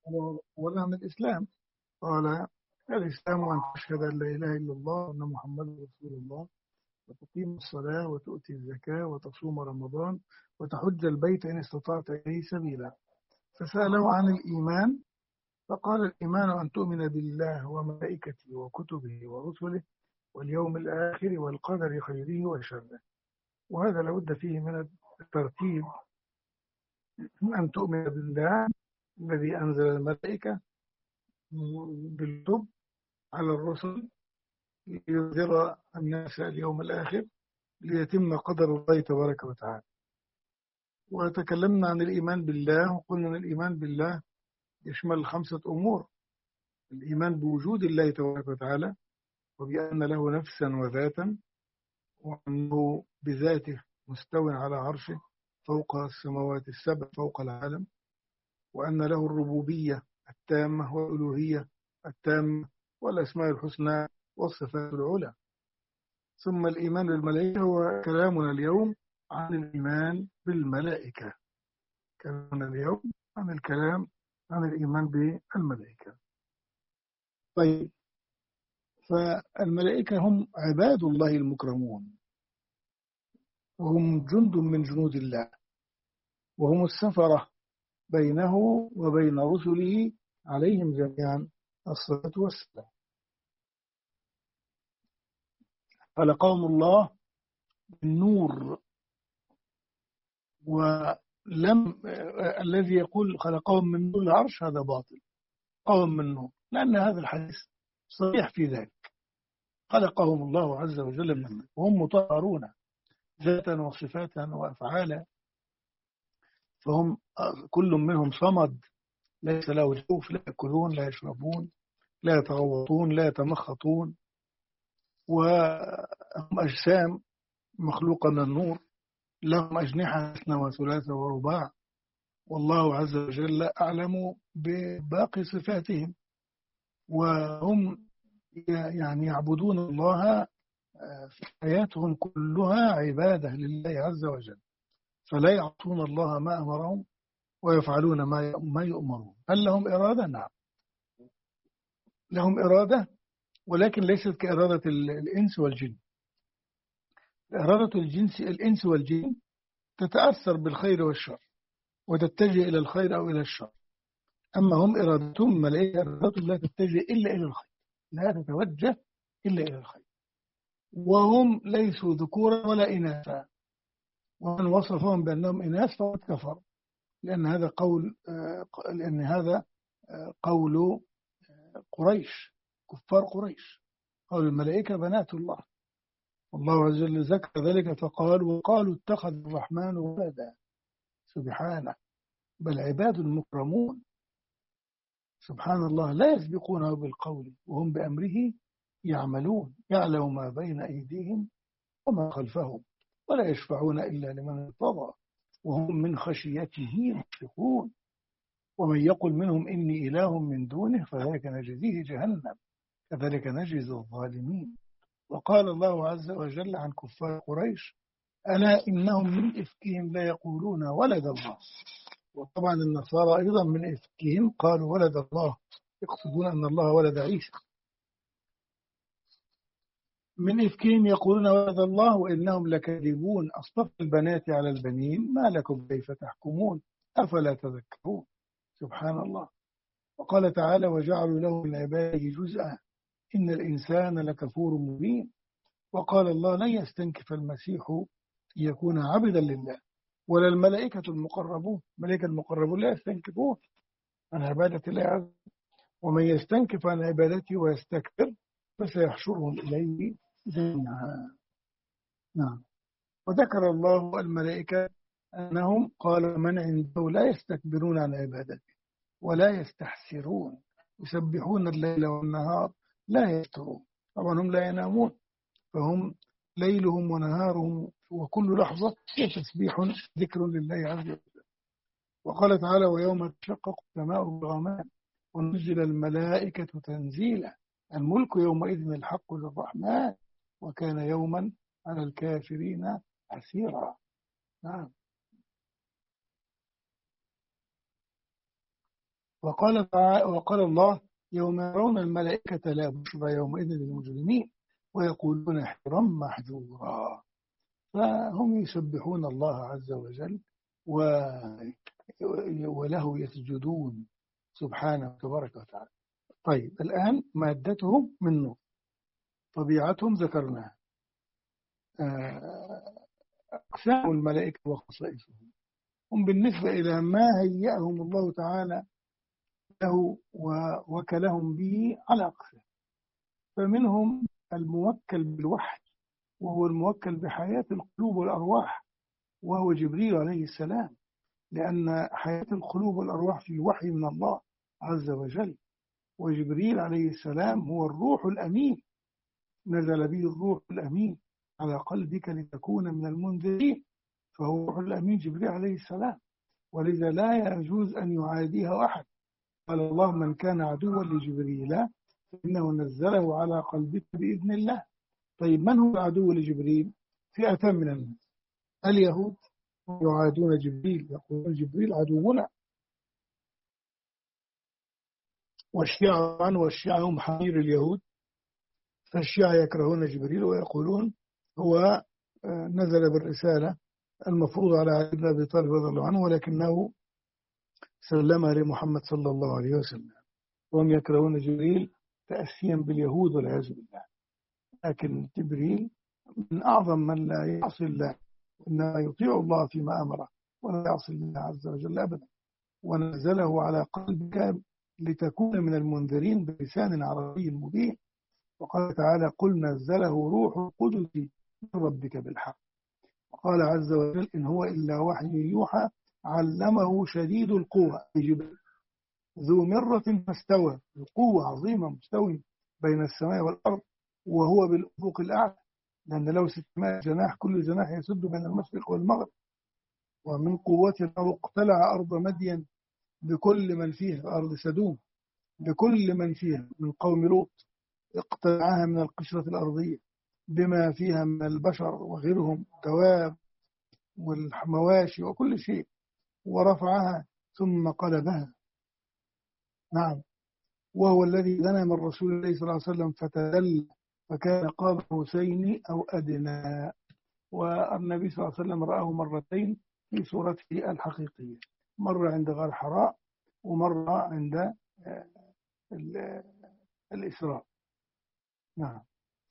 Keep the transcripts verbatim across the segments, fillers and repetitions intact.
ولا عن الإسلام. قال: الإسلام أن تشهد أن لا إله إلا الله وأن محمدا رسول الله، وتقيم الصلاة وتؤتي الزكاة وتصوم رمضان وتحج البيت إن استطعت إليه سبيلا. فسأله عن الإيمان فقال: الإيمان أن تؤمن بالله وملائكته وكتبه ورسله واليوم الآخر والقدر خيره وشره. وهذا لابد فيه من الترتيب، أن تؤمن بالله الذي أنزل الملائكة بالكتب على الرسل لينذر الناس اليوم الآخر ليتم قدر الله تبارك وتعالى. وتكلمنا عن الإيمان بالله وقلنا أن الإيمان بالله يشمل خمسة أمور: الإيمان بوجود الله تبارك وتعالى، وبأن له نفسا وذاتا، وأنه بذاته مستو على عرشه فوق السماوات السبع فوق العالم، وأن له الربوبية التامة والألوهية التامة والأسماء الحسنى والصفات العلى. ثم الإيمان بالملائكة، هو كلامنا اليوم عن الإيمان بالملائكة. كلامنا اليوم عن الكلام عن الإيمان بالملائكة. طيب، فالملائكة هم عباد الله المكرمون، وهم جند من جنود الله، وهم السفرة بينه وبين رسله عليهم جميعا الصلاة والسلام. خلقهم الله بالنور، ولم الذي يقول خلقهم من نور العرش هذا باطل. خلقهم من نور، لأن هذا الحديث صريح في ذلك. خلقهم الله عز وجل من نور، وهم مطهرون ذاتا وصفاتا وأفعالا، فهم كل منهم صمد ليس له جوف، لا يأكلون لا يشربون لا يتغوطون لا يتمخطون، وهم أجسام مخلوقة من النور، لهم أجنحة اثنى وثلاثة ورباع، والله عز وجل أعلم بباقي صفاتهم. وهم يعني يعبدون الله في حياتهم كلها عبادة لله عز وجل، فلا يعصون الله ما أمرهم ويفعلون ما ما يؤمرون. هل لهم إرادة؟ نعم، لهم إرادة، ولكن ليست كإرادة الإنس والجن. إرادة الجنس الإنس والجن تتأثر بالخير والشر وتتجه إلى الخير أو إلى الشر. أما هم إرادتهم ملائكة، إرادتهم لا تتجه إلا إلى الخير، لا تتوجه إلا إلى الخير. وهم ليسوا ذكورا ولا إناثا، ومن وصفهم بأنهم إناث فقد كفر، لأن هذا قول لأن هذا قول قريش، كفار قريش، قول الملائكة بنات الله. والله عز وجل ذكر ذلك فقال: وقالوا اتخذ الرحمن ولدا. سبحانه، بل عباد مكرمون سبحان الله، لا يسبقونه بالقول وهم بأمره يعملون، يعلم ما بين أيديهم وما خلفهم ولا يشفعون إلا لمن ارتضى وهم من خشيته مشفقون. ومن يقل منهم إني إله من دونه فذلك نجزيه جهنم كذلك نجزي الظالمين. وقال الله عز وجل عن كفار قريش: ألا إنهم من إفكهم لا يقولون ولد الله. وطبعا النصارى أيضا من إفكهم قالوا ولد الله، يقصدون أن الله ولد عيسى. من إفكهم يقولون ولد الله وإنهم لكاذبون، أصطفى البنات على البنين ما لكم كيف تحكمون أفلا تذكرون. سبحان الله. وقال تعالى: وجعلوا له من عباده جزءا إن الإنسان لكفور مبين. وقال الله: لن يستنكف المسيح أن يكون عبدا لله ولا الملائكة المقربون. الملائكة المقربون لا يستنكفون عن عبادة الله عز وجل، ومن يستنكف عن عبادته ويستكبر فسيحشرهم إليه جميعا. نعم. وذكر الله الملائكة أنهم قال من عنده لا يستكبرون عن عبادته ولا يستحسرون يسبحون الليل والنهار لا يفترون. طبعا هم لا ينامون، فهم ليلهم ونهارهم وكل لحظة هي تسبيح ذكر لله عز وجل. وقال تعالى: ويوم تشقق السماء بالغمام ونزل الملائكة تنزيلا الملك يومئذ الحق للرحمن وكان يوما على الكافرين عسيرا. نعم. وقال وقال الله يوم يرون الملائكة لا بشرى يومئذ للمجرمين ويقولون حجرا محجورا. فهم يسبحون الله عز وجل وله يسجدون سبحانه تبارك وتعالى. طيب الآن مادتهم من نور، طبيعتهم ذكرناها، أقسام الملائكة وخصائصهم. هم بالنسبة إلى ما هيأهم الله تعالى له ووكلهم به على أقسام. فمنهم الموكل بالوحي وهو الموكل بحياة القلوب والأرواح وهو جبريل عليه السلام، لأن حياة القلوب والأرواح في وحي من الله عز وجل، وجبريل عليه السلام هو الروح الأمين، نزل به الروح الأمين على قلبك لتكون من المنذرين، فهو الروح الأمين جبريل عليه السلام، ولذا لا يجوز أن يعاديه أحد. قال الله من كان عدوا لجبريل فإنه نزله على قلبك بإذن الله. طيب من هو العدو لجبريل؟ فئتان من الناس، اليهود يعادون جبريل يقولون جبريل عدونا، والشيعة والشيعة هم حمير اليهود، فالشيعة يكرهون جبريل ويقولون هو نزل بالرسالة المفروض على علي بن أبي طالب رضي الله عنه ولكنه سلمها لمحمد صلى الله عليه وسلم. وهم يكرهون جبريل تأسيا باليهود والعياذ بالله. لكن جبريل من أعظم من لا يعصي الله، وإنما يطيع الله فيما أمره ولا يعصي الله عز وجل أبدا. ونزله على قلبك لتكون من المنذرين بلسان عربي مبين. وقال تعالى قل نزله روح القدس من ربك بالحق. وقال عز وجل إن هو إلا وحي يوحى علمه شديد القوى جبريل ذو مرة فاستوى، القوة عظيمة مستوي بين السماء والأرض وهو بالأفق الأعلى، لأن له ستمائة جناح كل جناح يسد بين المشرق والمغرب. ومن قوته أنه اقتلع أرض مدين بكل من فيها، أرض سدوم بكل من فيها من قوم لوط، اقتلعها من القشرة الأرضية بما فيها من البشر وغيرهم دواب والمواشي وكل شيء، ورفعها ثم قلبها. نعم. وهو الذي دنا من رسول الله صلى الله عليه وسلم فتدلى فكان قاب قوسين أو أدنى. والنبي صلى الله عليه وسلم رآه مرتين في صورته الحقيقية، مرة عند غار حراء ومرة عند الإسراء. نعم.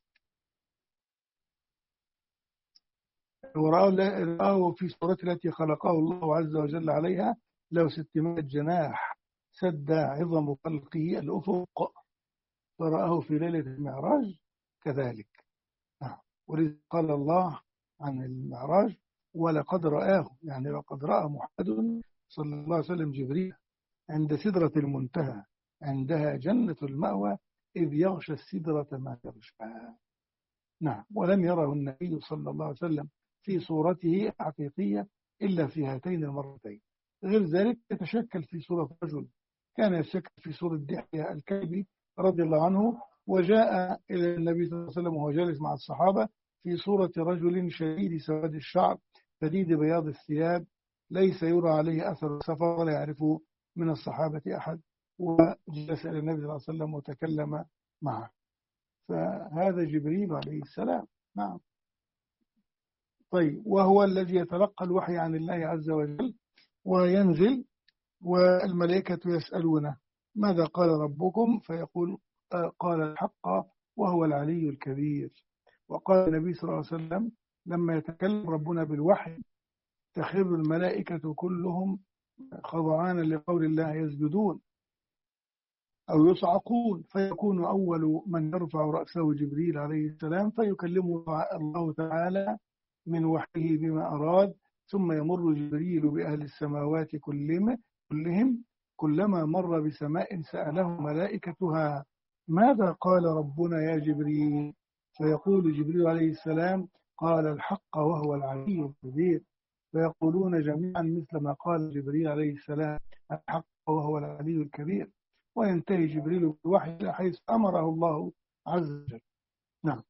ورآه في صورته التي خلقه الله عز وجل عليها له ستمائة جناح سد عظم خلقه الأفق، فرآه في ليلة المعراج كذلك. نعم. ولذا قال الله عن المعراج ولقد رآه، يعني لقد رأى محمد صلى الله عليه وسلم جبريل عند سدرة المنتهى عندها جنة المأوى إذ يغشى السدرة ما يغشى. نعم. ولم يره النبي صلى الله عليه وسلم في صورته الحقيقية إلا في هاتين المرتين. غير ذلك يتشكل في صورة رجل، كان يتشكل في صورة دحية الكلبي رضي الله عنه، وجاء إلى النبي صلى الله عليه وسلم وهو جالس مع الصحابة في صورة رجل شديد سواد الشعر شديد بياض الثياب ليس يرى عليه أثر السفر ولا يعرفه من الصحابة أحد، وجلس إلى النبي صلى الله عليه وسلم وتكلم معه. فهذا جبريل عليه السلام. نعم. طيب، وهو الذي يتلقى الوحي عن الله عز وجل وينزل، والملائكة يسألونه ماذا قال ربكم فيقول قال الحق وهو العلي الكبير. وقال النبي صلى الله عليه وسلم لما يتكلم ربنا بالوحي تخر الملائكة كلهم خضعانا لقول الله يسجدون أو يصعقون، فيكون أول من يرفع رأسه جبريل عليه السلام فيكلمه الله تعالى من وحيه بما أراد، ثم يمر جبريل بأهل السماوات كلهم كلهم كلما مر بسماء سأله ملائكتها ماذا قال ربنا يا جبريل، فيقول جبريل عليه السلام قال الحق وهو العلي الكبير، فيقولون جميعا مثل ما قال جبريل عليه السلام الحق وهو العلي الكبير، وينتهي جبريل بالوحي إلى حيث أمره الله عز وجل. نعم.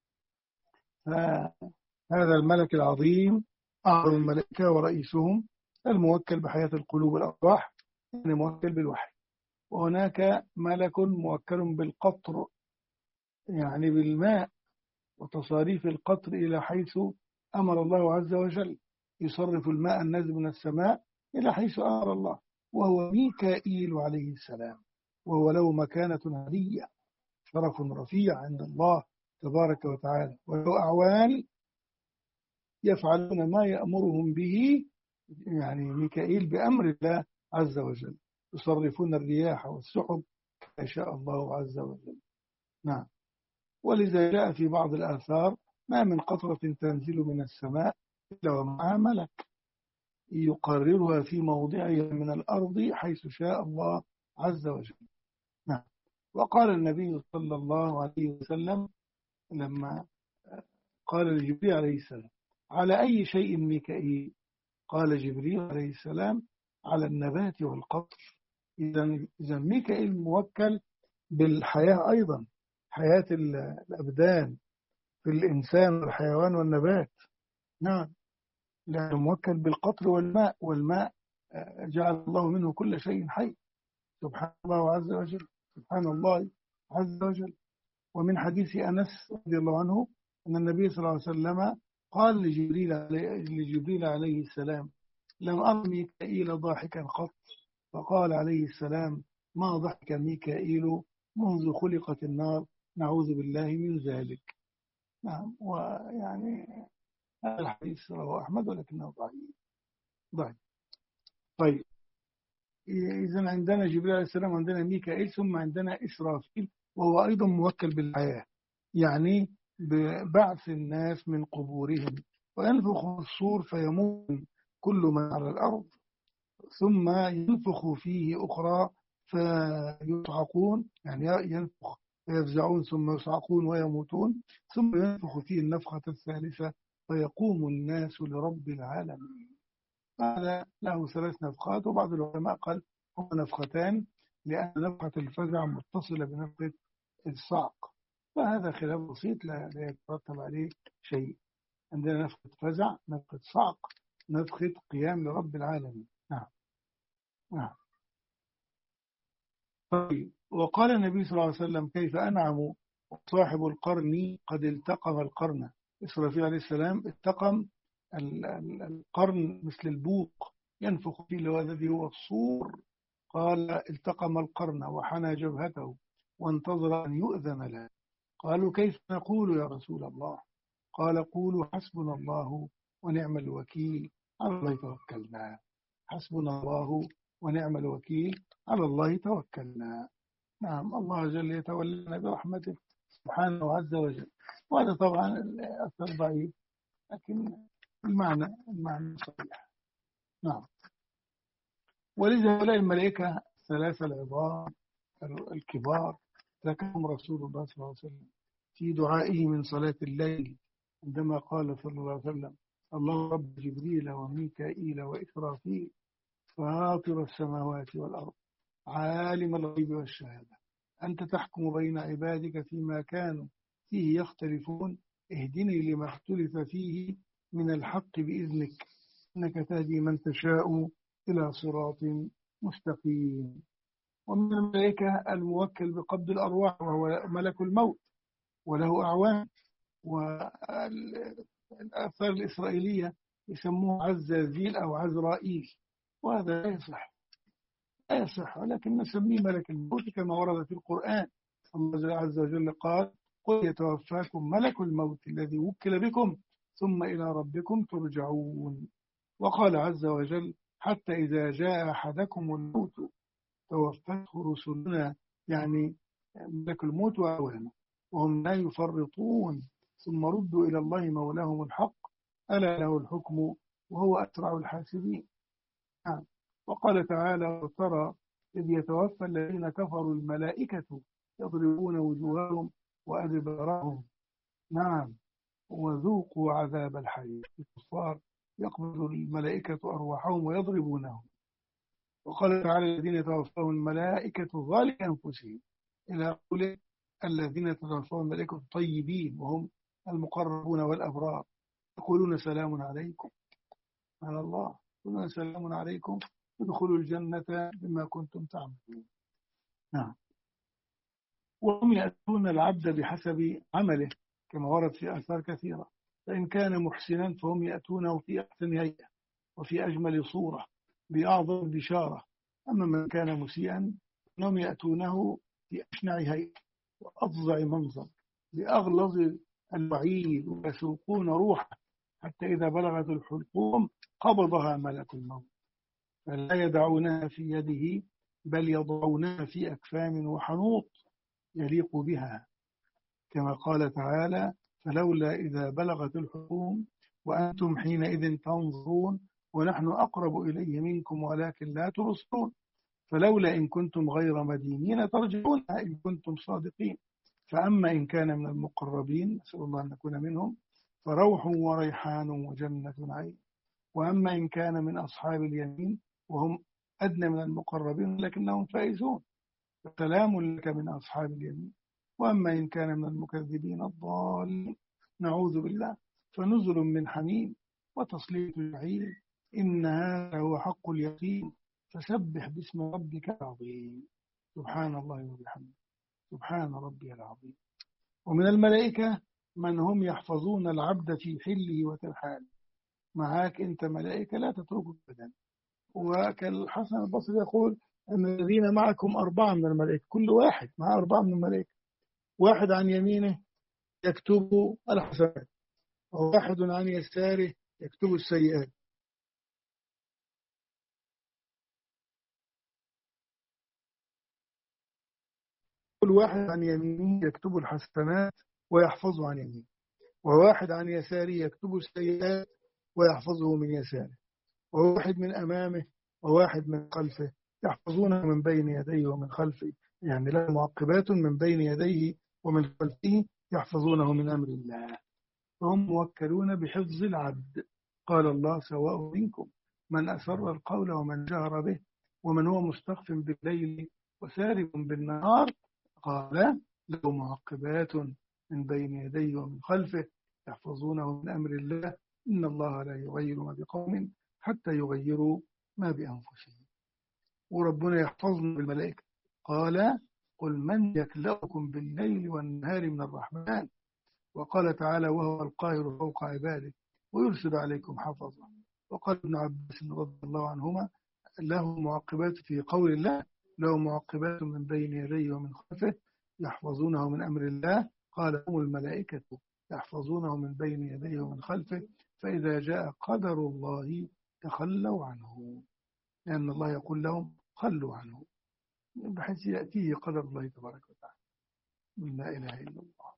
هذا الملك العظيم أعظم الملائكة ورئيسهم الموكل بحياة القلوب والأرواح، يعني موكل بالوحي. وهناك ملك موكل بالقطر، يعني بالماء وتصاريف القطر إلى حيث أمر الله عز وجل، يصرف الماء النازل من السماء إلى حيث أمر الله، وهو ميكائيل عليه السلام، وهو له مكانة عالية، شرف رفيع عند الله تبارك وتعالى، وله أعوان يفعلون ما يأمرهم به، يعني ميكائيل بأمر الله عز وجل، يصرفون الرياح والسحب كما شاء الله عز وجل. نعم. ولذا جاء في بعض الآثار: ما من قطرة تنزل من السماء إلا ومعها ملك يقررها في موضعها من الأرض حيث شاء الله عز وجل. نعم. وقال النبي صلى الله عليه وسلم لما قال لجبريل عليه السلام: على أي شيء ميكائيل؟ قال جبريل عليه السلام: على النبات والقطر. إذا ميكائيل موكل بالحياة أيضا، حياة الأبدان في الإنسان والحيوان والنبات. نعم، لأنه موكل بالقطر والماء، والماء جعل الله منه كل شيء حي، سبحان الله عز وجل، سبحان الله عز وجل. ومن حديث أنس رضي الله عنه أن النبي صلى الله عليه وسلم قال لجبريل عليه, لجبريل عليه السلام: لم أر ميكائيل ضاحكا قط. فقال عليه السلام: ما ضحك ميكائيل منذ خلقت النار، نعوذ بالله من ذلك. نعم. ويعني هذا الحديث رواه أحمد ولكنه ضعيف ضعيف. طيب، إذا عندنا جبريل عليه السلام، عندنا ميكائيل، ثم عندنا إسرافيل وهو أيضا موكل بالحياة، يعني ببعث الناس من قبورهم، وينفخ الصور فيموت كل من على الأرض، ثم ينفخ فيه أخرى فيصعقون، يعني ينفخ فيفزعون ثم يصعقون ويموتون، ثم ينفخ فيه النفخة الثالثة فيقوم الناس لرب العالمين. هذا له ثلاث نفخات، وبعض العلماء قال هما نفختان لأن نفخة الفزع متصلة بنفخة الصعق، فهذا خلاف بسيط لا يترتب عليه شيء. عندنا نفخة فزع، نفخة صعق، نفخة قيام لرب العالمين. نعم. نعم. طيب، وقال النبي صلى الله عليه وسلم: كيف أنعم صاحب القرن قد التقم القرن. إسرافيل عليه السلام التقم القرن مثل البوق ينفخ فيه، الذي هو الصور. قال: التقم القرن وحنى جبهته وانتظر أن يؤذن له. قالوا: كيف نقول يا رسول الله؟ قال: قولوا حسبنا الله ونعم الوكيل، على الله توكلنا. حسبنا الله ونعم الوكيل، على الله توكلنا. نعم، الله جل يتولنا برحمته سبحانه عز وجل. وهذا طبعا أثر ضعيف، لكن المعنى المعنى صحيح. نعم. ولذا هؤلاء الملائكة ثلاثة العظام الكبار ذكرهم رسول الله صلى الله عليه وسلم في دعائه من صلاة الليل، عندما قال صلى الله عليه وسلم: الله رب جبريل وميكائيل وإسرافيل فاطر السماوات والأرض عالم الغيب والشهادة أنت تحكم بين عبادك فيما كانوا فيه يختلفون اهدني لما اختلف فيه من الحق بإذنك إنك تهدي من تشاء إلى صراط مستقيم. ومن الملائكة الموكل بقبض الأرواح وهو ملك الموت، وله أعوان، والآثار الإسرائيلية يسموه عزازيل أو عزرائيل، وهذا لا يصح لا يصح، ولكن نسميه ملك الموت كما ورد في القرآن. الله عز وجل قال: قل يتوفاكم ملك الموت الذي وكل بكم ثم إلى ربكم ترجعون. وقال عز وجل: حتى إذا جاء أحدكم الموت توفته رسلنا، يعني ملك الموت وأعوانه، وهم لا يفرطون ثم ردوا إلى الله مولاهم الحق ألا له الحكم وهو أسرع الحاسبين. نعم. وقال تعالى: وترى إذ يتوفى الذين كفروا الملائكة يضربون وجوههم وأدبارهم، نعم، وذوقوا عذاب الحريق. الكفار يقبض الملائكة أرواحهم ويضربونهم. وقال تعالى: الذين يتوفاهم الملائكة ظالمي أنفسهم، إلى قوله: الذين يتوفاهم الملائكة الطيبين وهم المقربون والأبرار يقولون سلام عليكم، على الله يقولون سلام عليكم ادخلوا الجنة بما كنتم تعملون. نعم. وهم يأتون العبد بحسب عمله كما ورد في آثار كثيرة، فإن كان محسنا فهم يأتونه في أحسن هيئة وفي أجمل صورة بأعظم بشارة، أما من كان مسيئا فهم يأتونه في أشنع هيئة وأفظع منظر بأغلظ الوعيد، ويسوقون روحه حتى إذا بلغت الحلقوم قبضها ملك الموت فلا يدعونها في يده بل يضعونها في أكفام وحنوط يليق بها، كما قال تعالى: فلولا إذا بلغت الحلقوم وأنتم حينئذ تنظرون ونحن أقرب إليه منكم ولكن لا تبصرون، فلولا إن كنتم غير مدينين ترجعونها إن كنتم صادقين. فأما إن كان من المقربين نسأل الله أن نكون منهم فروح وريحان وجنة نعيم، وأما إن كان من أصحاب اليمين وهم أدنى من المقربين لكنهم فائزون فسلام لك من أصحاب اليمين، وأما إن كان من المكذبين الضالين نعوذ بالله فنزل من حميم وتصلية جحيم، إن هذا هو حق اليقين فسبح باسم ربك العظيم. سبحان الله وبحمده سبحان ربي العظيم. ومن الملائكة من هم يحفظون العبد في حله وترحاله، معاك أنت ملائكة لا تتركك أبدا. وكالحسن البصري يقول أن الذين معكم أربعة من الملائكة، كل واحد مع أربعة من الملائكة، واحد عن يمينه يكتب الحسنات وواحد عن يساره يكتب السيئات. كل واحد عن يمينه يكتب الحسنات ويحفظه عن يمينه، وواحد عن يساره يكتب السيئات ويحفظه من يساره، وواحد من أمامه وواحد من خلفه يحفظونه من بين يديه ومن خلفه، يعني له معقبات من بين يديه ومن خلفه يحفظونه من أمر الله، فهم موكلون بحفظ العبد. قال الله: سواء منكم من أسر القول ومن جهر به ومن هو مستخف بالليل وسارب بالنهار، قال: له معقبات من بين يديه ومن خلفه يحفظونه من أمر الله، إن الله لا يغير ما بقوم حتى يغيروا ما بأنفسهم. وربنا يحفظنا بالملائكة، قال: قل من يكلأكم بالليل والنهار من الرحمن. وقال تعالى: وهو القاهر فوق عباده ويرسل عليكم حفظا. وقال ابن عباس رضي الله عنهما: له معقبات في قول الله: له معقبات من بين يديه ومن خلفه يحفظونه من أمر الله، قال: هم الملائكة يحفظونه من بين يديه ومن خلفه، فإذا جاء قدر الله تخلوا عنه، لأن الله يقول لهم: خلوا عنه، بحيث يأتيه قدر الله تبارك وتعالى. لا إله إلا الله.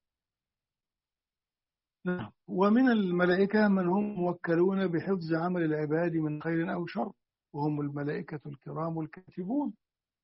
نعم. ومن الملائكة من هم موكلون بحفظ عمل العباد من خير أو شر، وهم الملائكة الكرام الكاتبون،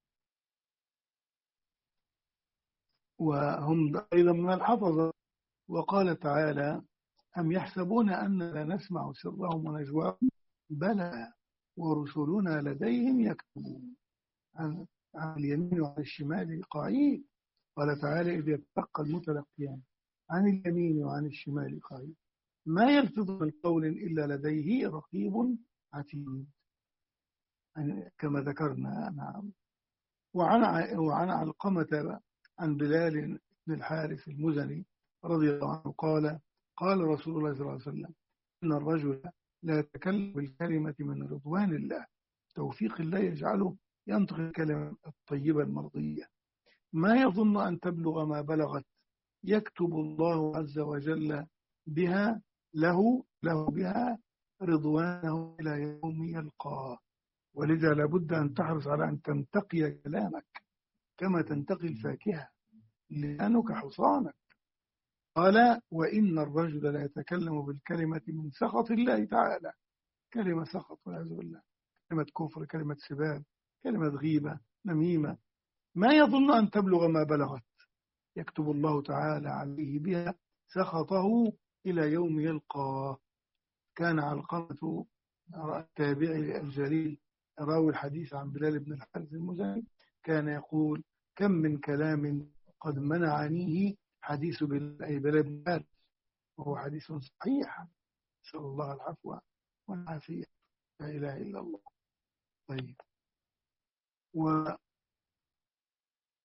وهم أيضا من الحفظة. وقال تعالى: أم يحسبون أن لا نسمع سرهم ونجواهم بلى ورسلنا لديهم يكتبون، عن, عن اليمين وعن الشمال قعيد. قال تعالى: إذ يتلقى المتلقيان عن اليمين وعن الشمال قعيد ما يلفظ من قول إلا لديه رقيب عتيد، يعني كما ذكرنا. نعم. وعن وعن علقمة عن بلال بن الحارث المزني رضي الله عنه قال: قال رسول الله صلى الله عليه وسلم: إن الرجل لا يتكلم بالكلمة من رضوان الله توفيق الله يجعله ينطق الكلمة الطيبة المرضية ما يظن أن تبلغ ما بلغت، يكتب الله عز وجل بها له له بها رضوانه إلى يوم يلقاه. ولذا لابد أن تحرص على أن تنتقي كلامك كما تنتقي الفاكهة، لسانك حصانك. قال: وإن الرجل لا يتكلم بالكلمة من سخط الله تعالى، كلمة سخط والعياذ بالله، كلمة كفر، كلمة سباب، كلمة غيبة، نميمة، ما يظن أن تبلغ ما بلغت، يكتب الله تعالى عليه بها سخطه إلى يوم يلقاه. كان علقمة التابعي الجليل راوي الحديث عن بلال بن الحارث المزني كان يقول: كم من كلام قد منعنيه حديث بلال بن الحارث، وهو حديث صحيح، نسأل الله العفو والعافية. لا إله إلا الله. طيب. و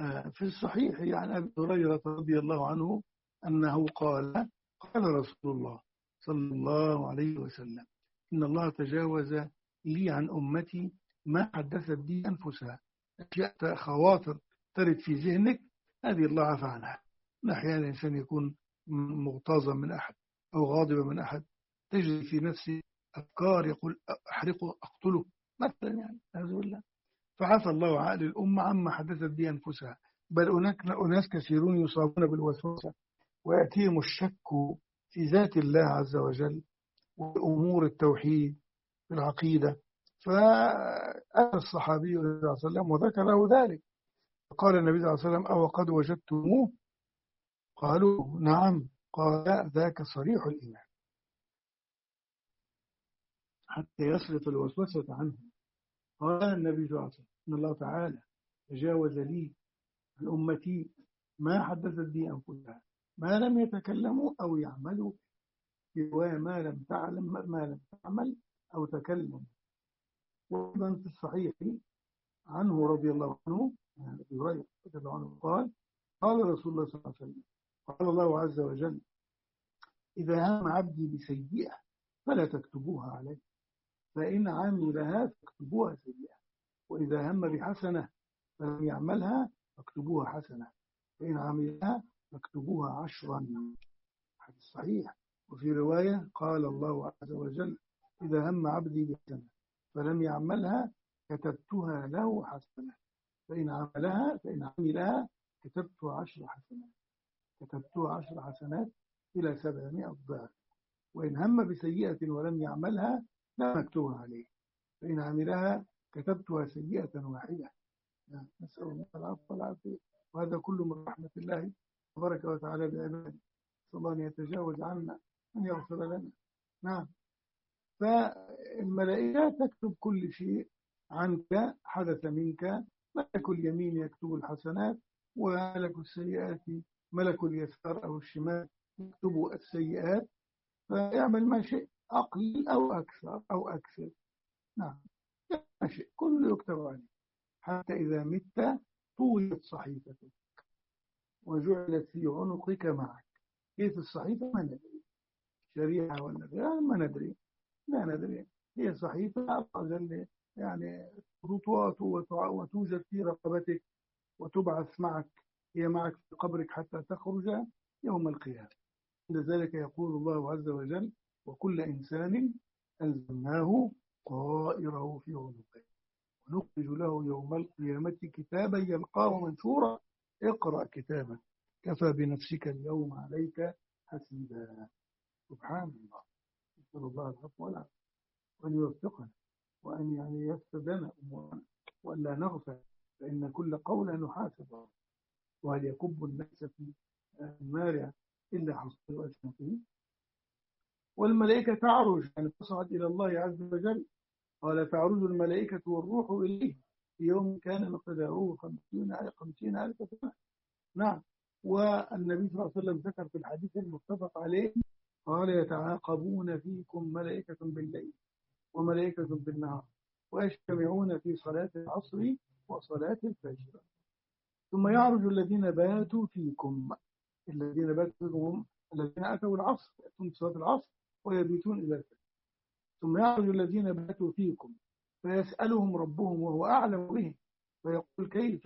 في الصحيح عن أبي هريرة رضي الله عنه أنه قال قال رسول الله صلى الله عليه وسلم إن الله تجاوز لي عن أمتي ما حدثت بي أنفسها. أشياء خواطر ترد في ذهنك هذه الله عفى عنها. أحيانا الإنسان يكون مغتاظا من أحد أو غاضبا من أحد، تجري في نفسه أفكار يقول أحرقه أقتله مثلا، يعني أعوذ بالله، فعفى الله عقل الأمة عما حدثت به أنفسها. بل هناك أناس كثيرون يصابون بالوسوسة ويأتيهم الشك في ذات الله عز وجل وأمور التوحيد في العقيدة. فأتى الصحابي صلى الله عليه وسلم وذكر له ذلك، قال النبي صلى الله عليه وسلم أو قد وجدتموه؟ قالوا نعم. قال ذاك صريح الإيمان، حتى يصرف الوسوسة عنه. قال النبي صلى الله عليه وسلم إن الله تعالى تجاوز لي عن أمتي ما حدثت بي أنفسها ما لم يتكلموا أو يعملوا، في رواية ما لم تعلم ما لم تعمل أو تكلم. وأيضا في الصحيح عنه رضي الله عنه أبي هريرة رضي الله عنه قال قال رسول الله صلى الله عليه وسلم قال الله عز وجل إذا هم عبدي بسيئة فلا تكتبوها عليه، فإن عملها فاكتبوها سيئة، وإذا هم بحسنة فلم يعملها فاكتبوها حسنة، فإن عملها فاكتبوها عشرا. حديث صحيح. وفي رواية قال الله عز وجل إذا هم عبدي بحسنة فلم يعملها كتبتها له حسنة، فإن عملها فإن عملها كتبتها عشر حسنات كتبتها عشر حسنات إلى سبعمائة ضعف، وإن هم بسيئة ولم يعملها لا مكتوبها عليه، فإن عملها كتبتها سيئة واحدة. نسأل الله العفو والعافية، وهذا كله من رحمة الله تبارك وتعالى بعباده، نسأل الله أن يتجاوز عنا أن يغفر لنا. نعم. فالملائكة تكتب كل شيء عنك حدث منك، ملك اليمين يكتب الحسنات، وملك السيئات ملك اليسار أو الشمال يكتب السيئات، فيعمل ما شئ أقل أو أكثر أو أكثر. نعم، ما شئ كله يكتب عليه، حتى إذا مت طويت صحيفتك وجعلت في عنقك معك. كيف الصحيفة ما ندري، شريعة ولا غيرها ما ندري، لا ندري، هي صحيفة أقل يعني خطوات وتوجد في رقبتك وتبعث معك، هي معك في قبرك حتى تخرج يوم القيامة. لذلك يقول الله عز وجل وكل إنسان ألزمناه طائره في عنقه ونخرج له يوم القيامة كتابا يلقاه منشورا اقرأ كتابك كفى بنفسك اليوم عليك حسيبا. سبحان الله، نسأل الله العفو والعافية وأن يوفقنا وأن يعني يفسدنا أمورنا وألا نغفل، فإن كل قول نحاسب، وهل يكب الناس في النار إلا حصير ألسنته. والملائكة تعرج يعني تصعد إلى الله عز وجل، قال تعرج الملائكة والروح إليه في يوم كان مقداره خمسين ألف سنة. نعم. والنبي صلى الله عليه وسلم ذكر في الحديث المتفق عليه قال يتعاقبون فيكم ملائكة بالليل وملائكة بالنهار ويجتمعون في صلاة العصر وصلاة الفجر، ثم يعرج الذين باتوا فيكم الذين باتوا فيكم الذين أتوا العصر يأتون صلاة العصر ويبيتون إلى الفجر، ثم يعرج الذين باتوا فيكم فيسألهم ربهم وهو أعلم بهم فيقول كيف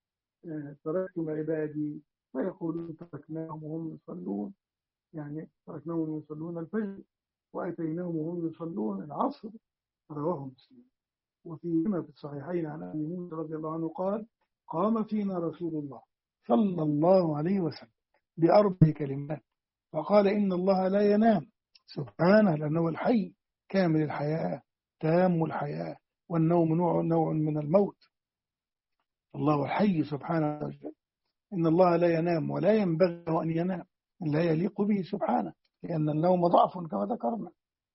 تركتم عبادي، فيقولون تركناهم وهم يصلون، يعني تركناهم وهم يصلون الفجر وأتيناهم وهم يصلون العصر. رواه مسلم. وفيهما في الصحيحين عن أبي موسى رضي الله عنه قال قام فينا رسول الله صلى الله عليه وسلم بأربع كلمات فقال إن الله لا ينام سبحانه لأنه الحي كامل الحياة تام الحياة، والنوم نوع, نوع من الموت. الله الحي سبحانه وتعالى، إن الله لا ينام ولا ينبغي أن ينام، لا يليق به سبحانه، لأن النوم ضعف كما ذكرنا.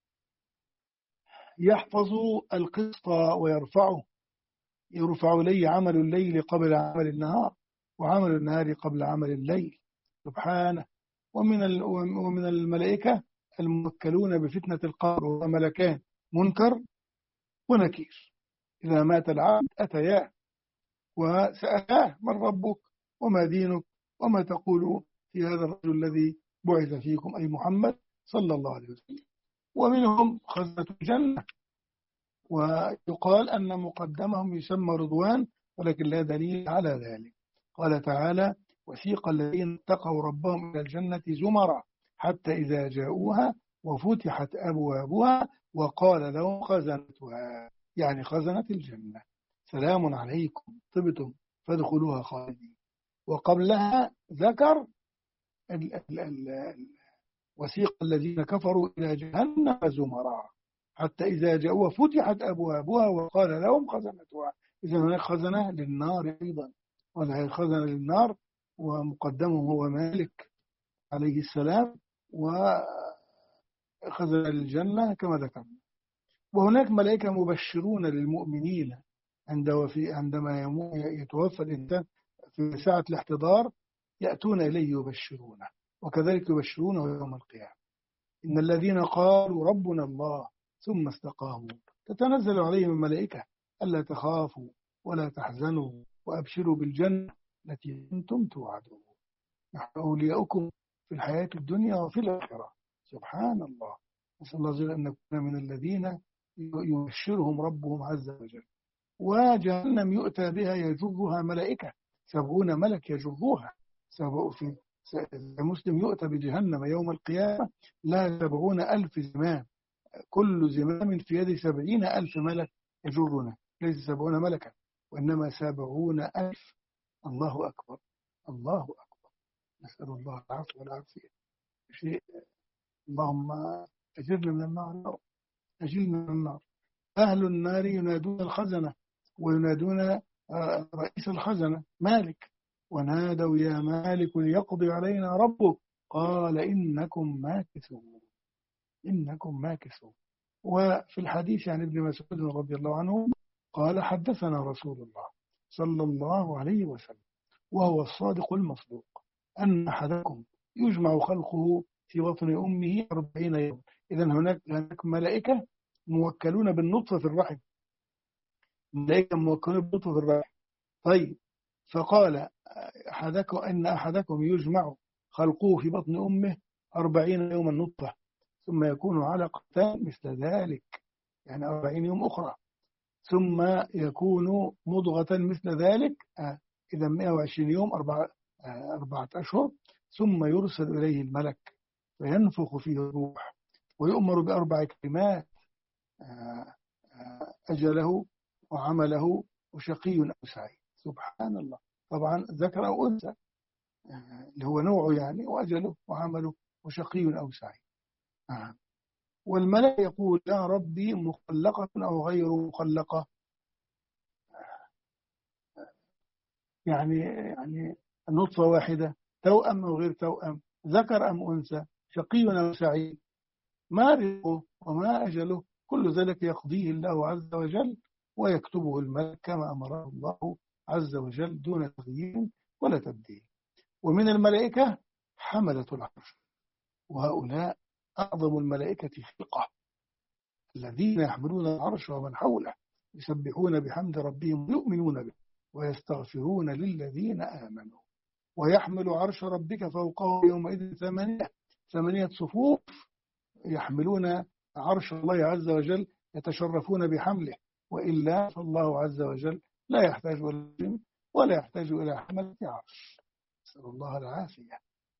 يحفظ القسط ويرفعه، يرفع إليه عمل الليل قبل عمل النهار وعمل النهار قبل عمل الليل سبحانه. ومن ومن الملائكة الموكلون بفتنة القبر وملكان منكر ونكير، إذا مات العبد أتياه وسألاه من ربك وما دينك وما تقول في هذا الرجل الذي بعث فيكم أي محمد صلى الله عليه وسلم. ومنهم خزنة الجنة، ويقال أن مقدمهم يسمى رضوان، ولكن لا دليل على ذلك. قال تعالى: وسيق الذين اتقوا ربهم إلى الجنة زمرا حتى إذا جاءوها وفتحت أبوابها وقال لهم خزنتها، يعني خزنة الجنة: سلام عليكم طبتم فادخلوها خالدين. وقبلها ذكر ال ال ال وسيق الذين كفروا إلى جهنم زمرا حتى إذا جاءوا فتحت أبوابها وقال لهم خزنتها. إذا هناك خزنة للنار أيضا، وهذه خزنة للنار ومقدمه هو مالك عليه السلام، وخزنة للجنة كما ذكرنا. وهناك ملائكة مبشرون للمؤمنين عند وفي عندما يتوفى الإنسان في ساعة الاحتضار، يأتون إليه يبشرونه، وكذلك يبشرونه يوم القيامة. إن الذين قالوا ربنا الله ثم استقاموا تتنزل عليهم الملائكة ألا تخافوا ولا تحزنوا وأبشروا بالجنة التي كنتم توعدون، نحن أولياؤكم في الحياة الدنيا وفي الآخرة. سبحان الله، نسأل الله عز وجل أن نكون من الذين يبشرهم ربهم عز وجل. وجهنم يؤتى بها يجرها ملائكة، سبعون ملك يجروها. في مسلم يؤتى بجهنم يوم القيامة لا سبعون ألف زمام، كل زمام في يد سبعين ألف ملك يجرنا، ليس سبعون ملكا وإنما سبعون ألف. الله أكبر، الله أكبر، نسأل الله العفو والعافية. شيء، اللهم أجرنا من النار، أجرنا من النار. أهل النار ينادون الخزنة وينادون رئيس الخزنة مالك، ونادوا يا مالك ليقضي علينا ربك، قال إنكم ماكثون، إنكم ماكثون. وفي الحديث عن ابن مسعود رضي الله عنه قال: حدثنا رسول الله صلى الله عليه وسلم وهو الصادق المصدوق أن أحدكم يجمع خلقه في بطن أمه أربعين يوم. إذن هناك هناك ملائكة موكلون بالنطفة في الرحم، ملائكة موكلون بالنطفة في الرحم. طيب، فقال أحدكم أن أحدكم يجمع خلقه في بطن أمه أربعين يوما نطفة ثم يكون علقة مثل ذلك، يعني أربعين يوم أخرى، ثم يكون مضغة مثل ذلك، إذا مئة وعشرين يوم، أربعة, أربعة أشهر، ثم يرسل إليه الملك فينفخ فيه الروح ويؤمر بأربع كلمات: أجله وعمله وشقي أو سعيد. سبحان الله، طبعا ذكر أو أنثى اللي هو نوعه يعني، وأجله وعمله وشقي أو سعيد. آه. والملك يقول: يا ربي مخلقة أو غير مخلقة، يعني يعني نطفة واحدة، توأم أو غير توأم، ذكر أم أنثى، شقي أو سعيد، ما رزقه وما أجله، كل ذلك يقضيه الله عز وجل ويكتبه الملك كما أمره الله عز وجل دون تغيير ولا تبديل. ومن الملائكة حملة العرش، وهؤلاء أعظم الملائكة خلقة، الذين يحملون العرش ومن حوله يسبحون بحمد ربهم ويؤمنون به ويستغفرون للذين آمنوا. ويحمل عرش ربك فوقهم يومئذ ثمانية ثمانية صفوف يحملون عرش الله عز وجل يتشرفون بحمله، وإلا فالله عز وجل لا يحتاج إلى ولا يحتاج إلى حملة عرش، نسأل الله العافية.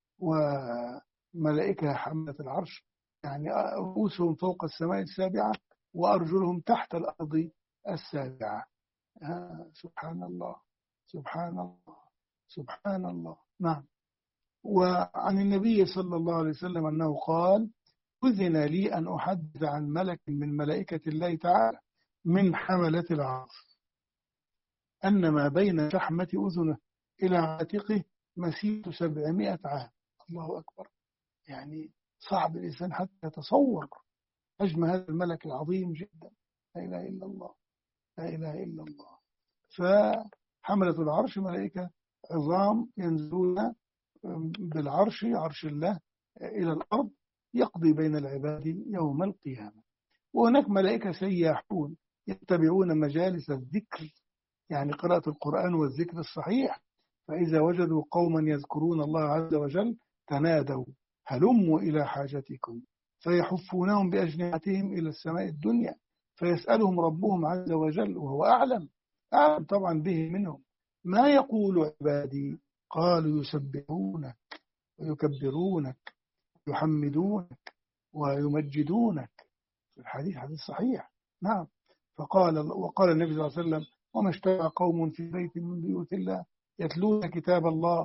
وملائكة حملة العرش يعني رؤوسهم فوق السماء السابعة وأرجلهم تحت الأرض السابعة. آه سبحان الله، سبحان الله، سبحان الله. نعم. وعن النبي صلى الله عليه وسلم أنه قال: أذن لي أن أحدث عن ملك من ملائكة الله تعالى من حملة العرش أن ما بين شحمة أذنه إلى عاتقه مسيرة سبعمائة عام. الله أكبر، يعني صعب الإنسان حتى يتصور حجم هذا الملك العظيم جدا. لا إله إلا الله، لا إله إلا الله. فحملة العرش ملائكة عظام ينزلون بالعرش، عرش الله، إلى الأرض يقضي بين العباد يوم القيامة. وهناك ملائكة سياحون يتبعون مجالس الذكر، يعني قراءة القرآن والذكر الصحيح. فإذا وجدوا قوما يذكرون الله عز وجل تنادوا هلموا إلى حاجتكم، فيحفونهم بأجنحتهم إلى السماء الدنيا، فيسألهم ربهم عز وجل وهو أعلم أعلم طبعا به منهم، ما يقول عبادي؟ قالوا يسبحونك ويكبرونك ويحمدونك ويمجدونك. في الحديث حديث صحيح. نعم. فقال وقال النبي صلى الله عليه وسلم وما اجتمع قوم في بيت من بيوت الله يتلون كتاب الله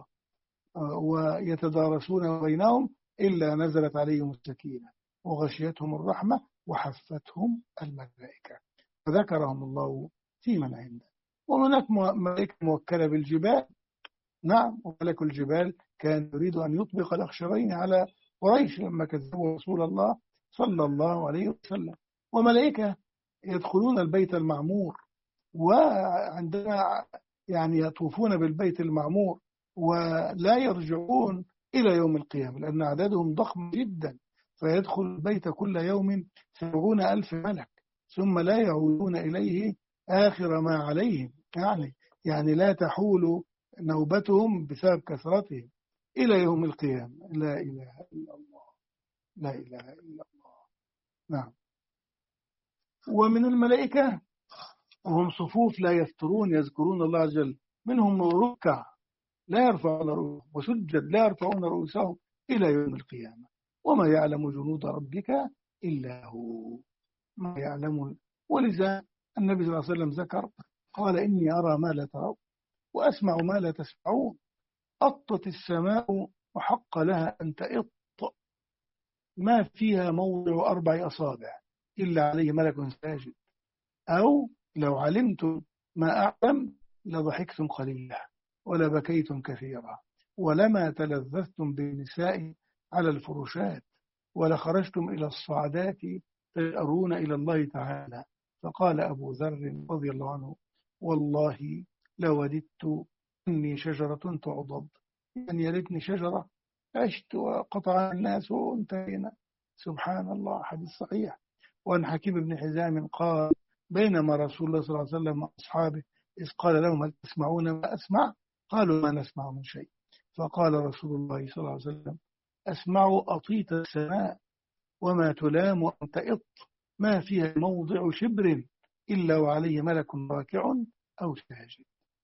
ويتدارسون بينهم إلا نزلت عليهم السكينة وغشيتهم الرحمة وحفتهم الملائكة فذكرهم الله في من عنده. وهناك ملائكة موكلة بالجبال. نعم. وملك الجبال كان يريد أن يطبق الأخشبين على قريش لما كذبوا رسول الله صلى الله عليه وسلم. وملائكة يدخلون البيت المعمور وعندما يعني يطوفون بالبيت المعمور ولا يرجعون إلى يوم القيامة لأن عددهم ضخم جدا، فيدخل البيت كل يوم سبعون ألف ملك ثم لا يعودون إليه آخر ما عليهم، يعني يعني لا تحول نوبتهم بسبب كثرتهم إلى يوم القيامة. لا إله إلا الله، لا إله إلا الله. نعم. ومن الملائكة وهم صفوف لا يفترون يذكرون الله عز وجل، منهم ركع لا يرفعون رؤوسهم وسجد لا يرفعون رؤوسهم إلى يوم القيامة. وما يعلم جنود ربك إلا هو، ما يعلم. ولذا النبي صلى الله عليه وسلم ذكر قال إني أرى ما لا ترون وأسمع ما لا تسمعون. أطت السماء وحق لها أن تئط، ما فيها موضع أربع أصابع إلا عليه ملك ساجد، أو لو علمتم ما أعلم لضحكتم قليلا ولبكيتم كثيرا ولما تلذذتم بالنساء على الفرشات ولخرجتم إلى الصعدات تجأرون إلى الله تعالى. فقال أبو ذر رضي الله عنه والله لوددت أني شجرة تعضد، أن يردني شجرة عشت وقطع الناس وانتهينا. سبحان الله. حديث صحيح. وعن حكيم بن حزام قال بينما رسول الله صلى الله عليه وسلم وأصحابه إذ قال لهم هل تسمعون ما أسمع؟ قالوا ما نسمع من شيء. فقال رسول الله صلى الله عليه وسلم أسمعوا أطيت السماء وما تلام أن تئط، ما فيها موضع شبر إلا وعليه ملك راكع أو ساجد.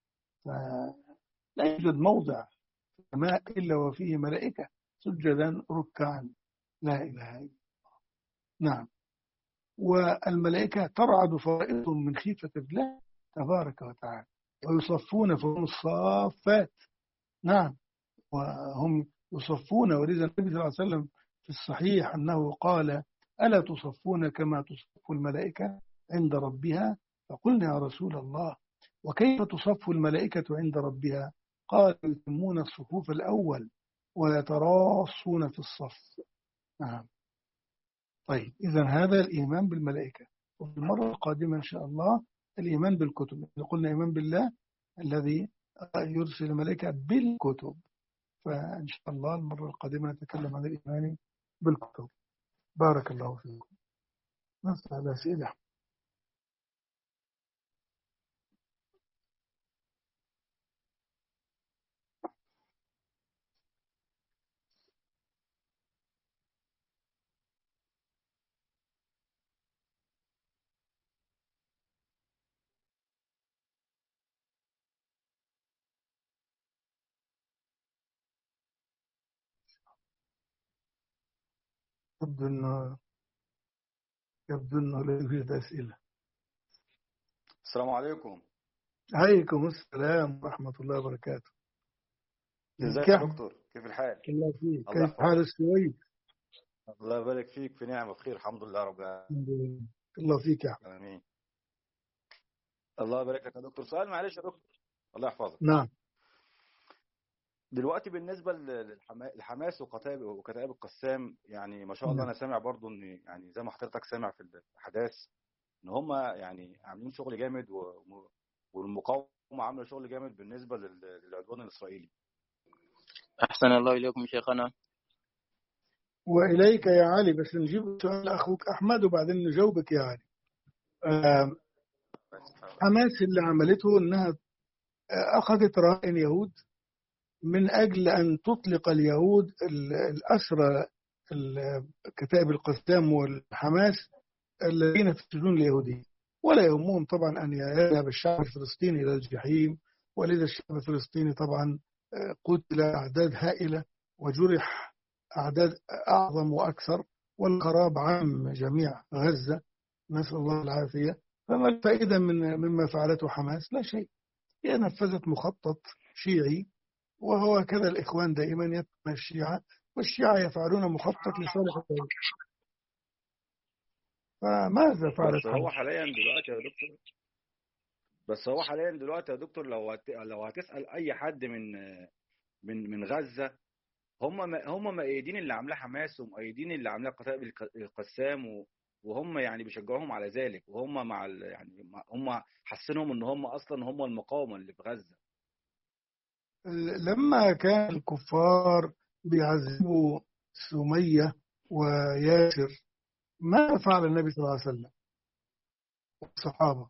لا يوجد موضع في السماء إلا وفيه ملائكة سجدا ركعا. لا إله إلا الله. نعم. والملائكة ترعد فرائضهم من خيفة الله تبارك وتعالى ويصفون فهم الصافات. نعم. وهم يصفون. ولذا النبي صلى الله عليه وسلم في الصحيح أنه قال ألا تصفون كما تصف الملائكة عند ربها؟ فقلنا يا رسول الله وكيف تصف الملائكة عند ربها؟ قال يتمون الصفوف الأول ويتراصون في الصف. نعم. طيب إذن هذا الإيمان بالملائكة. وفي المرة القادمة إن شاء الله الإيمان بالكتب. قلنا إيمان بالله الذي يرسل الملائكة بالكتب، فإن شاء الله المرة القادمة نتكلم عن الإيمان بالكتب. بارك الله فيكم. نسأل أسئلة. يبدو أنه يبدو أنه لا يوجد أسئلة. السلام عليكم. عليكم السلام ورحمة الله وبركاته. ازيك يا دكتور؟ كيف الحال؟ الله فيك. كيف حال السويد؟ الله يبارك فيك، في نعمة بخير الحمد لله رب العالمين. الله فيك يا أحمد. امين. الله يبارك لك يا دكتور. سؤال معلش يا دكتور، الله يحفظك. نعم. دلوقتي بالنسبة للحماس وكتائب وكتائب القسام، يعني ما شاء الله انا سامع برضو ان يعني زي ما حضرتك سامع في الاحداث ان هم يعني عاملين شغل جامد والمقاومة عامله شغل جامد بالنسبة للعدوان الاسرائيلي. أحسن الله إليكم شيخنا. وإليك يا علي. بس نجيب سؤال أخوك أحمد وبعدين نجاوبك يا علي. حماس اللي عملته إنها أخذت رهائن يهود من أجل أن تطلق اليهود الأسرى كتائب القسام والحماس الذين في السجون اليهودية، ولا يهمهم طبعا أن يذهب الشعب الفلسطيني إلى الجحيم. ولذا الشعب الفلسطيني طبعا قتل أعداد هائلة وجرح أعداد أعظم وأكثر، والخراب عام جميع غزة، نسأل الله العافية. فما الفائدة من مما فعلته حماس؟ لا شيء. هي نفذت مخطط شيعي، وهو كذا الإخوان دائما يتبعون الشيعة، والشيعة يفعلون مخطط لصالح الدولة. فماذا فعلت بس هو حاليا دلوقتي يا دكتور بس هو حاليا دلوقتي يا دكتور لو هت... لو هتسأل أي حد من من من غزة، هم هم مؤيدين اللي عاملاه حماس ومؤيدين اللي عاملاه قتائب القسام، و... وهم يعني بيشجعوهم على ذلك، وهم مع ال... يعني هم حسنهم ان هم اصلا هم المقاومة اللي في غزة. لما كان الكفار بيعذبوا سمية وياسر، ما فعل النبي صلى الله عليه وسلم والصحابة؟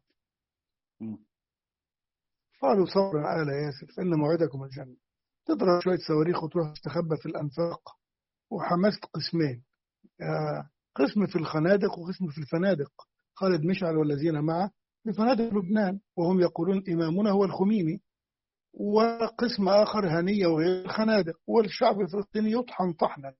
قالوا صبرا آل ياسر فإن موعدكم الجنة. تضرب شوية صواريخ وتروح تستخبى في الأنفاق. وحماس قسمين، قسم في الخنادق وقسم في الفنادق. خالد مشعل والذين معه بفنادق لبنان وهم يقولون إمامنا هو الخميني، وقسم آخر هنية وغير الخنادق، والشعب الفلسطيني يطحن طحنا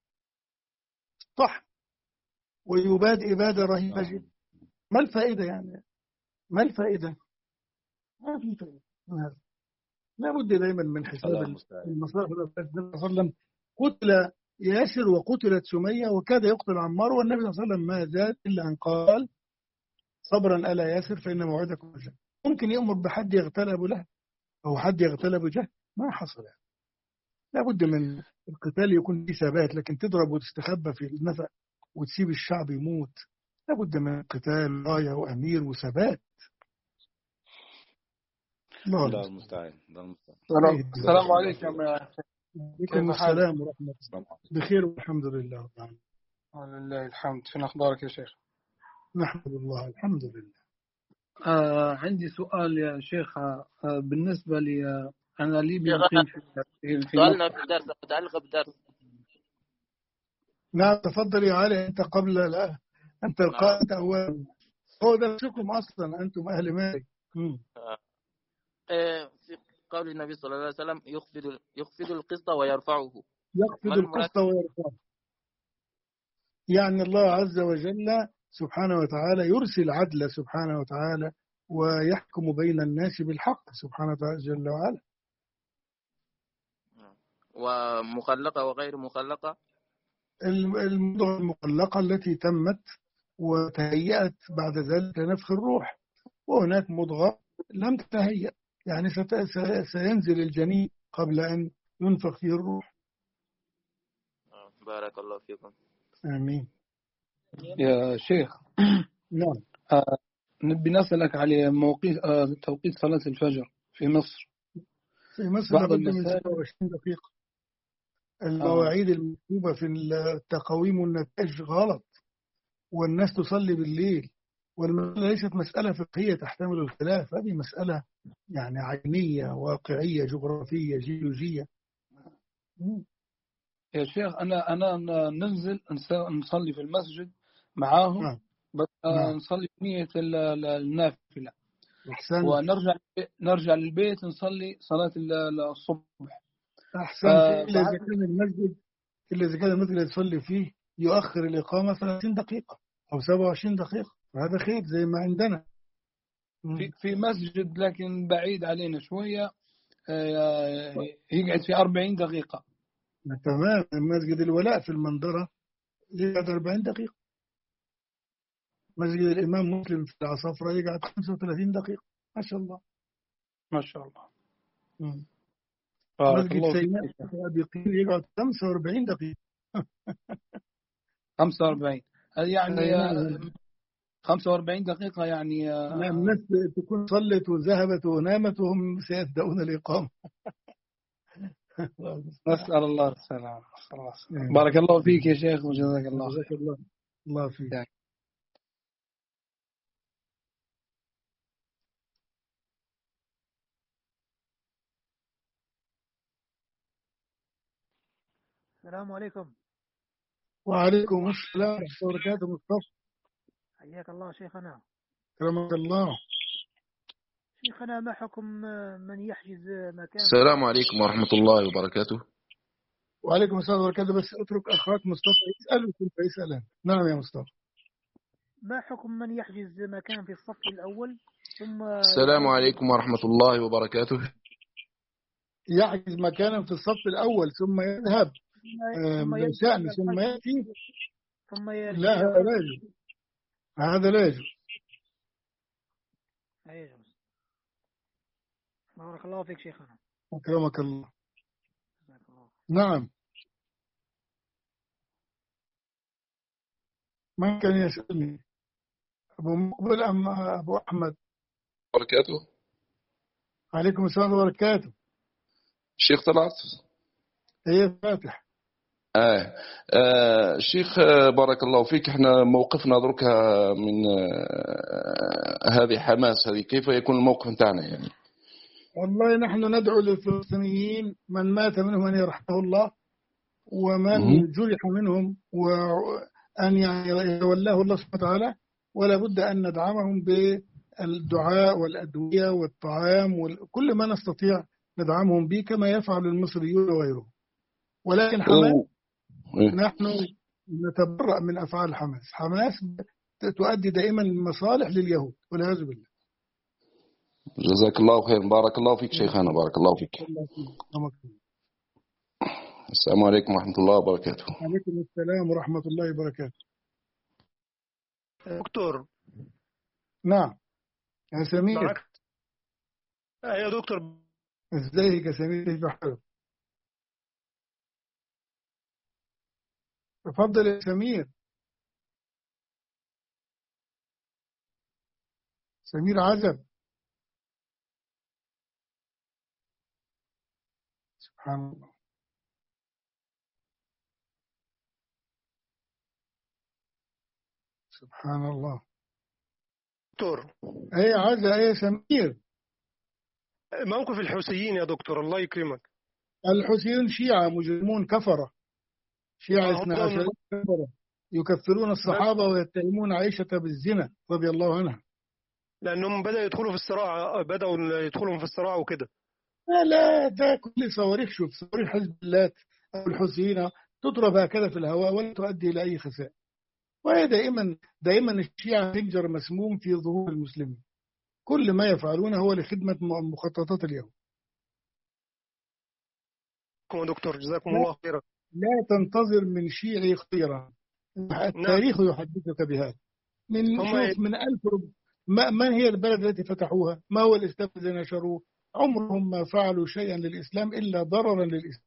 طحن ويباد إبادة رهيبة جدا. ما الفائدة يعني؟ ما الفائدة؟ ما في فائدة من هذا. لا بد دائما من حساب المصالح. النبي صلى الله عليه وسلم قتل ياسر وقتلت سمية وكاد يقتل عمار، والنبي صلى الله عليه وسلم ما زاد إلا أن قال صبرا آل ياسر فإن موعدكم الجنة. ممكن يأمر بحد يغتال أبو لهب أو حد يغتال أبو جهل، ما حصل يعني. لابد من القتال يكون فيه ثبات، لكن تضرب وتستخبى في النفق وتسيب الشعب يموت. لابد من القتال راية وأمير وثبات. الله المستعان. السلام عليكم. عليكم السلام ورحمة الله. بخير والحمد لله. لله الحمد. شنو أخبارك يا شيخ؟ نحمد الله الحمد لله. آه عندي سؤال يا شيخ. آه بالنسبة لي آه أنا لي مقيم في في سؤالنا في الدرس متعلق بالدرس. نعم تفضل يا علي. أنت قبل لا أنت القائد أولا. هو درسكم أصلا أنتم أهل مالك. آه. في قول النبي صلى الله عليه وسلم يخفض يخفض القسط ويرفعه. يخفض القسط ويرفعه، يعني الله عز وجل سبحانه وتعالى يرسل عدل سبحانه وتعالى ويحكم بين الناس بالحق سبحانه وتعالى جل وعلا. ومخلقة وغير مخلقة. المضغة المخلقة التي تمت وتهيأت بعد ذلك لنفخ الروح، وهناك مضغة لم تتهيأ، يعني سينزل الجنين قبل أن ينفخ فيه الروح. بارك الله فيكم. آمين. يا شيخ نعم. آه نبي نسألك على موقيت آه توقيت صلاة الفجر في مصر. في مصر لابد من ستة وعشرين دقيقة. المواعيد آه. المكتوبة في التقويم والنتائج غلط، والناس تصلي بالليل، والمسألة ليست مسألة فقهية تحتمل الخلاف، هذه مسألة يعني عينية واقعية جغرافية جيولوجية. يا شيخ أنا أنا ننزل نصلي في المسجد معاهم. نعم. بس نعم. نصلي بنية النافلة أحسن. ونرجع نرجع للبيت نصلي صلاة الصبح. أحسن. آه إلا إذا كان المسجد إلا إذا كان المسجد اللي تصلي فيه يؤخر الإقامة ثلاثين دقيقة أو سبعة وعشرين دقيقة، وهذا خير زي ما عندنا. في في مسجد لكن بعيد علينا شوية يقعد في أربعين دقيقة. تمام. مسجد الولاء في المنظرة يقعد أربعين دقيقة. مسجد الإمام مسلم في العصافرة يقعد خمسة وثلاثين دقيقة. ما شاء الله ما شاء الله. مم. مسجد سيناء أبي قير يقعد خمسة وأربعين دقيقة. خمسة وأربعين يعني خمسة وأربعين دقيقة يعني. نعم. الناس تكون صلت وذهبت ونامت وهم سيبدأون الإقامة. نسأل الله السلامة. بارك الله فيك يا شيخ وجزاك الله خير. جزاك الله الله فيك. السلام عليكم. وعليكم السلام ورحمة الله وبركاته. مصطفى حياك الله شيخنا. كرمك الله. شيخنا ما حكم من يحجز مكان؟ السلام عليكم ورحمة الله وبركاته. وعليكم السلام وبركاته. بس اترك أخاك مصطفى يسأل وكنت يسأل. نعم يا مصطفى. ما حكم من يحجز مكان في الصف الأول ثم السلام عليكم ورحمة الله وبركاته. يحجز مكانا في الصف الأول ثم يذهب ثم من شأن ثم يأتي ثم يرجع؟ لا هذا لا يجوز. هذا لا يجوز. لا يجوز. بارك الله فيك شيخنا. أكرمك الله. نعم. من كان يسألني؟ أبو مقبل أم أبو أحمد؟ بركاته. عليكم السلام وبركاته. الشيخ طلعت. هي فاتح. آه. آه. الشيخ بارك الله فيك، احنا موقفنا درك من آه هذه حماس هذه، كيف يكون الموقف نتاعنا يعني؟ والله نحن ندعو للفلسطينيين من مات منهم أن يرحمه الله، ومن جرح منهم وأن يولاه الله سبحانه وتعالى، ولا بد أن ندعمهم بالدعاء والأدوية والطعام وكل ما نستطيع ندعمهم به كما يفعل المصريون وغيرهم. ولكن حماس نحن نتبرأ من أفعال حماس. حماس تؤدي دائما المصالح لليهود والعياذ بالله. جزاك الله خير. بارك الله فيك شيخنا. بارك الله فيك. السلام عليكم ورحمة الله وبركاته. عليكم السلام ورحمة الله وبركاته. دكتور. نعم يا سمير. معك. يا دكتور ازيك يا سمير؟ كيف حالك؟ تفضل يا سمير. سمير عزب. سبحان الله. سبحان الله. دكتور. ايه عزب ايه سمير؟ موقف الحوثيين يا دكتور الله يكرمك. الحوثيين شيعة مجرمون كفرة. شيعة اثنا عشر كفرة يكفرون الصحابة ويتهمون عائشة بالزنا رضي الله عنها، لأنهم بدأوا يدخلوا في الصراع، بدأوا يدخلوا في الصراع وكده. لا لا ده كل صواريخ. شوف صواريخ حزب الله أو الحوثيين تضرب هكذا في الهواء ولا تؤدي إلى أي خسائر. وهي دائما دائما الشيعة خنجر مسموم في ظهور المسلمين. كل ما يفعلونه هو لخدمة مخططات اليهود. دكتور جزاكم الله خيرا. لا تنتظر من شيعي خيرا. التاريخ نعم. يحدثك بهذا. من شوف من ألف رب... ما من هي البلد التي فتحوها؟ ما هو الإسلام الذي نشروه؟ عمرهم ما فعلوا شيئا للإسلام إلا ضررا للإسلام.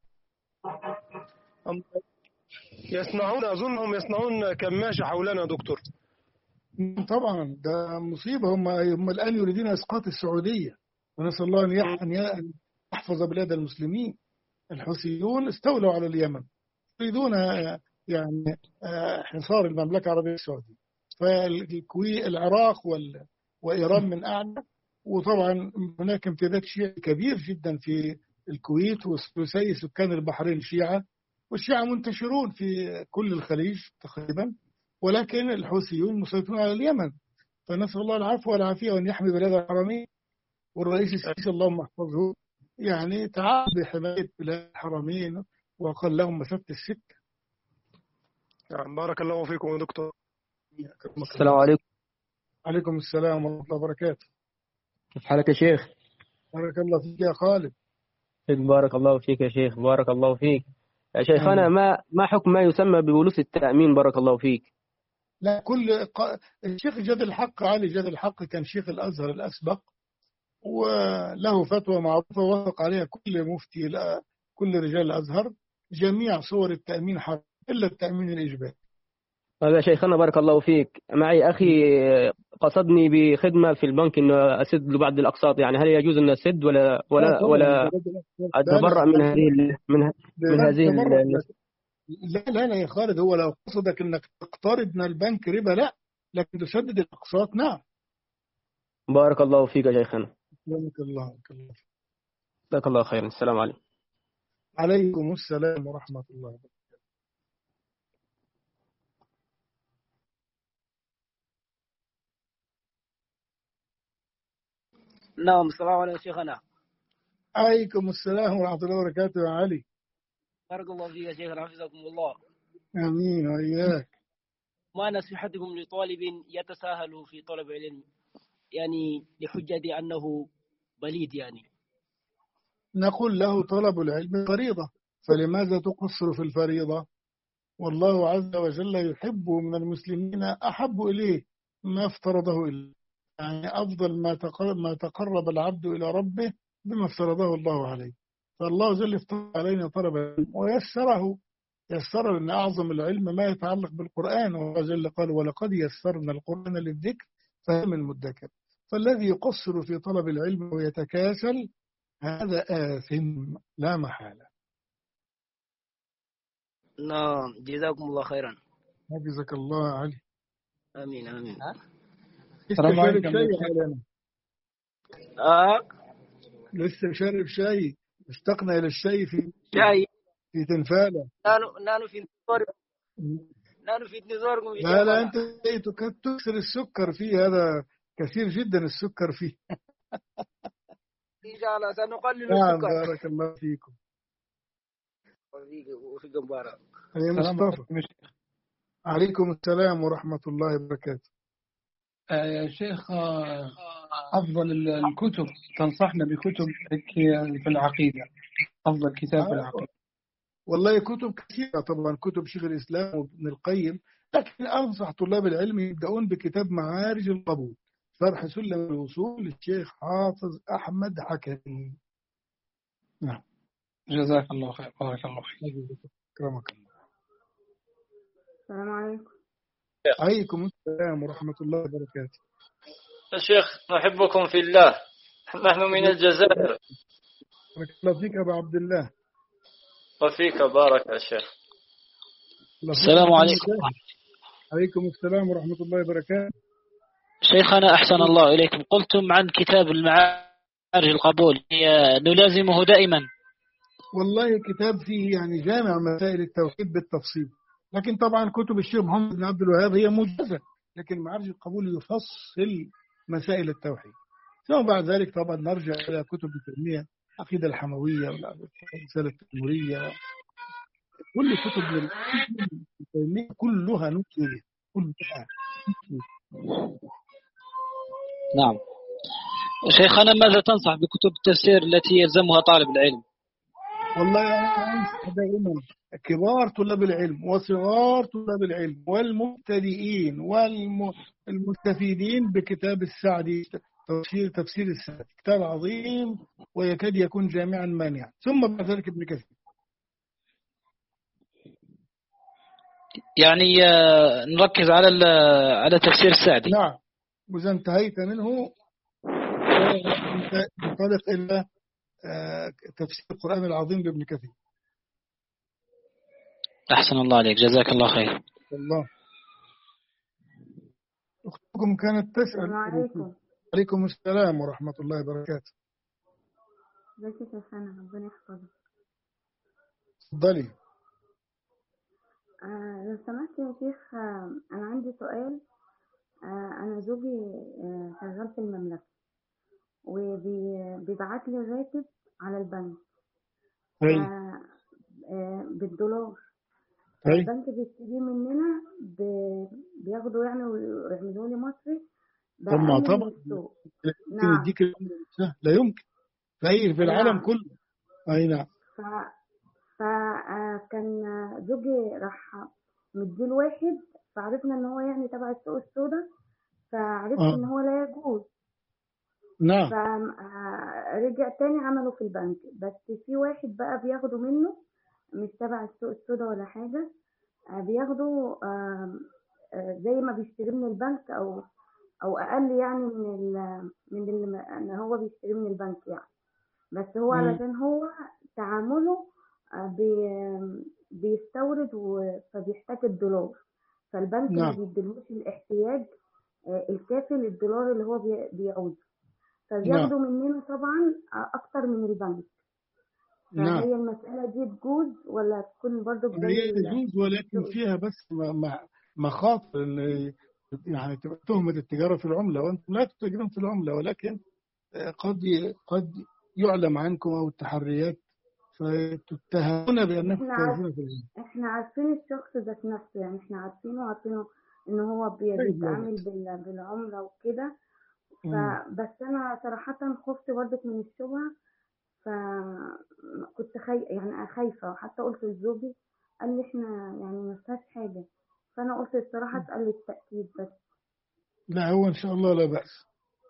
يصنعون أظنهم يصنعون كماشة حولنا دكتور. طبعا ده مصيبة. هم هم الآن يريدون إسقاط السعودية، ونسأل الله أن يحفظ بلاد المسلمين. الحوثيون استولوا على اليمن، يريدون يعني حصار المملكة العربية السعودية. فالكويت العراق وال... وإيران من أعلى. وطبعا هناك امتداد شيعي كبير جدا في الكويت، وثلثي سكان البحرين شيعة، والشيعة منتشرون في كل الخليج تقريبا، ولكن الحوثيون مسيطرون على اليمن. فنسأل الله العفو والعافية وأن يحمي بلاد الحرمين. والرئيس السيسي اللهم احفظه يعني تعال بحماية بلاد الحرمين وقال لهم مسافة السكة. بارك الله فيكم يا دكتور. السلام عليكم. عليكم السلام ورحمة الله وبركاته. كيف حالك يا شيخ؟ بارك الله فيك يا خالد. بارك الله فيك يا شيخ. بارك الله فيك يا شيخنا. ما ما حكم ما يسمى بولوس التأمين؟ بارك الله فيك. لا كل ق... الشيخ جاد الحق علي جاد الحق كان شيخ الأزهر الأسبق، وله فتوى معروفة وافق عليها كل مفتي لا كل رجال الأزهر. جميع صور التأمين حرام إلا التأمين الإجباري. هذا شيخنا بارك الله فيك. معي أخي قصدني بخدمة في البنك إنه أسد له بعض الأقساط، يعني هل يجوز أن أسد ولا ولا ولا أتبرأ من هذه من من هذه لا لا لا يا خالد، هو لو قصدك إنك تقترض من البنك ربا لا، لكن تسدد الأقساط نعم. بارك الله فيك يا شيخنا. جزاك الله. جزاك الله خيرا. السلام عليكم. عليكم السلام ورحمة الله وبركاته. نعم. السلام عليكم شيخنا. عليكم السلام ورحمة الله وبركاته يا علي. بارك الله فيك يا شيخنا، حفظكم الله. آمين وإياك. ما نصيحتكم لطالب يتساهل في طلب العلم، يعني لحجة أنه بليد؟ يعني نقول له طلب العلم فريضة، فلماذا تقصر في الفريضة؟ والله عز وجل يحب من المسلمين أحب إليه ما افترضه إليه، يعني أفضل ما تقرب, ما تقرب العبد إلى ربه بما افترضه الله عليه. فالله جل افترض علينا طلب العلم ويسره، يسر لنا أعظم العلم ما يتعلق بالقرآن، والله جل قال ولقد يسرنا القرآن للذكر فهل من مدكر. فالذي يقصر في طلب العلم ويتكاسل هذا آثم لا محالة. نعم. جزاكم الله خيرا. حفظك الله يا علي. آمين آمين. لسه شارب شاي علينا؟ آه لسه شارب شاي؟ اشتقنا إلى الشاي في شاي في تنفالة. نانو نانو في انتظار نانو في انتظاركم. لا لا أنت تكسر السكر فيه، هذا كثير جدا السكر فيه. إن شاء الله سنقلل نعم السكر. بارك الله فيكم. وفيكم مبارك. يا مصطفى. عليكم السلام ورحمة الله وبركاته. يا شيخ، أفضل الكتب تنصحنا بكتب في العقيدة، أفضل كتاب في العقيدة؟ والله كتب كثيرة طبعا، كتب شيخ الإسلام وابن القيم، لكن أنصح طلاب العلم يبدأون بكتاب معارج القبول، شرح سلم الوصول للشيخ حافظ أحمد حكمي. نعم. جزاك الله خير. بارك الله فيك. أكرمك الله. السلام عليكم. عليكم السلام ورحمة الله وبركاته. الشيخ نحبكم في الله، نحن من الجزائر. بارك الله فيك أبا عبد الله. وفيك بارك يا شيخ. السلام عليكم. عليكم السلام ورحمة الله وبركاته. شيخنا أحسن الله إليكم، قلتم عن كتاب المعارج القبول نلازمه دائما. والله كتاب فيه يعني جامع مسائل التوحيد بالتفصيل، لكن طبعا كتب الشيخ محمد بن عبد الوهاب هي موجزة، لكن معارج القبول يفصل مسائل التوحيد. ثم بعد ذلك طبعا نرجع إلى كتب التنمية، عقيدة الحموية والرسالة التيمورية، كل كتب التنمية كلها نكتة كلها. نعم. شيخنا ماذا تنصح بكتب التفسير التي يلزمها طالب العلم؟ والله أنا أنصح دائما كبار طلاب العلم وصغار طلاب العلم والمبتدئين والمستفيدين بكتاب السعدي، تفسير تفسير السعدي، كتاب عظيم ويكاد يكون جامعا مانعا. ثم بعد ذلك ابن كثير. يعني نركز على على تفسير السعدي. نعم. وإذا انتهيت منه انطلق إلى تفسير القرآن العظيم بابن كثير. أحسن الله عليك، جزاك الله خير. الله. أختكم كانت تسأل. السلام عليكم. عليكم السلام ورحمة الله وبركاته. ازيك يا شيخنا، ربنا يحفظك. اتفضلي. آه لو سمحت يا شيخ، آه أنا عندي سؤال. آه أنا زوجي آه شغال في المملكة وبيبعت لي راتب على البنك آه آه بالدولار. البنك بيشتري مننا بياخدوا يعني ويعملوا لي مصري طبعا طبعا. نعم. يديك لا يمكن في في العالم نعم. كله. اي نعم. ف فكان زوجي راح مديل واحد، فعرفنا ان هو يعني تبع السوق السوداء، فعرفت آه. ان هو لا يجوز. نعم. فرجع تاني عمله في البنك، بس في واحد بقى بياخده منه مش تبع السوق السوداء ولا حاجة، بياخده زي ما بيشتري من البنك او او اقل يعني من ال من ال ان هو بيشتري من البنك يعني، بس هو علشان هو تعامله بي بيستورد فبيحتاج الدولار، فالبنك ما نعم. بيديلهوش الاحتياج الكافي للدولار اللي هو بيعوزه، فبياخدوا نعم. مننا طبعا اكتر من البنك. فهي نعم. المسألة دي تجوز ولا تكون برضو هي تجوز، ولكن فيها بس مخاطر، يعني تبقى تهمة التجارة في العملة، وانتم لا تتاجرون في العملة، ولكن قد قد يعلم عنكم أو التحريات فتتهمون بأنكم احنا تعرفون عارف في العلم. احنا عارفين الشخص ذات نفسه، يعني احنا عارفينه وعارفينه ان هو بي- طيب يا بيتعامل بس. بال- بالعملة وكده. مم. فبس انا صراحة خفت برضك من الشبهة، فكنت خي... يعني خايفة، وحتى قلت لزوجي قال لي احنا يعني ما فيهاش حاجة، فانا قلت الصراحة اسأل للتأكيد بس. لا هو إن شاء الله لا بأس.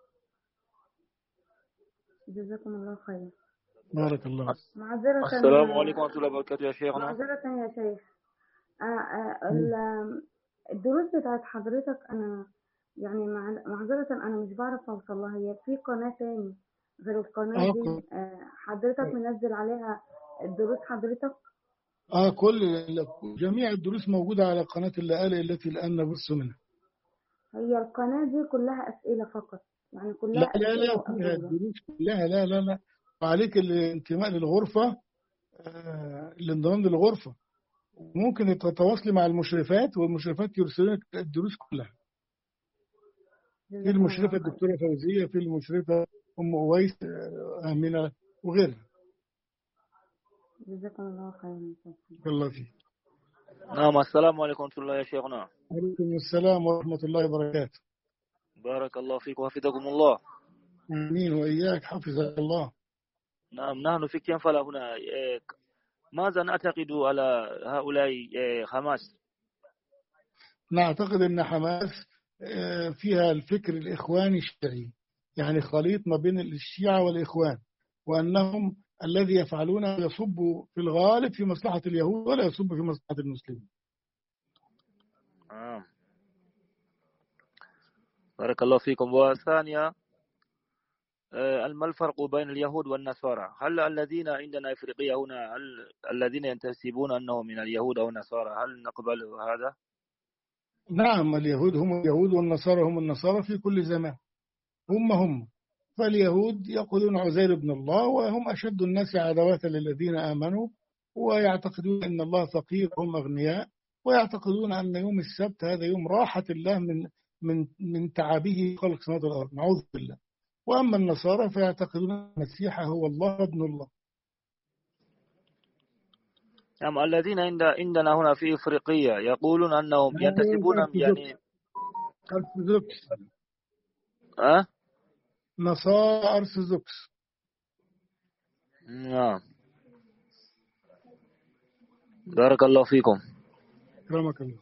جزاكم الله خير. بارك الله. معذرة السلام عليكم ورحمة الله وبركاته يا شيخنا. معذرة يا شيخ. آه آه ال- الدروس بتاعت حضرتك أنا يعني مع- معذرة أنا مش بعرف أوصل لها. هي في قناة تاني غير القناة آه دي كل آه حضرتك منزل عليها الدروس حضرتك؟ آه كل جميع الدروس موجودة على قناة اللآلئ التي الآن نبث منها. هي القناة دي كلها أسئلة فقط، يعني لا كلها لا أسئلة لا فيها وأجوبة. الدروس كلها. لا لا لا وعليك الانتماء للغرفة، آه الانضمام للغرفة. ممكن تتواصلي مع المشرفات والمشرفات يرسلونك الدروس كلها. في جزاكم المشرفة الله خير. الدكتورة فوزية، في المشرفة أم أويس، آه، آمنة وغيرها. جزاكم الله خير. بارك الله فيك. نعم السلام عليكم ورحمة الله يا شيخنا. عليكم السلام ورحمة الله وبركاته. بارك الله فيك وحفظكم الله. آمين وإياك حفظك الله. نعم نحن في كنفلا هنا إيه، ماذا نعتقد على هؤلاء إيه، حماس؟ نعتقد أن حماس آه، فيها الفكر الإخواني الشيعي، يعني خليط ما بين الشيعة والإخوان، وأنهم الذي يفعلونه يصب في الغالب في مصلحة اليهود ولا يصب في مصلحة المسلمين. آه. بارك الله فيكم. وثانيا آه، ما الفرق بين اليهود والنصارى؟ هل الذين عندنا إفريقيا هنا هل الذين ينتسبون أنهم من اليهود أو النصارى هل نقبل هذا؟ نعم اليهود هم اليهود والنصارى هم النصارى في كل زمان، هم هم. فاليهود يقولون عزير ابن الله، وهم أشد الناس عداوة للذين آمنوا، ويعتقدون أن الله فقير وهم أغنياء، ويعتقدون أن يوم السبت هذا يوم راحة الله من من من تعابه خلق السماوات والأرض، نعوذ بالله. وأما النصارى فيعتقدون أن المسيح هو الله ابن الله. نعم الذين عند عندنا هنا في إفريقيا يقولون أنهم ينتسبون يعني أرثوذكس. أه؟ نصارى أرثوذكس. نعم بارك الله فيكم. كرمك الله.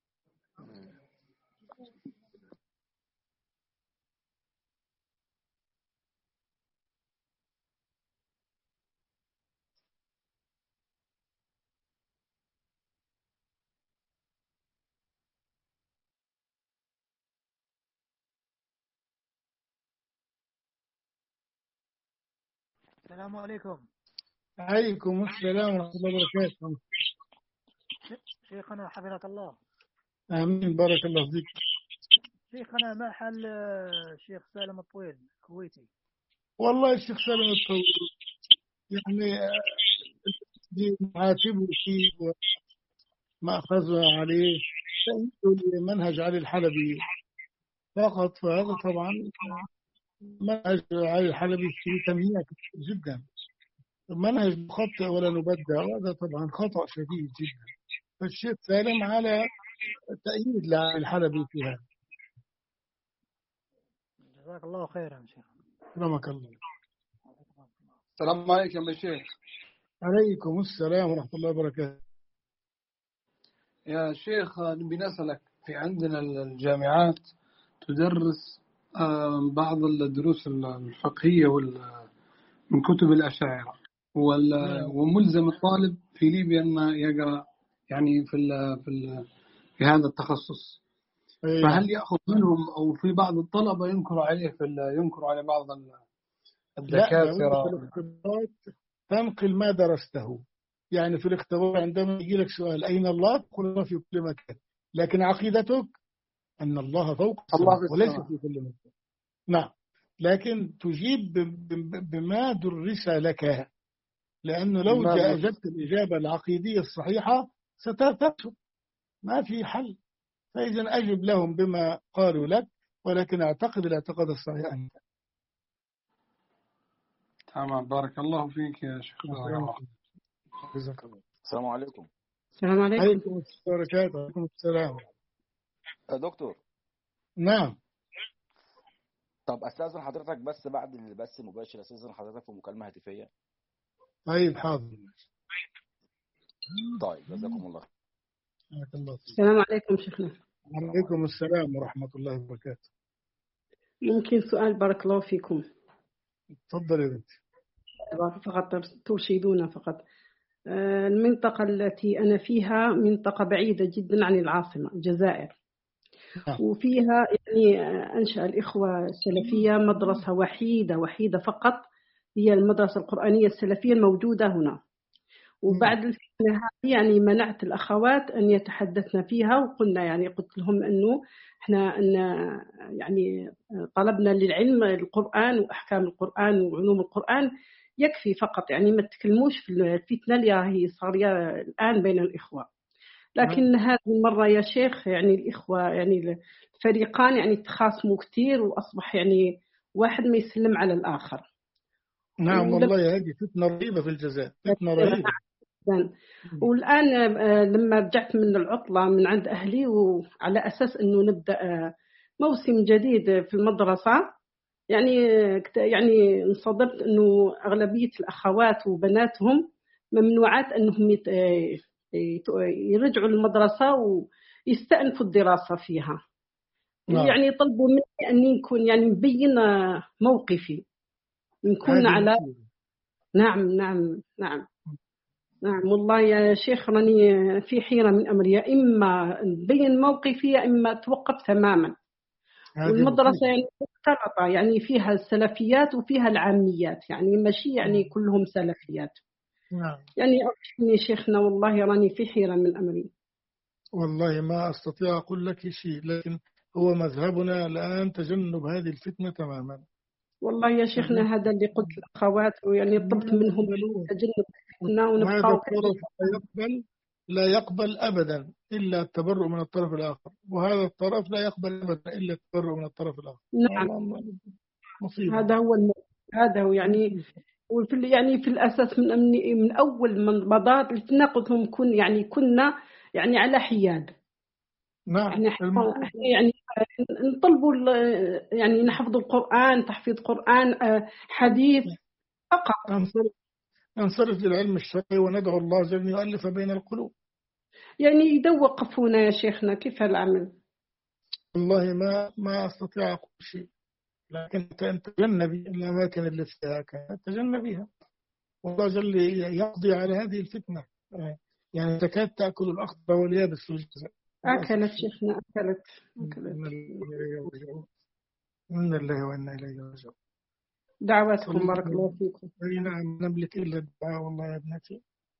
السلام عليكم. عليكم السلام ورحمة الله وبركاته. شيخنا حفظك الله. آمين بارك الله فيك. شيخنا ما حال الشيخ سالم الطويل الكويتي؟ والله الشيخ سالم الطويل يعني نعاتبه فيه وما أخذنا عليه منهج علي الحلبي فقط، فهذا طبعا منهج علي الحلبي فيه تمييز جدا، منهج مخطئ ولا نبدع، وهذا طبعا خطأ شديد جدا. فالشيخ سالم على تأييد لعلي الحلبي في هذا. جزاك الله خيرا شيخ. رحمك الله. السلام عليكم يا شيخ. عليكم السلام ورحمة الله وبركاته. يا شيخ نبي نسألك، في عندنا الجامعات تدرس بعض الدروس الفقهية من كتب الأشاعرة، وملزم الطالب في ليبيا أن يقرأ يعني في في في هذا التخصص. فهل يأخذ منهم أو في بعض الطلبة ينكر عليه في ينكر على بعض الدكاترة؟ لا، في الاختبارات تنقل ما درسته، يعني في الاختبار عندما يجي لك سؤال أين الله تقول الله في كل مكان، لكن عقيدتك أن الله فوق السماء وليس في كل مكان. نعم، لكن تجيب بما درس لك، لأنه لو أجبت الإجابة العقيدية الصحيحة ستفسد، ما في حل. فإذا أجب لهم بما قالوا لك، ولكن أعتقد الاعتقاد الصحيح أنت. تمام. بارك الله فيك يا شيخ. جزاك الله. السلام عليكم. السلام عليكم. عليكم السلام. عليكم السلام. يا دكتور. نعم. طب استاذن حضرتك بس بعد البث المباشر استاذن حضرتك في مكالمه هاتفيه. طيب حاضر. طيب جزاكم الله. الله. السلام عليكم شيخنا. وعليكم السلام ورحمة الله وبركاته. ممكن سؤال بارك الله فيكم. تفضل يا بنتي. فقط ترشدونا فقط. المنطقة التي أنا فيها منطقة بعيدة جدا عن العاصمة الجزائر. وفيها يعني أنشأ الإخوة السلفية مدرسة وحيدة وحيدة فقط، هي المدرسة القرآنية السلفية الموجودة هنا. وبعد الفتنة هذه يعني منعت الأخوات أن يتحدثن فيها، وقلنا يعني قلت لهم أنه إحنا أن يعني طلبنا للعلم القرآن وأحكام القرآن وعلوم القرآن يكفي فقط، يعني ما تكلموش في الفتنة اللي هي صارية الآن بين الإخوة. لكن هذه المرة يا شيخ يعني الإخوة يعني الفريقان يعني تخاصموا كثير، وأصبح يعني واحد ما يسلم على الآخر. نعم والله هذه فتنة رهيبة في الجزائر، فتنة رهيبة. والآن لما رجعت من العطلة من عند أهلي وعلى أساس أنه نبدأ موسم جديد في المدرسة، يعني يعني انصدمت أنه أغلبية الأخوات وبناتهم ممنوعات أنهم يرجعوا المدرسة ويستأنفوا الدراسة فيها. نعم. يعني طلبوا مني أن يكون يعني مبين موقفي، نكون على نعم نعم نعم نعم والله يا شيخ راني في حيرة من أمر، يا إما نبين موقفي يا إما توقف تماما. والمدرسة يعني مختلطة، يعني فيها السلفيات وفيها العاميات، يعني ماشي يعني كلهم سلفيات. نعم. يعني أرشدني شيخنا والله راني في حيرة من أمري. والله ما أستطيع أقول لك شيء، لكن هو مذهبنا الآن تجنب هذه الفتنة تماما. والله يا شيخنا هذا اللي قلت الأخوات ويعني طلبت منهم تجنب الفتنة ونبقى. هذا الطرف لا يقبل لا يقبل أبدا إلا التبرؤ من الطرف الآخر، وهذا الطرف لا يقبل أبدا إلا التبرؤ من الطرف الآخر. نعم. هذا هو الم... هذا هو يعني وفي يعني في الأساس من أمني من أول من مضات التناقضهم كن يعني كنا يعني على حياد. نعم. يعني يعني نطلبوا يعني نحفظ القرآن، تحفيظ قرآن، حديث فقط. ننصرف ننصرف للعلم الشرعي وندعو الله جل يؤلف بين القلوب. يعني يدوقفونا يا شيخنا كيف العمل؟ والله ما ما أستطيع أقول شيء، لكن تجنبي الأماكن التي فيها كانت تجنبيها، والله جل يقضي على هذه الفتنة. يعني تكاد تأكل الأخضر واليابس في الجزاء. أكلت شيخنا أكلت أكلت. من الله وإنا إليه راجعون. دعواتكم بارك الله فيكم. نعم نملك إلا الدعاء والله يا ابنتي.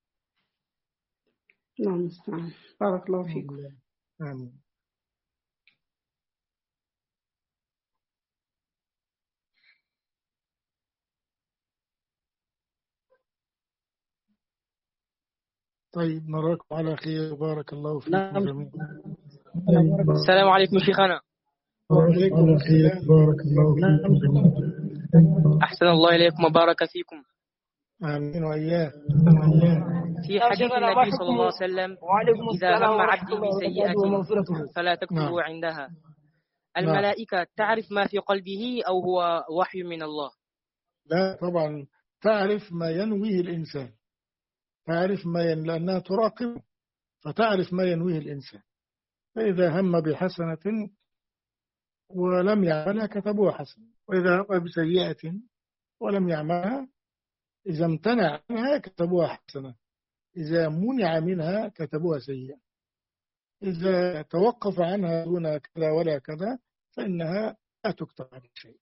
نعم نعم بارك الله فيكم. آمين. طيب نراكم على خير وبارك الله فيكم نعم. جميعا. السلام عليكم شيخنا. وعليكم السلام بارك الله فيكم جميعا. أحسن الله إليكم وبارك فيكم. آمين وإياك. في حديث النبي صلى الله عليه وسلم إذا هم عبدي بسيئة فلا تكتبوا عندها. الملائكة تعرف ما في قلبه أو هو وحي من الله؟ لا طبعا تعرف ما ينويه الإنسان، تعرف ما ين... لأنها تراقب فتعرف ما ينويه الإنسان. فإذا هم بحسنة ولم يعملها كتبوها حسنة، وإذا هم بسيئة ولم يعملها إذا امتنع عنها كتبوها حسنة، إذا منع منها كتبوها سيئة، إذا توقف عنها دون كذا ولا كذا فإنها لا تكتب على شيء.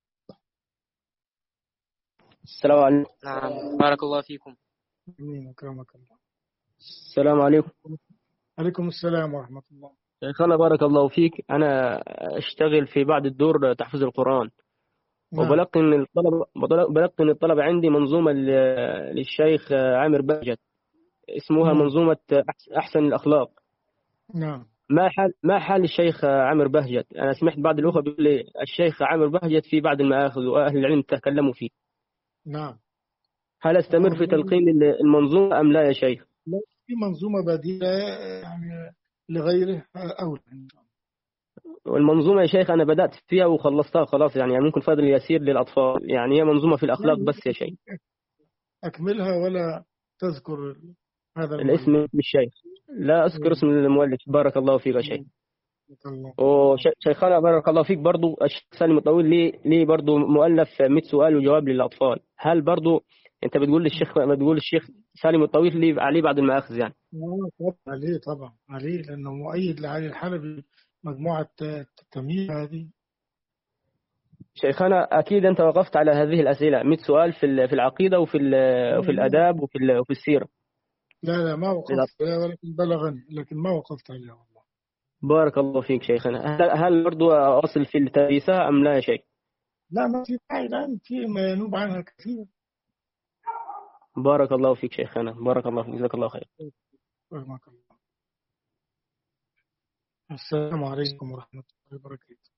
السلام عليكم. نعم بارك الله فيكم. امين اكرمك الله. السلام عليكم. عليكم السلام ورحمه الله. شيخنا بارك الله فيك، انا اشتغل في بعض الدور تحفيظ القران. نعم. وبلقن الطلب بلقن الطلب عندي منظومه للشيخ عامر بهجت اسمها نعم. منظومه احسن الاخلاق. نعم. ما حال ما حال الشيخ عامر بهجت؟ انا سمعت بعض الاخوه بيقول لي الشيخ عامر بهجت في بعض المآخذ واهل العلم تكلموا فيه. نعم. هل استمر في تلقين المنظومة أم لا يا شيخ؟ لا، في منظومة بديلة يعني لغيره أولى. والمنظومة يا شيخ أنا بدأت فيها وخلصتها خلاص، يعني ممكن فاضل يسير للأطفال، يعني هي منظومة في الأخلاق بس يا شيخ. أكملها ولا تذكر هذا المؤلف؟ الاسم مش شيخ، لا أذكر اسم المؤلف. بارك الله فيك يا شيخ. وشيخنا بارك الله فيك برضو الشيخ سالم الطويل ليه ليه برضو مؤلف مئة سؤال وجواب للأطفال. هل برضو أنت بتقول للشيخ بتقول الشيخ سالم الطويل ليه عليه بعد المآخذ يعني؟ عليه طبعا، عليه لأنه مؤيد لعلي الحلبي مجموعة التمييز هذه. شيخنا أكيد أنت وقفت على هذه الأسئلة مئة سؤال في في العقيدة وفي وفي الآداب وفي وفي السيرة. لا لا ما وقفت عليها، ولكن بلغني، لكن ما وقفت عليها والله. بارك الله فيك شيخنا. هل برضو أصل في التدريسة أم لا يا شيخ؟ لا ما في داعي، الآن في ما ينوب عنها كثير. بارك الله فيك شيخنا، بارك الله فيك، جزاك الله خير. رحمك الله. السلام عليكم ورحمة الله وبركاته.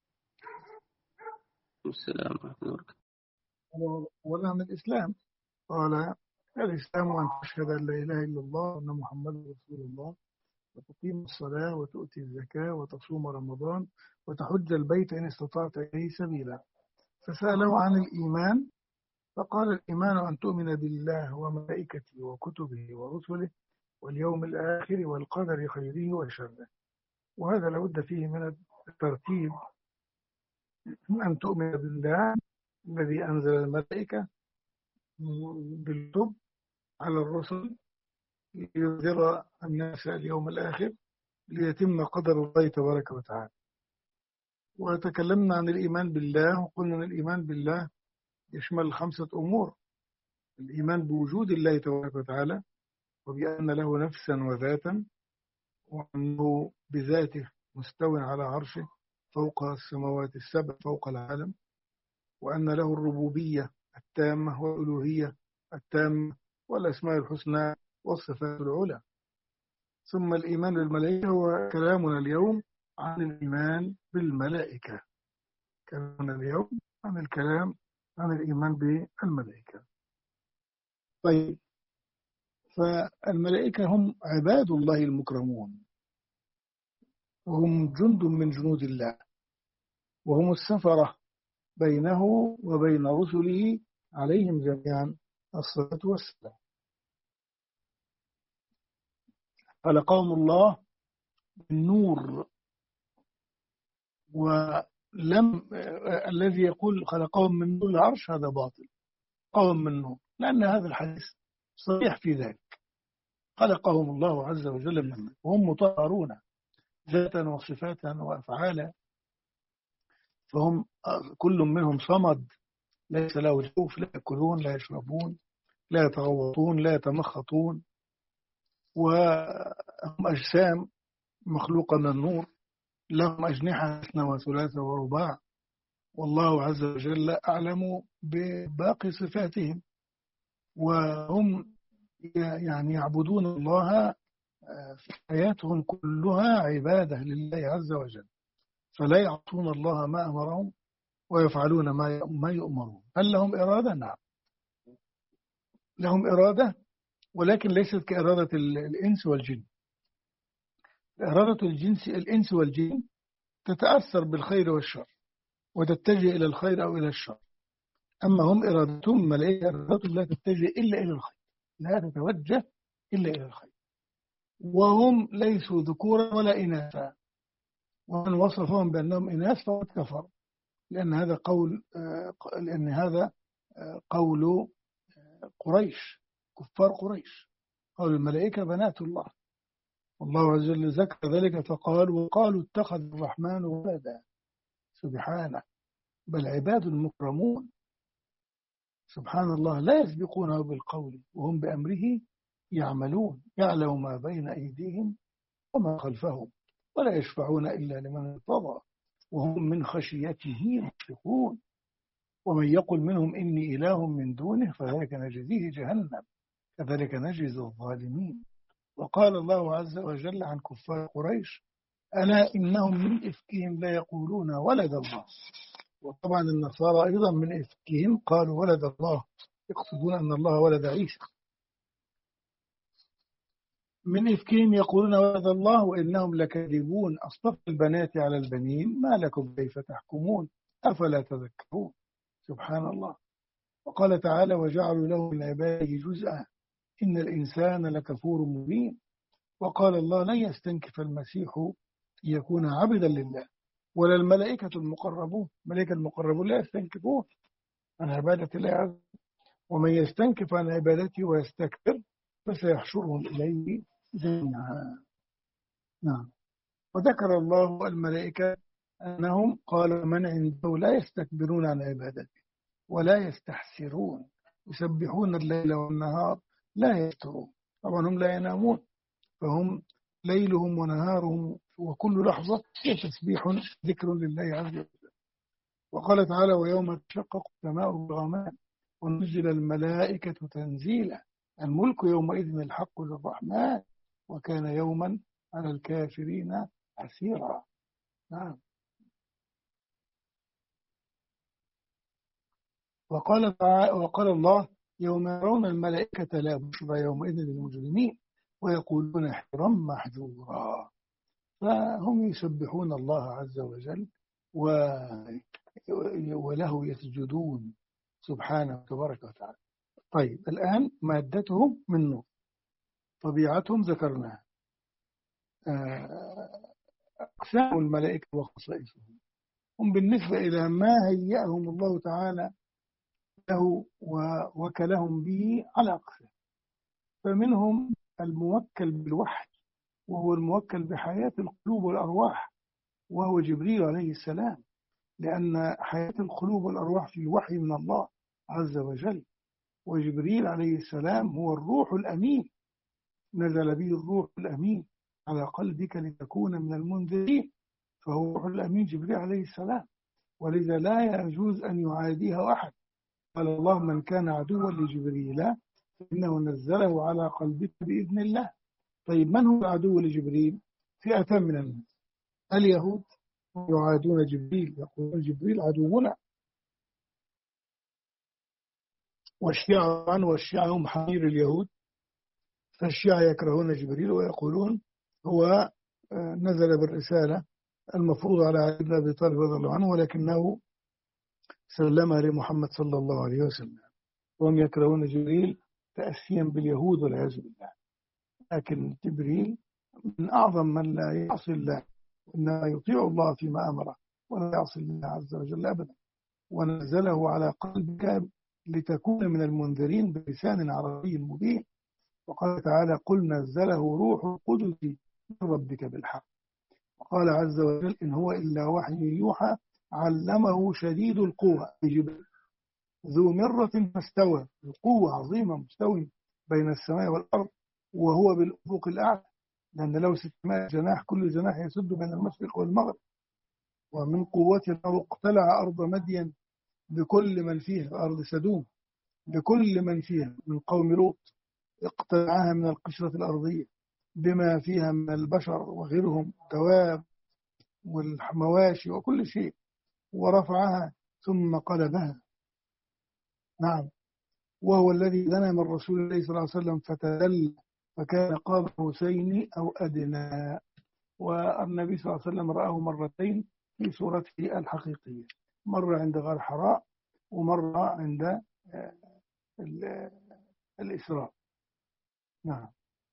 السلام ورحمة الله وبركاته. ولا من الإسلام قال الإسلام أن تشهد أن لا إله إلا الله وأن محمد رسول الله وتقيم الصلاة وتؤتي الزكاة وتصوم رمضان وتحج البيت إن استطعت إليه سبيلا. فسألوا عن الإيمان فقال الإيمان أن تؤمن بالله وملائكته وكتبه ورسله واليوم الآخر والقدر خيره وشره. وهذا لابد فيه من الترتيب، أن تؤمن بالله الذي أنزل الملائكة بالكتب على الرسل لينذر الناس اليوم الآخر ليتم قدر الله تبارك وتعالى. وتكلمنا عن الإيمان بالله وقلنا أن الإيمان بالله يشمل خمسة أمور: الإيمان بوجود الله تبارك وتعالى، وبأن له نفسا وذاتا، وأنه بذاته مستوى على عرشه فوق السماوات السبع فوق العالم، وأن له الربوبية التامة والألوهية التامة والأسماء الحسنى والصفات العلى. ثم الإيمان بالملائكة هو كلامنا اليوم عن الإيمان بالملائكة. كلامنا اليوم عن الكلام عن الإيمان بالملائكة. طيب، فالملائكة هم عباد الله المكرمون، وهم جند من جنود الله، وهم السفرة بينه وبين رسله عليهم جميعا الصلاة والسلام. خلقهم الله من نور، ولم الذي يقول خلقهم من نور العرش هذا باطل. خلقهم من نور، لأن هذا الحديث صريح في ذلك. خلقهم الله عز وجل من نور، وهم مطهرون ذاتا وصفاتا وأفعالا، فهم كل منهم صمد ليس له جوف، لا يأكلون لا يشربون لا يتغوطون لا يتمخطون، وهم أجسام مخلوقة من النور، لهم أجنحة اثنى وثلاثة ورباع، والله عز وجل أعلم بباقي صفاتهم. وهم يعني يعبدون الله في حياتهم كلها عبادة لله عز وجل، فلا يعطون الله ما أمرهم ويفعلون ما يؤمرون. هل لهم إرادة؟ نعم لهم إرادة، ولكن ليست كإرادة الإنس والجن. إرادة الجنس الإنس والجن تتأثر بالخير والشر وتتجه إلى الخير أو إلى الشر، أما هم إرادتهم ملائكة إرادتهم لا تتجه إلا إلى الخير، لا تتوجه إلا إلى الخير. وهم ليسوا ذكورا ولا إناثا، ومن وصفهم بأنهم إناث فقد كفر، لأن هذا قول لأن هذا قول قريش، كفار قريش، قول الملائكة بنات الله، والله عز وجل ذكر ذلك فقال وقالوا اتخذ الرحمن ولدا. سبحانه، بل عباد مكرمون سبحان الله لا يسبقونه بالقول وهم بأمره يعملون، يعلم ما بين أيديهم وما خلفهم ولا يشفعون إلا لمن ارتضى وهم من خشيته مشفقون. ومن يقل منهم إني إله من دونه فذلك نجزيه جهنم كذلك نجزي الظالمين. وقال الله عز وجل عن كفار قريش ألا إنهم من إفكهم لا يقولون ولد الله وطبعا النصارى أيضا من إفكهم قالوا ولد الله، يقصدون أن الله ولد عيسى. من إفكهم يقولون ولد الله وإنهم لكاذبون، أصطفى البنات على البنين ما لكم كيف تحكمون أفلا تذكرون. سبحان الله. وقال تعالى وجعلوا له من عباده جزءا إن الإنسان لكفور مبين. وقال الله لن يستنكف المسيح يكون عبدا لله ولا الملائكة المقربون، الملائكة المقربون لا يستنكفون عن عبادة الله عز وجل، ومن يستنكف عن عبادته ويستكبر فسيحشرهم إليه جميعا. نعم. وذكر الله الملائكة أنهم قال من عنده لا يستكبرون عن عبادته ولا يستحسرون يسبحون الليل والنهار لا يفترون. طبعا هم لا ينامون، فهم ليلهم ونهارهم وكل لحظة هي تسبيح ذكر لله عز وجل. وقال تعالى ويوم تشقق السماء بالغمام ونزل الملائكة تنزيلا الملك يومئذ الحق للرحمن وكان يوما على الكافرين عسيرا. نعم. وقال وقال الله يوم يرون الملائكة لا بشرى يومئذ للمجرمين ويقولون حرا محجورا. فهم يسبحون الله عز وجل وله يسجدون سبحانه تبارك وتعالى. طيب الآن مادتهم من نور، طبيعتهم ذكرناها، أقسام الملائكة وخصائصهم. هم بالنسبة إلى ما هيأهم الله تعالى له ووكلهم به على أقسام. فمنهم الموكل بالوحي وهو الموكل بحياة القلوب والأرواح وهو جبريل عليه السلام، لأن حياة القلوب والأرواح في الوحي من الله عز وجل، وجبريل عليه السلام هو الروح الأمين نزل به الروح الأمين على قلبك لتكون من المنذرين، فهو الروح الأمين جبريل عليه السلام، ولذا لا يجوز أن يعاديه أحد. قال الله من كان عدوا لجبريل فإنه نزله على قلبك بإذن الله. طيب من هو العدو لجبريل؟ فئة من الناس، اليهود يعادون جبريل يقولون جبريل عدونا، والشيعة عنه والشيعة هم حمير اليهود، فالشيعة يكرهون جبريل ويقولون هو نزل بالرسالة المفروض على علي بن أبي طالب رضي الله عنه ولكنه سلمها لمحمد صلى الله عليه وسلم. وهم يكرهون جبريل تأسيا باليهود والعياذ بالله. لكن جبريل من أعظم من لا يعصي الله، إنما يطيع الله فيما أمره ولا يعصي الله عز وجل أبدا. ونزله على قلبك لتكون من المنذرين بلسان عربي مبين. وقال تعالى قل نزله روح القدس من ربك بالحق. وقال عز وجل إن هو إلا وحي يوحى علمه شديد القوى جبريل ذو مرة فاستوى، القوة عظيمة مستوي بين السماء والأرض وهو بالأفق الأعلى، لأن له ستمائة جناح كل جناح يسد بين المشرق والمغرب. ومن قوته اقتلع أرض مدين بكل من فيها، أرض سدوم بكل من فيها من قوم لوط، اقتلعها من القشرة الأرضية بما فيها من البشر وغيرهم دواب والمواشي وكل شيء، ورفعها ثم قلبها. نعم. وهو الذي دنا من رسول الله صلى الله عليه وسلم فتدلى فكان قاب قوسين أو أدنى. والنبي صلى الله عليه وسلم رآه مرتين في صورته الحقيقية، مرة عند غار حراء ومرة عند الإسراء. نعم.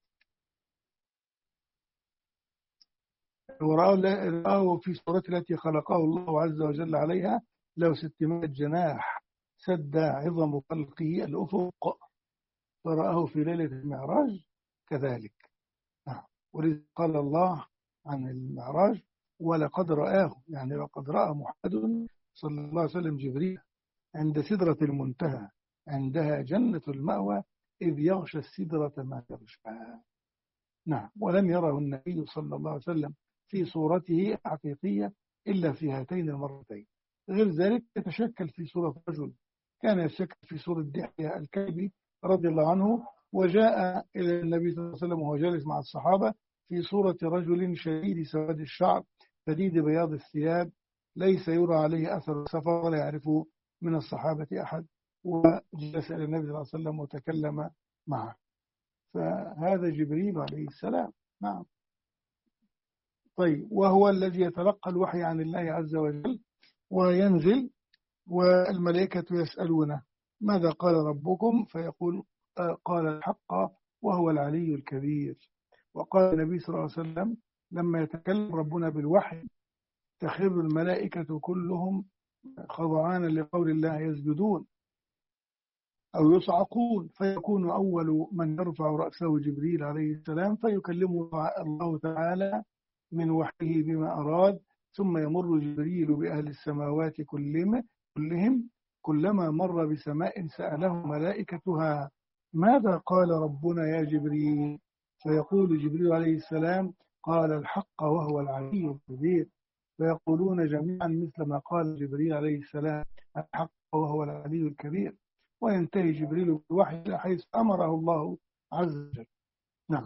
ورآه في صورته التي خلقه الله عز وجل عليها له ستمائة جناح سد عظم خلقه الأفق، فرآه في ليلة المعراج كذلك. نعم. ولذا قال الله عن المعراج ولقد رآه، يعني لقد رأى محمد صلى الله عليه وسلم جبريل عند سدرة المنتهى عندها جنة المأوى إذ يغشى السدرة ما يغشى. نعم. ولم يره النبي صلى الله عليه وسلم في صورته الحقيقية إلا في هاتين المرتين. غير ذلك يتشكل في صورة رجل، كان يتشكل في صورة دحية الكلبي رضي الله عنه، وجاء إلى النبي صلى الله عليه وسلم وهو جالس مع الصحابة في صورة رجل شديد سواد الشعر شديد بياض الثياب ليس يرى عليه أثر السفر ولا يعرفه من الصحابة أحد، وجلس إلى النبي صلى الله عليه وسلم وتكلم معه. فهذا جبريل عليه السلام. نعم. طيب، وهو الذي يتلقى الوحي عن الله عز وجل وينزل، والملائكة يسألونه ماذا قال ربكم، فيقول قال الحق وهو العلي الكبير. وقال النبي صلى الله عليه وسلم لما يتكلم ربنا بالوحي تخر الملائكة كلهم خضعانا لقول الله يسجدون أو يصعقون، فيكون أول من يرفع رأسه جبريل عليه السلام فيكلمه الله تعالى من وحيه بما أراد، ثم يمر جبريل بأهل السماوات كلهم كلهم كلما مر بسماء سأله ملائكتها ماذا قال ربنا يا جبريل، فيقول جبريل عليه السلام قال الحق وهو العلي الكبير، فيقولون جميعا مثل ما قال جبريل عليه السلام الحق وهو العلي الكبير، وينتهي جبريل بالوحي إلى حيث أمره الله عز وجل. نعم.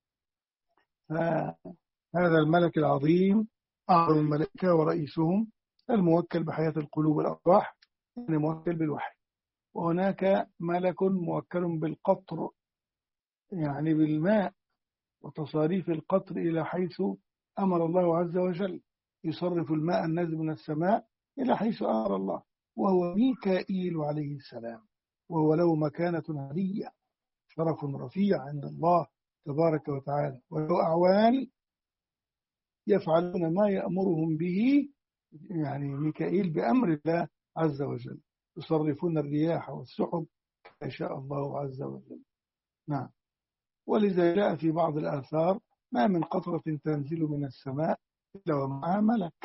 هذا الملك العظيم أعظم الملائكة ورئيسهم الموكل بحياة القلوب والأرواح، يعني موكل بالوحي. وهناك ملك موكل بالقطر، يعني بالماء وتصاريف القطر إلى حيث أمر الله عز وجل، يصرف الماء النازل من السماء إلى حيث أمر الله، وهو ميكائيل عليه السلام، وهو له مكانة عالية شرف رفيع عند الله تبارك وتعالى، وله أعوان يفعلون ما يأمرهم به، يعني ميكائيل بأمر الله عز وجل، يصرفون الرياح والسحب كما شاء الله عز وجل. نعم. ولذا جاء في بعض الآثار ما من قطرة تنزل من السماء إلا ومعها ملك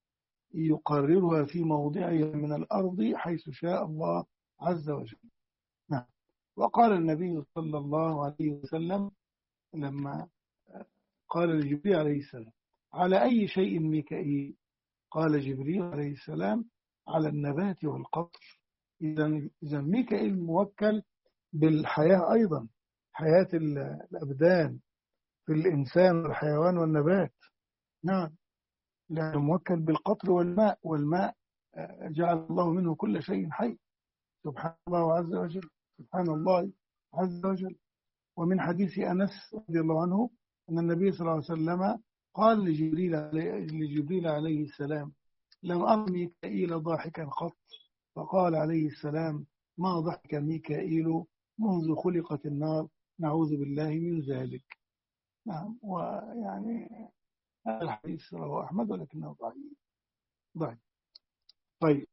يقررها في موضعها من الأرض حيث شاء الله عز وجل. نعم. وقال النبي صلى الله عليه وسلم لما قال لجبريل عليه السلام على أي شيء ميكائيل، قال جبريل عليه السلام على النبات والقطر. إذا ميكائيل موكل بالحياة أيضا، حياة الأبدان في الإنسان والحيوان والنبات. نعم. لأنه موكل بالقطر والماء، والماء جعل الله منه كل شيء حي، سبحان الله عز وجل، سبحان الله عز وجل. ومن حديث أنس رضي الله عنه أن النبي صلى الله عليه وسلم قال لجبريل عليه, لجبريل عليه السلام لم أر ميكائيل ضاحكا قط، فقال عليه السلام ما ضحك ميكائيل منذ خلقت النار، نعوذ بالله من ذلك. نعم. ويعني هذا الحديث رواه أحمد ولكنه ضعيف ضعيف. طيب،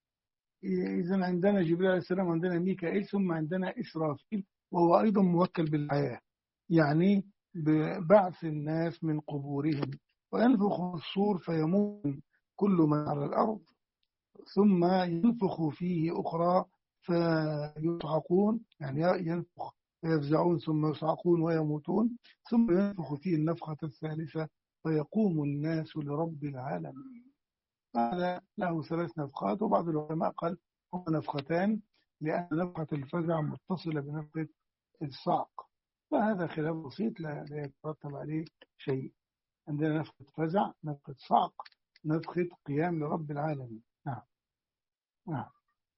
إذن عندنا جبريل عليه السلام، عندنا ميكائيل، ثم عندنا إسرافيل وهو أيضا موكل بالحياة، يعني ببعث الناس من قبورهم، وينفخ الصور فيموت كل من على الأرض، ثم ينفخ فيه أخرى فيصعقون، يعني ينفخ فيفزعون ثم يصعقون ويموتون، ثم ينفخ فيه النفخة الثالثة فيقوم الناس لرب العالمين. هذا له ثلاث نفخات، وبعض العلماء قال هما نفختان لأن نفخة الفزع متصلة بنفخة الصعق، فهذا خلاف بسيط لا يترتب عليه شيء. عندنا نفخة فزع، نفخة صعق، نفخة قيام لرب العالمين. نعم. نعم.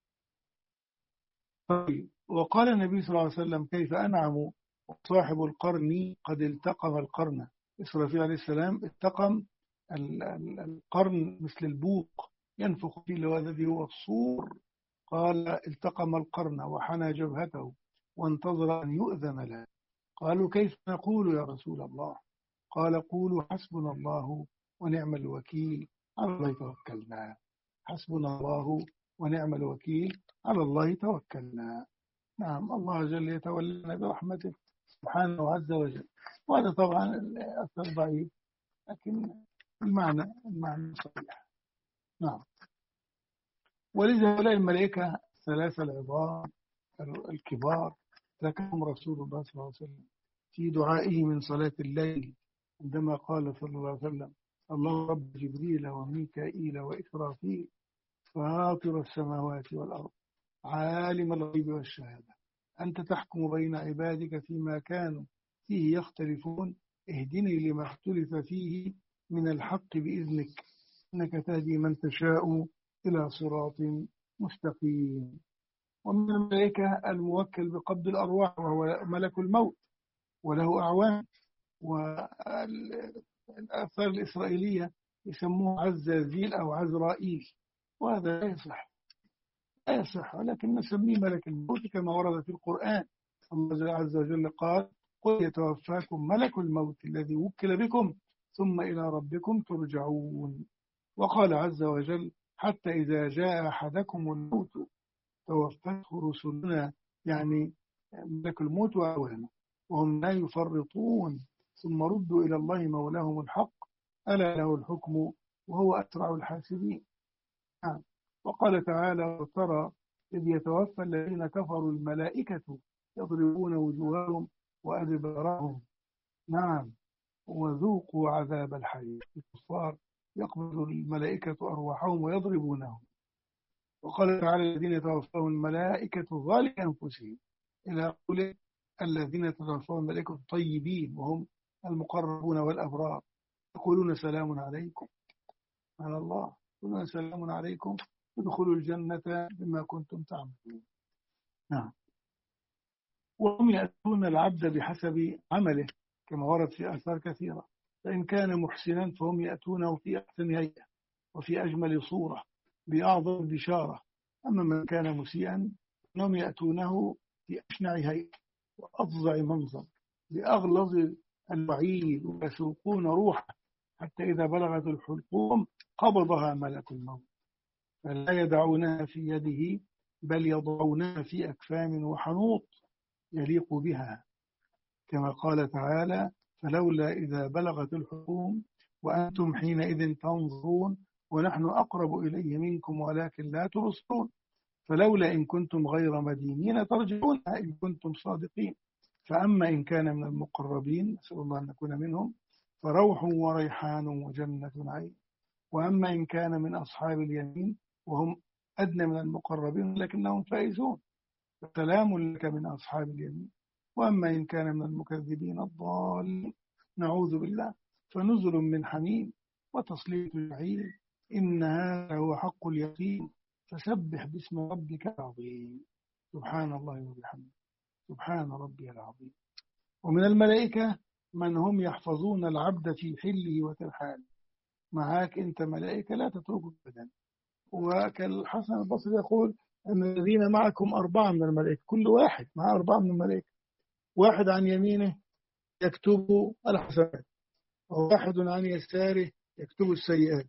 طيب، وقال النبي صلى الله عليه وسلم كيف أنعم صاحب القرن قد التقم القرن. إسرافيل عليه السلام التقم القرن مثل البوق ينفخ فيه الذي هو الصور، قال التقم القرن وحنى جبهته وانتظر أن يؤذن له. قالوا كيف نقول يا رسول الله؟ قال قولوا حسبنا الله ونعم الوكيل على الله توكلنا. حسبنا الله ونعم الوكيل على الله توكلنا. نعم. الله جل يتولنا برحمته سبحانه عز وجل. وهذا طبعا أثر ضعيف، لكن المعنى المعنى صحيح. نعم. ولذا هؤلاء الملائكة ثلاثة العظام الكبار ذكرهم رسول الله صلى الله عليه وسلم في دعائه من صلاة الليل عندما قال صلى الله عليه وسلم الله رب جبريل وميكائيل وإسرافيل فاطر السماوات والأرض عالم الغيب والشهادة أنت تحكم بين عبادك فيما كانوا فيه يختلفون اهدني لما اختلف فيه من الحق بإذنك إنك تهدي من تشاء إلى صراط مستقيم. ومن الملائكة الموكل بقبض الأرواح وهو ملك الموت وله أعوان، والآثار الإسرائيلية يسموه عزازيل أو عزرائيل، وهذا لا يصح لا يصح ولكن نسميه ملك الموت كما ورد في القرآن. الله عز وجل قال: قل يتوفاكم ملك الموت الذي وكل بكم ثم إلى ربكم ترجعون. وقال عز وجل: حتى إذا جاء أحدكم الموت توفته رسلنا، يعني ملك الموت وأعوانه، وهم لا يفرطون ثم ردوا إلى الله مولاهم الحق ألا له الحكم وهو أسرع الحاسبين. آه. وقال تعالى: ترى إذ يتوفى الذين كفروا الملائكة يضربون وجوههم وأدبارهم نعم وذوقوا عذاب الحريق. الكفار يقبض الملائكة أرواحهم ويضربونهم. وقال تعالى: الذين يتوفاهم الملائكة ظالمي أنفسهم، إلى قوله: الذين تتوفاهم الملائكة الطيبين وهم المقربون والأبرار يقولون سلام عليكم. على الله يقولون سلام عليكم ادخلوا الجنة بما كنتم تعملون. نعم. وهم يأتون العبد بحسب عمله كما ورد في آثار كثيرة، فإن كان محسنا فهم يأتونه في أحسن هيئة وفي أجمل صورة بأعظم بشارة، أما من كان مسيئا فهم يأتونه في أشنع هيئة وأفظع منظر بأغلظ الوعيد، ويسوقون روحه حتى إذا بلغت الحلقوم قبضها ملك الموت فلا يدعونها في يده بل يضعونها في أكفان وحنوط يليق بها، كما قال تعالى: فلولا إذا بلغت الحلقوم وأنتم حينئذ تنظرون ونحن أقرب إليه منكم ولكن لا تبصرون، فلولا إن كنتم غير مدينين ترجعونها إن كنتم صادقين. فأما إن كان من المقربين نسأل الله أن نكون منهم فروح وريحان وجنة نعيم، وأما إن كان من أصحاب اليمين وهم أدنى من المقربين لكنهم فائزون فسلام لك من أصحاب اليمين. وأما إن كان من المكذبين الضالين نعوذ بالله فنزل من حميم وتصلية الجحيم إن هذا هو حق اليقين فسبح باسم ربك العظيم. سبحان الله وبحمده سبحان ربي العظيم. ومن الملائكة من هم يحفظون العبد في حله وترحاله، معاك أنت ملائكة لا تتركك أبدا. وكالحسن البصري يقول أن الذين معكم أربعة من الملائكة، كل واحد مع أربعة من الملائكة، واحد عن يمينه يكتب الحسنات وواحد عن يساره يكتب السيئات.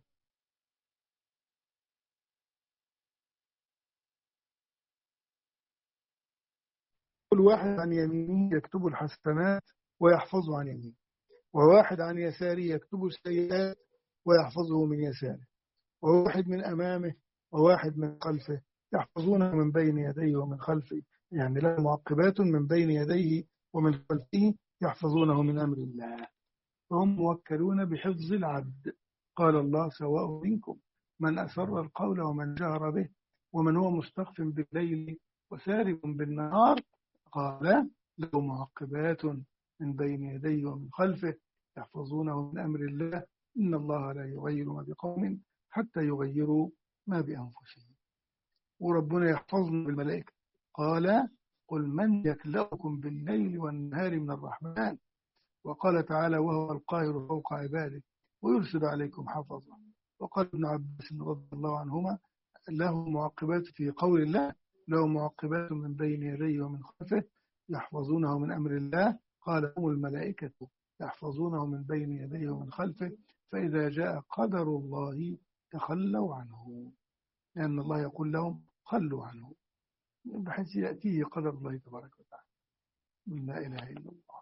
كل واحد عن يمينه يكتب الحسنات ويحفظه عن يمينه، وواحد عن يساره يكتب السيئات ويحفظه من يساره، وواحد من أمامه وواحد من خلفه يحفظونه من بين يديه ومن خلفه، يعني له معقبات من بين يديه ومن خلفه يحفظونه من أمر الله، فهم موكلون بحفظ العبد. قال الله: سواء منكم من أسر القول ومن جهر به ومن هو مستخف بالليل وسارب بالنهار. قال: له معقبات من بين يديه ومن خلفه يحفظونه من أمر الله إن الله لا يغير ما بقوم حتى يغيروا ما بأنفسهم. وربنا يحفظنا بالملائكة. قال: قل من يكلؤكم بالليل والنهار من الرحمن. وقال تعالى: وهو القاهر فوق عباده ويرسل عليكم حفظا. وقال ابن عباس رضي الله عنهما: له معقبات في قول الله له معقبات من بين يديه ومن خلفه يحفظونه من أمر الله. قال: هم الملائكة يحفظونه من بين يديه ومن خلفه فإذا جاء قدر الله تخلوا عنه، لأن الله يقول لهم خلوا عنه بحيث يأتيه قدر الله تبارك وتعالى. لا إله إلا الله.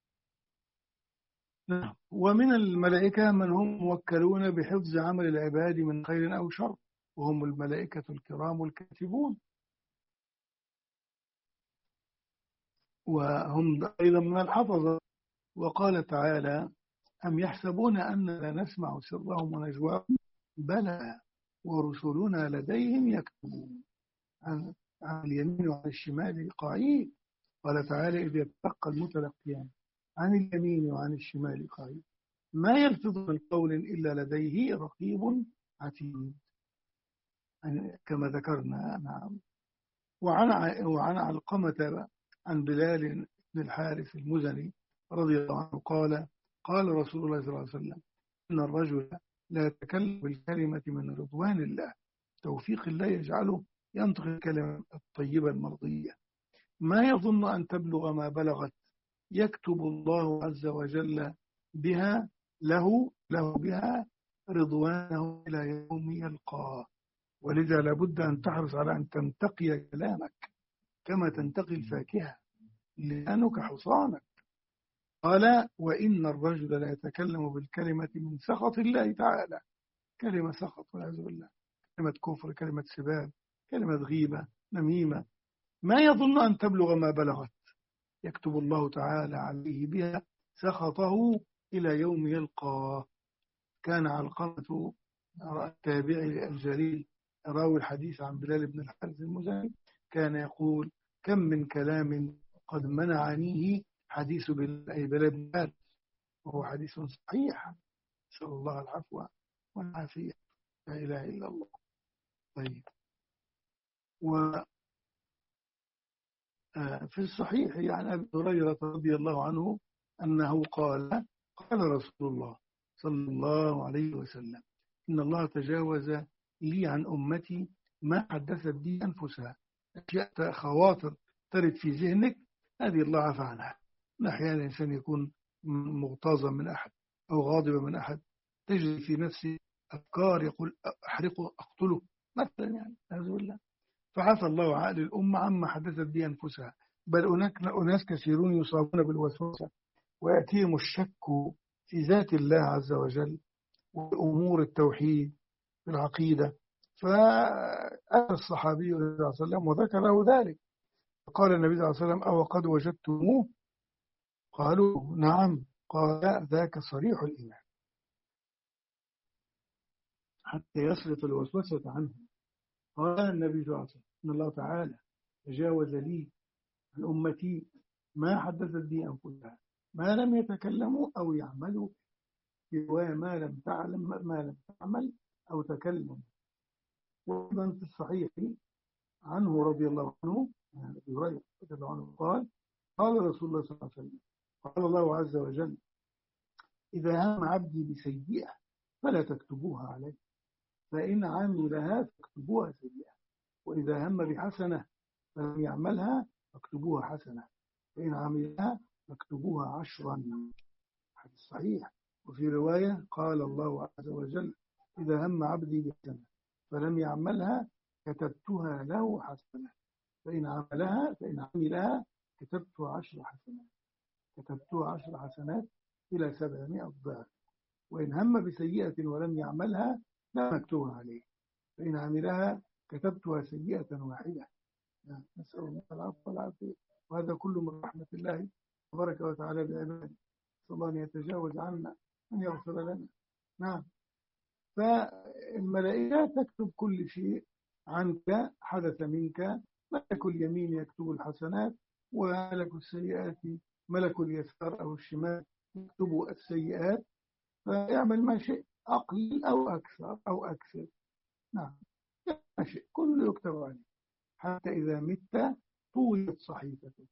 نعم. ومن الملائكة من هم موكلون بحفظ عمل العباد من خير أو شر، وهم الملائكة الكرام الكاتبون، وهم أيضا من الحفظة. وقال تعالى: أم يحسبون أن لا نسمع سرهم ونجواهم بلى ورسلنا لديهم يكتبون. عن, عن اليمين وعن الشمال قعيد. قال تعالى: إذ يتلقى المتلقيان عن اليمين وعن الشمال قعيد ما يلفظ من قول إلا لديه رقيب عتيد كما ذكرنا. نعم. وعن وعن علقمة عن بلال بن الحارث المزني رضي الله عنه قال قال رسول الله صلى الله عليه وسلم إن الرجل لا يتكلم بالكلمة من رضوان الله توفيق الله يجعله ينطق الكلمة الطيبة المرضية ما يظن أن تبلغ ما بلغت يكتب الله عز وجل بها له له بها رضوانه إلى يوم يلقاه. ولذا لابد أن تحرص على أن تنتقي كلامك كما تنتقي الفاكهة لأنك حصانك. قال وإن الرجل لا يتكلم بالكلمة من سخط الله تعالى كلمة سخط والعياذ بالله كلمة كفر كلمة سباب كلمة غيبة نميمة ما يظن أن تبلغ ما بلغت يكتب الله تعالى عليه بها سخطه إلى يوم يلقاه. كان علقمة التابعي الجليل راوي الحديث عن بلال بن الحارث المزني كان يقول كم من كلام قد منعنيه حديث بلال بن الحارث وهو حديث صحيح نسأل الله العفو والعافية لا إله إلا الله. طيب وفي الصحيح عن أبي هريرة رضي الله عنه أنه قال قال رسول الله صلى الله عليه وسلم إن الله تجاوز لي عن أمتي ما حدثت به أنفسها أشياء خواطر ترد في ذهنك هذه الله عفى عنها. أحيانا الإنسان يكون مغتاظا من أحد أو غاضبا من أحد تجري في نفسه أفكار يقول أحرقه أقتله مثلا يعني أعوذ بالله فعفى الله عقل الأمة عما حدثت به أنفسها. بل هناك أناس كثيرون يصابون بالوسوسة ويأتيهم الشك في ذات الله عز وجل وأمور التوحيد في العقيدة. فأتى الصحابي صلى الله عليه وسلم وذكر له ذلك قال النبي صلى الله عليه وسلم أو قد وجدتموه قالوا نعم قال ذاك صريح الإيمان حتى يصرف الوسوسة عنه. قال النبي صلى الله عليه وسلم إن الله تعالى تجاوز لي عن أمتي ما حدثت به أنفسها ما لم يتكلموا أو يعملوا في رواية ما لم تعلم ما لم تعمل أو تكلم. وأيضا في الصحيح عنه رضي الله عنه يعني أبي هريرة رضي الله عنه قال قال رسول الله صلى الله عليه وسلم قال الله عز وجل إذا هم عبدي بسيئة فلا تكتبوها عليه فإن عملها فاكتبوها سيئة وإذا هم بحسنة فلم يعملها فاكتبوها حسنة فإن عملها فاكتبوها عشرا. حديث صحيح. وفي رواية قال الله عز وجل إذا هم عبدي بحسنة فلم يعملها كتبتها له حسنة فإن عملها فإن عملها كتبتها عشر حسنات كتبتها عشر حسنات إلى سبعمائة ضعف وإن هم بسيئة ولم يعملها لا مكتوبها عليه فإن عملها كتبتها سيئة واحدة. نسأل الله العفو والعافية وهذا كله من رحمة الله تبارك وتعالى بعباده نسأل الله أن يتجاوز عنا أن يغفر لنا. نعم. فالملائكة تكتب كل شيء عنك حدث منك ملك اليمين يكتب الحسنات وملك السيئات ملك اليسار أو الشمال يكتب السيئات فيعمل ما شيء أقل أو أكثر أو أكثر. نعم ما شيء كله يكتب عليه حتى إذا مت طويت صحيفتك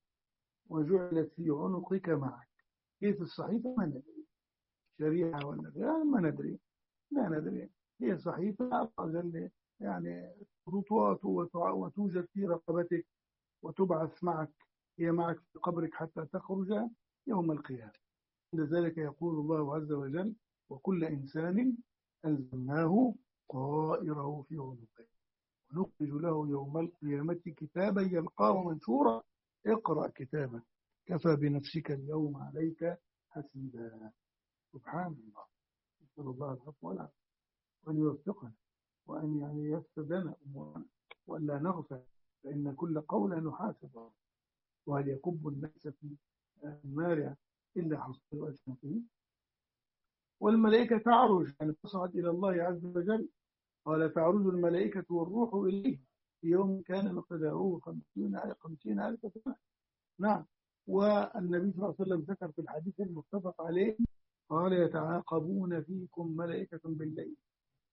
وجعلت في عنقك معك. كيف الصحيفة ما ندري شريعة ولا غير ما ندري لا ندري هي صحيفة أقل يعني خطوات وتوجد في رقبتك وتبعث معك هي معك في قبرك حتى تخرج يوم القيامة. لذلك يقول الله عز وجل وكل إنسان ألزمناه طائره في عنقه ونخرج له يوم القيامة كتابا يلقاه منشورا اقرأ كتابك كفى بنفسك اليوم عليك حسيبا. سبحان الله. نسأل الله العفو والعافية وأن يوفقنا وأن يعني يستدنا أمورنا وأن لا نغفل فإن كل قول نحاسب وهل يكب الناس في النار إلا حصل أجنته. والملائكة تعرج يعني تصعد إلى الله عز وجل قال تعرج الملائكة والروح إليه في يوم كان مقداره خمسين ألف سنة. نعم. والنبي صلى الله عليه وسلم ذكر في الحديث المتفق عليه قال يتعاقبون فيكم ملائكة بالليل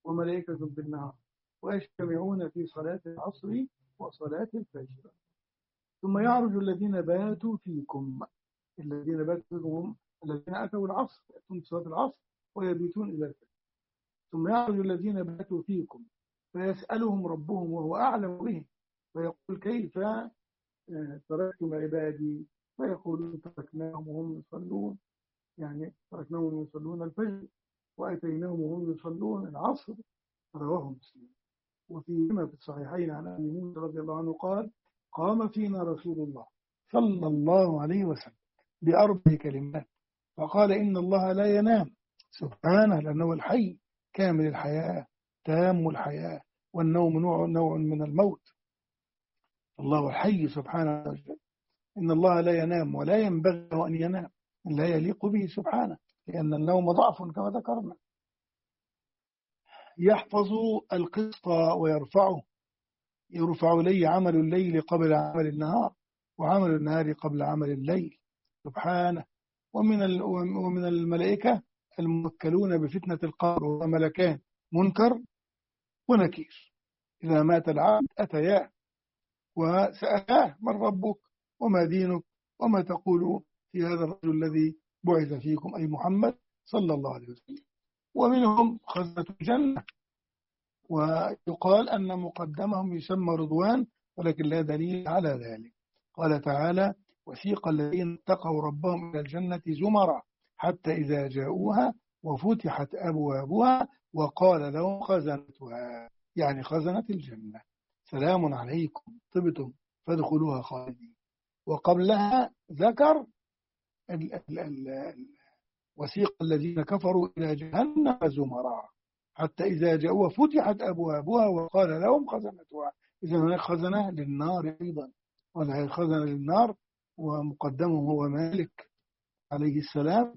وملائكة بالنهار ويجتمعون في صلاة العصر وصلاة الفجر. ثم يعرج الذين باتوا فيكم، الذين باتوا فيكم الذين أتوا العصر، يأتون صلاة العصر ويبيتون إلى الفجر. ثم يعرج الذين باتوا فيكم فيسألهم ربهم وهو أعلم بهم فيقول كيف تركتم عبادي؟ فيقولون تركناهم وهم يصلون، يعني تركناهم وهم يصلون الفجر وأتيناهم وهم يصلون العصر. رواه مسلم. وفيهما في الصحيحين عن أبي موسى رضي الله عنه قال قام فينا رسول الله صلى الله عليه وسلم بأربع كلمات فقال إن الله لا ينام سبحانه لأنه الحي كامل الحياة تام الحياة، والنوم نوع, نوع من الموت. الله الحي سبحانه وتعالى، إن الله لا ينام ولا ينبغي أن ينام، لا يليق به سبحانه لأن النوم ضعف كما ذكرنا. يحفظ القسط ويرفعه، يرفع لي عمل الليل قبل عمل النهار وعمل النهار قبل عمل الليل سبحانه. ومن ومن الملائكة الموكلون بفتنة القبر وملكان منكر ونكير، إذا مات العبد أتياه وسألاه من ربك وما دينك وما تقول في هذا الرجل الذي بعث فيكم أي محمد صلى الله عليه وسلم. ومنهم خزنة الجنة، ويقال أن مقدمهم يسمى رضوان ولكن لا دليل على ذلك. قال تعالى وسيق الذين اتقوا ربهم إلى الجنة زمرا حتى إذا جاءوها وفتحت أبوابها وقال لهم خزنتها، يعني خزنة الجنة سلام عليكم طبتم فادخلوها خالدين. وقبلها ذكر ال ال ال وسيق الذين كفروا إلى جهنم زمرا حتى إذا جاءوها فتحت أبوابها وقال لهم خزنتها. إذا هناك خزنة للنار أيضا، ولا خزنة للنار ومقدمه هو مالك عليه السلام،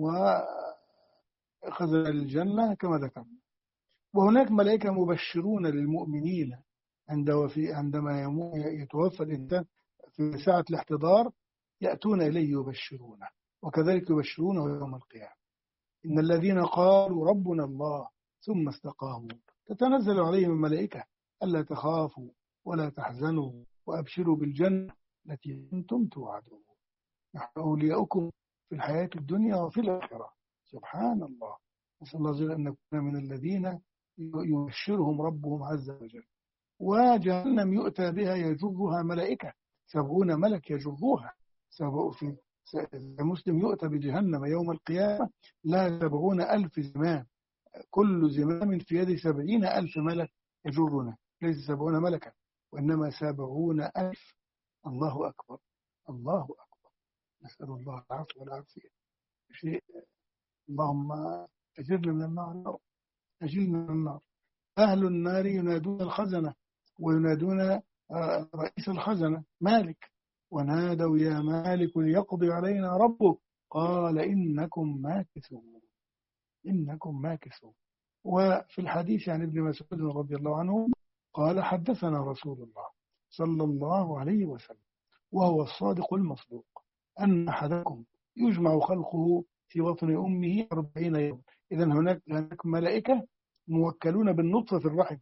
وخزنة للجنة كما ذكرنا. وهناك ملائكة مبشرون للمؤمنين عند وفي عندما يتوفى الإنسان في ساعة الاحتضار يأتون إليه يبشرونه، وكذلك يبشرونه يوم القيامة. إن الذين قالوا ربنا الله ثم استقاموا تتنزل عليهم الملائكة ألا تخافوا ولا تحزنوا وأبشروا بالجنة التي كنتم توعدون نحن أولياؤكم في الحياة الدنيا وفي الآخرة. سبحان الله. نسأل الله عز وجل أن نكون من الذين يبشرهم ربهم عز وجل. وجهنم يؤتى بها يجرها ملائكة سبعون ملك يجرها. في مسلم يؤتى بجهنم يوم القيامة لا سبعون ألف زمام، كل زمام في يد سبعين ألف ملك يجرنا، ليس سبعون ملكا وإنما سبعون ألف. الله أكبر الله أكبر. نسأل الله العفو والعافية. شيء اللهم أجرنا من النار أجرنا من النار. أهل النار ينادون الخزنة وينادون رئيس الخزنة مالك ونادوا يا مالك ليقضي علينا ربك قال إنكم ماكثون إنكم ماكثون. وفي الحديث عن ابن مسعود رضي الله عنه قال حدثنا رسول الله صلى الله عليه وسلم وهو الصادق المصدوق أن أحدكم يجمع خلقه في بطن أمه أربعين يوم. إذن هناك, هناك ملائكة موكلون بالنطفة في الرحم،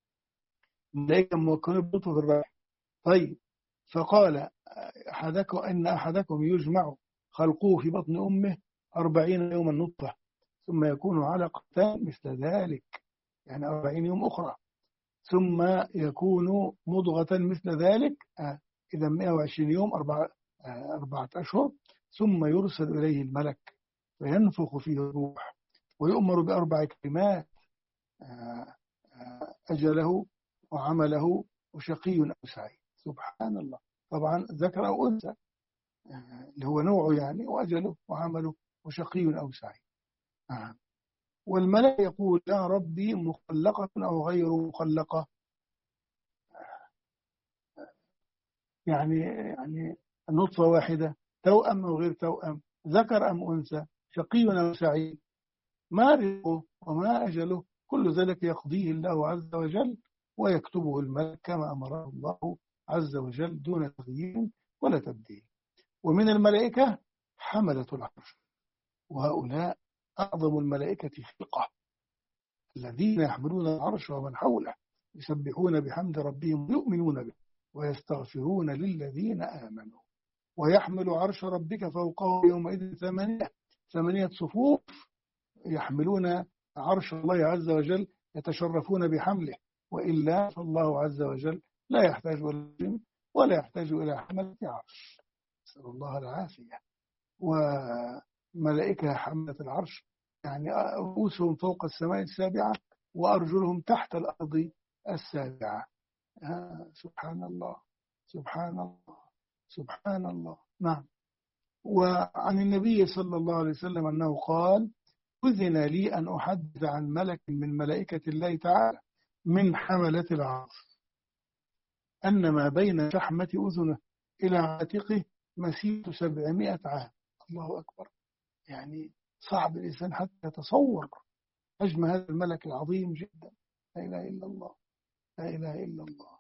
ملائكة موكلون بالنطفة في الرحم. طيب فقال أحدكم أن أحدكم يجمع خلقه في بطن أمه أربعين يوما نطفة ثم يكون علقة مثل ذلك، يعني أربعين يوم أخرى، ثم يكون مضغة مثل ذلك إذا مئة وعشرين يوم أربعة, أربعة أشهر، ثم يرسل إليه الملك فينفخ فيه الروح ويؤمر بأربع كلمات أجله وعمله وشقي أو سعيد. سبحان الله. طبعا ذكر أو أنثى اللي هو نوعه يعني، وأجله وعمله وشقي أو سعيد. آه. والملك يقول يا ربي مخلقة أو غير مخلقة، يعني يعني النطفة واحدة، توأم أو غير توأم، ذكر أم أنثى، شقي أو سعيد، ما رزقه وما أجله، كل ذلك يقضيه الله عز وجل ويكتبه الملك كما أمره الله عز وجل دون تغيير ولا تبديل. ومن الملائكة حملة العرش، وهؤلاء أعظم الملائكة خلقة، الذين يحملون العرش ومن حوله يسبحون بحمد ربهم ويؤمنون به ويستغفرون للذين آمنوا ويحمل عرش ربك فوقهم يومئذ ثمانية ثمانية صفوف يحملون عرش الله عز وجل يتشرفون بحمله، وإلا فالله عز وجل لا يحتاج إلى ولا يحتاج إلى حملة عرش، نسأل الله العافية. وملائكة حملة العرش يعني رؤوسهم فوق السماء السابعة وأرجلهم تحت الأرض السابعة. آه سبحان الله سبحان الله سبحان الله. نعم. وعن النبي صلى الله عليه وسلم أنه قال: أذن لي أن أحدث عن ملك من ملائكة الله تعالى من حملة العرش أن ما بين شحمة أذنه إلى عاتقه مسيرة سبعمائة عام. الله أكبر. يعني صعب الإنسان حتى يتصور حجم هذا الملك العظيم جدا. لا إله إلا الله لا إله إلا الله.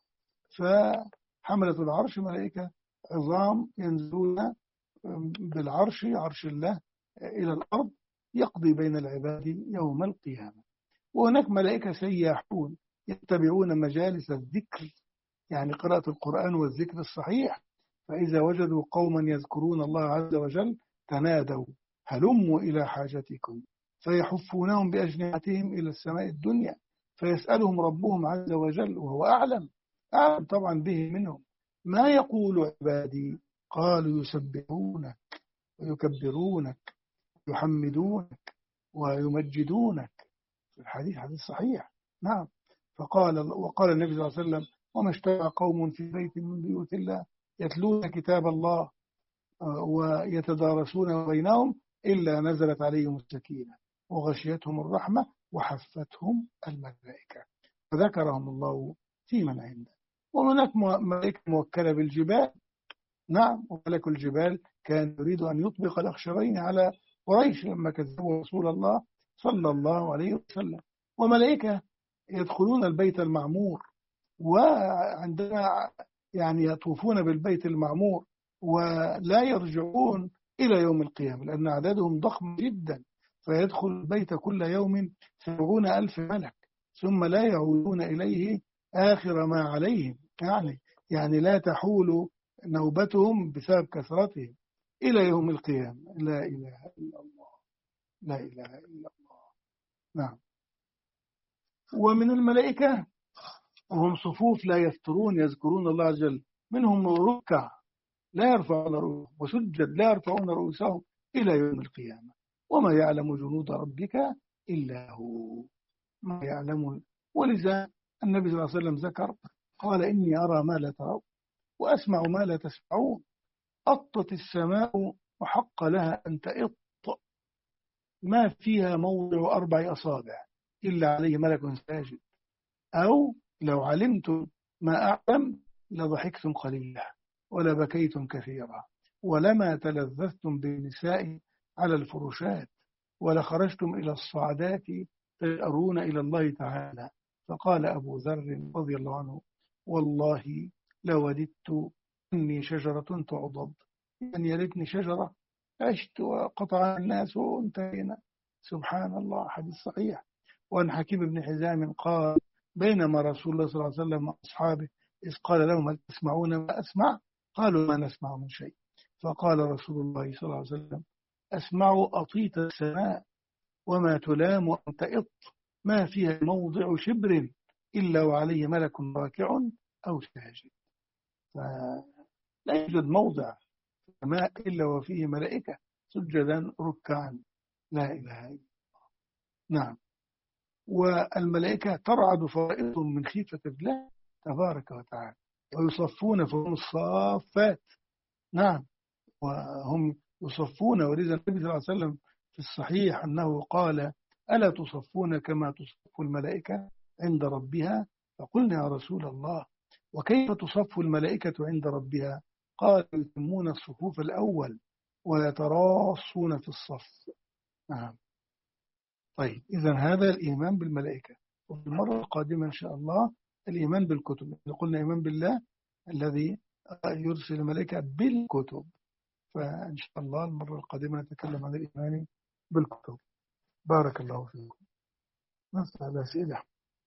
فحملة العرش ملائكة عظام ينزلون بالعرش عرش الله إلى الأرض يقضي بين العباد يوم القيامة. وهناك ملائكة سياحون يتبعون مجالس الذكر يعني قراءة القرآن والذكر الصحيح، فإذا وجدوا قوما يذكرون الله عز وجل تنادوا هلموا إلى حاجتكم فيحفونهم بأجنحتهم إلى السماء الدنيا فيسألهم ربهم عز وجل وهو أعلم أعلم طبعا به منهم ما يقول عبادي قالوا يسبحونك ويكبرونك يحمدونك ويمجدونك. في الحديث حديث صحيح. نعم. فقال وقال النبي صلى الله عليه وسلم: وما اجتمع قوم في بيت من بيوت الله يتلون كتاب الله ويتدارسون بينهم إلا نزلت عليهم السكينة وغشيتهم الرحمة وحفتهم الملائكة فذكرهم الله في من عنده. وهناك ملائكة موكلة بالجبال. نعم. وملك الجبال كان يريد أن يطبق الأخشبين على قريش لما كذبوا رسول الله صلى الله عليه وسلم. وملائكة يدخلون البيت المعمور وعندما يعني يطوفون بالبيت المعمور ولا يرجعون إلى يوم القيامة لأن عددهم ضخم جدا، فيدخل البيت كل يوم سبعون ألف ملك ثم لا يعودون إليه آخر ما عليهم، يعني يعني لا تحول نوبتهم بسبب كثرتهم إلى يوم القيامة. لا إله إلا الله لا إله إلا الله. نعم. ومن الملائكة وهم صفوف لا يفترون يذكرون الله عز وجل، منهم ركع لا يرفعون رؤوسهم وسجد لا يرفعون رؤوسهم إلى يوم القيامة. وما يعلم جنود ربك إلا هو ما يعلمون. ولذا النبي صلى الله عليه وسلم ذكر قال: إني أرى ما لا ترون وأسمع ما لا تسمعون. أطت السماء وحق لها أن تئط ما فيها موضع أربع أصابع إلا عليه ملك ساجد، أو لو علمتم ما أعلم لضحكتم قليلا ولبكيتم كثيرا ولما تلذذتم بالنساء على الفرشات ولخرجتم إلى الصعدات تجأرون إلى الله تعالى. فقال أبو ذر رضي الله عنه: والله لوددت أني شجرة تعضد، يعني يا ريتني شجرة عشت وقطع الناس وانتهينا. سبحان الله. حديث صحيح. وعن حكيم بن حزام قال: بينما رسول الله صلى الله عليه وسلم وأصحابه إذ قال لهم: هل تسمعون ما أسمع؟ قالوا: ما نسمع من شيء. فقال رسول الله صلى الله عليه وسلم: أسمعوا أطيت السماء وما تلام أن تئط ما فيها موضع شبر إلا وعليه ملك راكع أو ساجد. فلا يوجد موضع في السماء إلا وفيه ملائكة سجدا ركعا. لا إله إلا الله. نعم. والملائكة ترعد فرائضهم من خيفة الله تبارك وتعالى ويصفون فهم الصافات. نعم. وهم يصفون. ولذا النبي صلى الله عليه وسلم في الصحيح أنه قال: ألا تصفون كما تصف الملائكة عند ربها؟ فقلنا: يا رسول الله وكيف تصف الملائكة عند ربها؟ قال: يتمون الصفوف الأول ويتراصون في الصف. نعم. طيب، إذن هذا الإيمان بالملائكة. وفي المرة القادمة إن شاء الله الإيمان بالكتب. قلنا إيمان بالله الذي يرسل الملائكة بالكتب، فإن شاء الله المرة القادمة نتكلم عن الإيمان بالكتب. بارك الله فيكم. نفتح الأسئلة.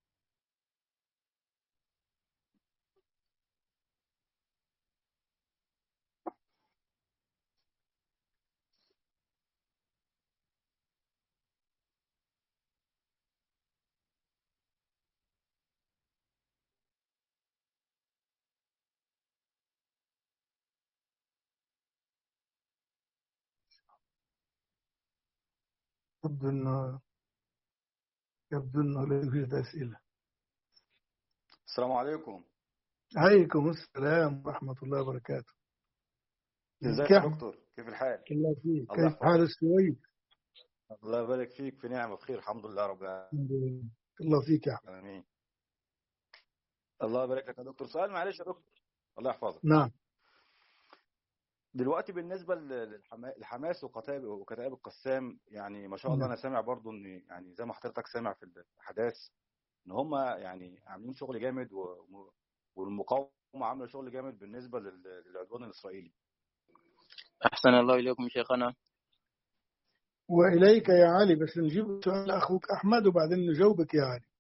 يبدو أنه يبدو أنه لا يوجد أسئلة. السلام عليكم. عليكم السلام ورحمة الله وبركاته. ازيك يا دكتور؟ كيف الحال؟ الله فيك. كيف حال السويد؟ الله يبارك فيك، في نعمة بخير الحمد لله رب العالمين. الله فيك يا أحمد. آمين. الله يبارك لك يا دكتور. سؤال معلش يا دكتور، الله يحفظك. نعم. دلوقتي بالنسبة للحماس وكتائب وكتائب القسام، يعني ما شاء الله أنا سامع برضو إن يعني زي ما حضرتك سامع في الأحداث إن هم يعني عاملين شغل جامد، والمقاومة عاملة شغل جامد بالنسبة للعدوان الإسرائيلي. أحسن الله إليكم شيخنا. وإليك يا علي، بس نجيب سؤال أخوك أحمد وبعدين نجاوبك يا علي.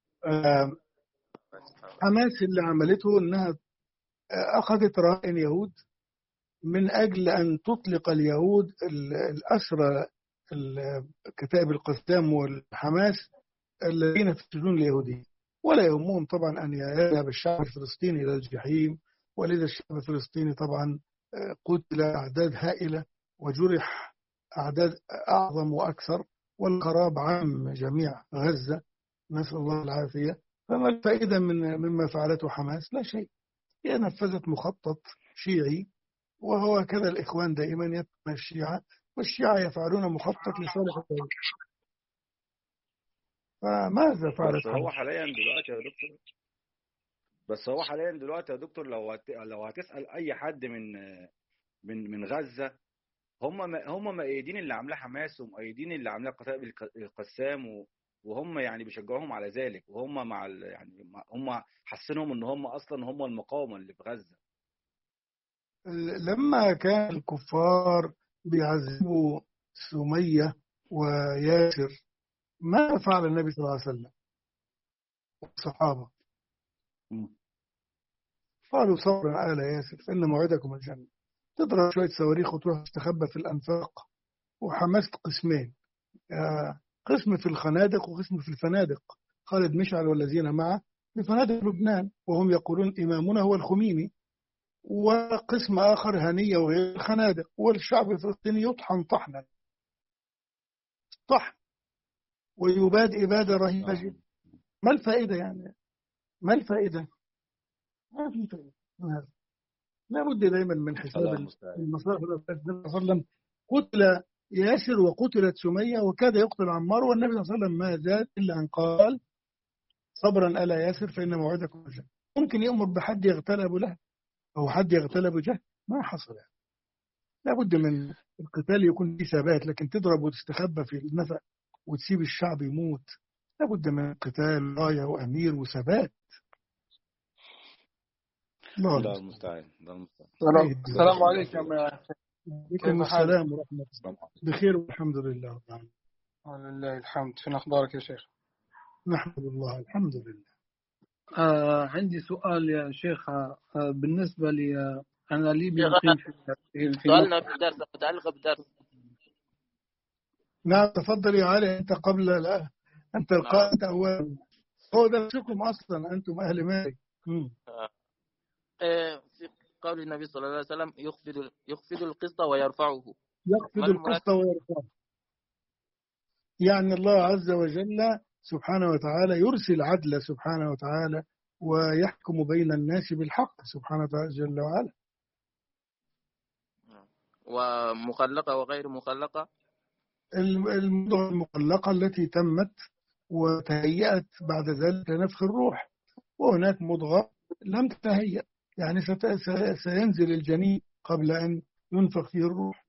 حماس اللي عملته إنها أخذت رهائن يهود من أجل أن تطلق اليهود الأسرى كتائب القسام والحماس الذين في السجون اليهودية، ولا يهمهم طبعا أن يذهب الشعب الفلسطيني إلى الجحيم. ولذا الشعب الفلسطيني طبعا قتل أعداد هائلة وجرح أعداد أعظم وأكثر، والخراب عام جميع غزة، نسأل الله العافية. فما الفائدة من مما فعلته حماس؟ لا شيء. هي نفذت مخطط شيعي، وهو كذا الإخوان دائما يتبعون الشيعة، والشيعة يفعلون مخطط لصالح الدولة. فماذا فعلت بس هو حاليا دلوقتي يا دكتور بس هو حاليا دلوقتي يا دكتور لو هت... لو هتسأل أي حد من من من غزة، هم هم مؤيدين اللي عاملاه حماس ومؤيدين اللي عاملاه قتائب القسام، و... وهم يعني بيشجعوهم على ذلك، وهم مع ال... يعني هم حسنهم ان هم اصلا هم المقاومة اللي في غزة. لما كان الكفار بيعذبوا سمية وياسر، ما فعل النبي صلى الله عليه وسلم والصحابة؟ قالوا صبرا آل ياسر فإن موعدكم الجنة. تضرب شوية صواريخ وتروح تستخبى في الأنفاق. وحماس قسمين، قسم في الخنادق وقسم في الفنادق. خالد مشعل والذين معه في فنادق لبنان وهم يقولون إمامنا هو الخميني، وقسم آخر هنية وغير الخنادق، والشعب الفلسطيني يطحن طحنا طحن ويباد إبادة رهيبة جدا. ما الفائدة يعني؟ ما الفائدة؟ ما في فائدة. لا بد دائما من حساب المصالح. النبي صلى الله عليه وسلم قتل ياسر وقتلت سمية وكاد يقتل عمار، والنبي صلى الله عليه وسلم ما زاد إلا أن قال صبرا آل ياسر فإن موعدكم الجنة. ممكن يأمر بحد يغتال أبو لهب أو حد يغتال أبو جهل؟ ما حصل يعني. لا بد من القتال يكون فيه ثبات، لكن تضرب وتستخبى في النفق وتسيب الشعب يموت. لا بد من قتال راية وأمير وثبات. لا المستعان. السلام عليكم يا عليكم السلام ورحمة الله. بخير والحمد لله. ولله الحمد. فين أخبارك يا شيخ؟ نحمد الله الحمد لله. آه عندي سؤال يا شيخ. آه بالنسبة لي آه أنا ليبي مقيم في سؤالنا في الدرس متعلق بالدرس. نعم تفضل يا علي. أنت قبل لا أنت القائد نعم. أول هو درسكم أصلا أنتم أهل مالك. في قول النبي صلى الله عليه وسلم يخفض يخفض القسط ويرفعه. يخفض القسط ويرفعه يعني الله عز وجل سبحانه وتعالى يرسل عدل سبحانه وتعالى ويحكم بين الناس بالحق سبحانه وتعالى جل وعلا. ومخلقة وغير مخلقة. المضغة المخلقة التي تمت وتهيأت بعد ذلك لنفخ الروح، وهناك مضغة لم تتهيأ يعني سينزل الجنين قبل أن ينفخ فيه الروح.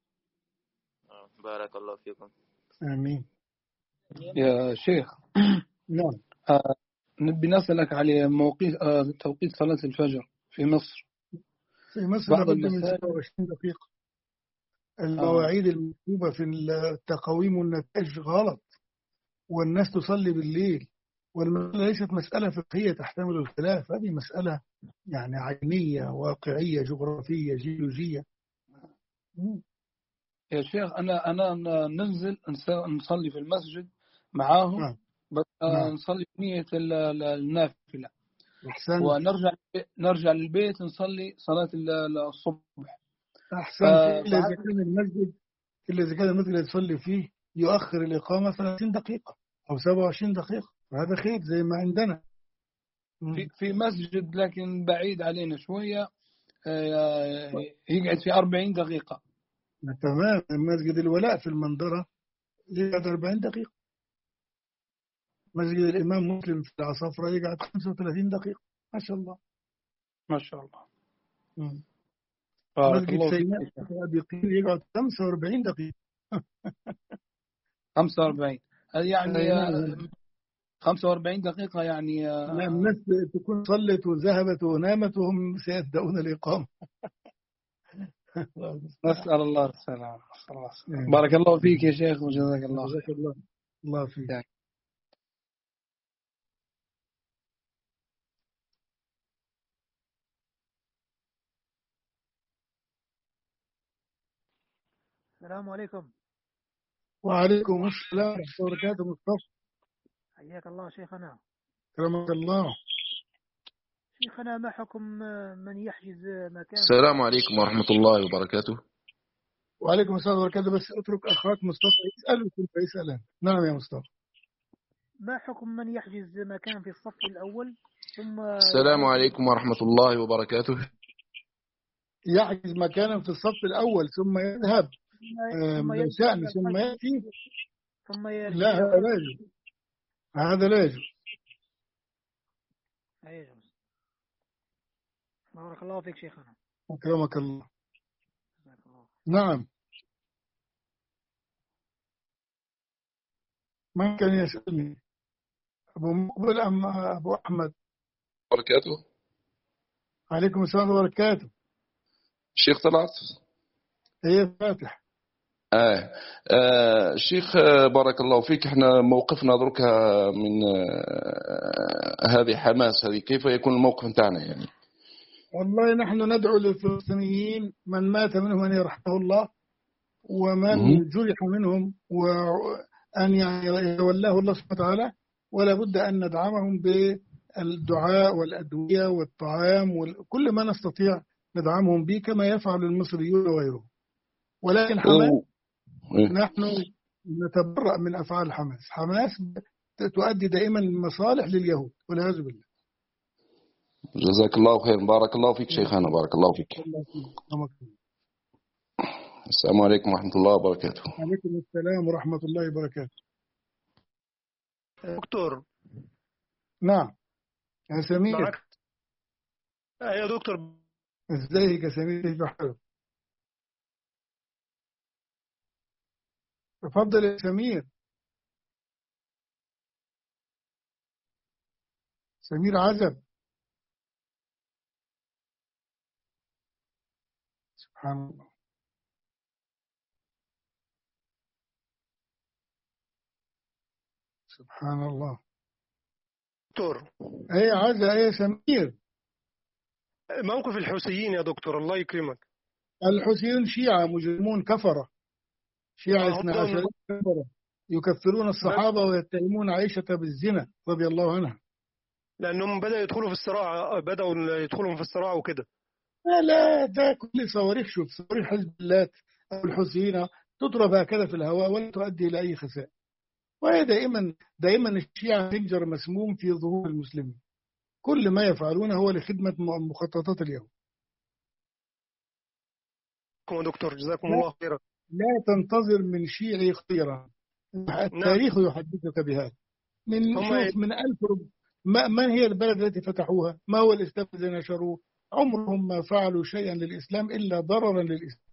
بارك الله فيكم. آمين. يا شيخ نعم. آه نبي نسألك على موقيت آه توقيت صلاة الفجر في مصر. في مصر لابد من ستة وعشرين دقيقة. المواعيد آه. المكتوبة في التقاويم والنتائج غلط. والناس تصلي بالليل، والمسألة ليست مسألة فقهية تحتمل الخلاف، هذه مسألة يعني عينية واقعية جغرافية جيولوجية. يا شيخ أنا أنا ننزل نصلي في المسجد معاهم، نعم. بس نعم. نصلي بنية النافلة، أحسن. ونرجع نرجع للبيت نصلي صلاة الصبح. أحسن. إلا إذا كان المسجد إلا إذا كان المسجد اللي تصلي فيه يؤخر الإقامة ثلاثين دقيقة أو سبعة وعشرين دقيقة، فهذا خير زي ما عندنا. في في مسجد لكن بعيد علينا شوية يقعد في أربعين دقيقة. تمام. مسجد الولاء في المنظرة يقعد أربعين دقيقة. مسجد الإمام مسلم في العصافرة يقعد خمسة وثلاثين دقيقة. ما شاء الله ما شاء الله. مم. مسجد سيناء أبي قير يقعد خمسة وأربعين دقيقة. خمسة وأربعين يعني خمسة وأربعين دقيقة يعني. نعم. الناس تكون صلت وذهبت ونامت وهم سيبدأون الإقامة. نسأل الله السلامة. بارك الله فيك يا شيخ وجزاك الله خير. الله الله فيك. يعني. السلام عليكم. وعليكم السلام ورحمة الله وبركاته. مصطفى حياك الله شيخنا. كرمك الله. شيخنا ما حكم من يحجز مكان؟ السلام عليكم ورحمة الله وبركاته. وعليكم السلام ورحمة الله. بس اترك أخاك مصطفى يسأل وكنت يسأل. نعم يا مصطفى. ما حكم من يحجز مكان في الصف الأول ثم السلام عليكم ورحمة الله وبركاته. يحجز مكانا في الصف الأول ثم يذهب من شأن ثم يأتي ثم يرجع. لا هذا لا يجوز. هذا لا يجوز. بارك الله فيك شيخنا. أكرمك الله. نعم. من كان يسألني؟ أبو مقبل أم أبو أحمد؟ بركاته. عليكم السلام وبركاته. الشيخ طلعت. هي فاتح. آه. آه الشيخ بارك الله فيك، احنا موقفنا درك من آه هذه حماس هذه، كيف يكون الموقف نتاعنا يعني؟ والله نحن ندعو للفلسطينيين من مات منهم أن يرحمه الله، ومن جرح منهم وأن يولاه الله سبحانه وتعالى، ولا بد أن ندعمهم بالدعاء والأدوية والطعام وكل ما نستطيع ندعمهم به كما يفعل المصريون وغيرهم. ولكن حماس نحن نتبرأ من أفعال حماس. حماس تؤدي دائما مصالح لليهود والعياذ بالله. جزاك الله خير. بارك الله فيك شيخنا. بارك الله فيك. السلام عليكم ورحمة الله وبركاته. عليكم السلام ورحمة الله وبركاته. دكتور. نعم يا سمير. معك. يا دكتور. ازيك يا سمير؟ كيف حالك؟ تفضل يا سمير. سمير عزب. سبحان الله. سبحان الله. دكتور. ايه عزب. ايه سمير. موقف الحوثيين يا دكتور الله يكرمك. الحوثيون شيعة مجرمون كفرة. شيعة اثنا عشر كفرة يكفرون الصحابة ويتهمون عائشة بالزنا رضي الله عنها، لأنهم بدأوا يدخلوا في الصراع، بدأوا يدخلوا في الصراع وكده. لا لا ده كل صواريخ. شوف صواريخ حزب الله أو الحوثيين تضرب هكذا في الهواء ولا تؤدي إلى أي خسائر. وهي دائما دائما الشيعة خنجر مسموم في ظهور المسلمين. كل ما يفعلونه هو لخدمة مخططات اليهود. دكتور جزاكم الله خيرا. لا تنتظر من شيعي خيرا. التاريخ نعم. يحدثك بهذا. من شوف من ألف رب... ما من هي البلد التي فتحوها؟ ما هو الإسلام الذي نشروه؟ عمرهم ما فعلوا شيئا للإسلام إلا ضررا للإسلام.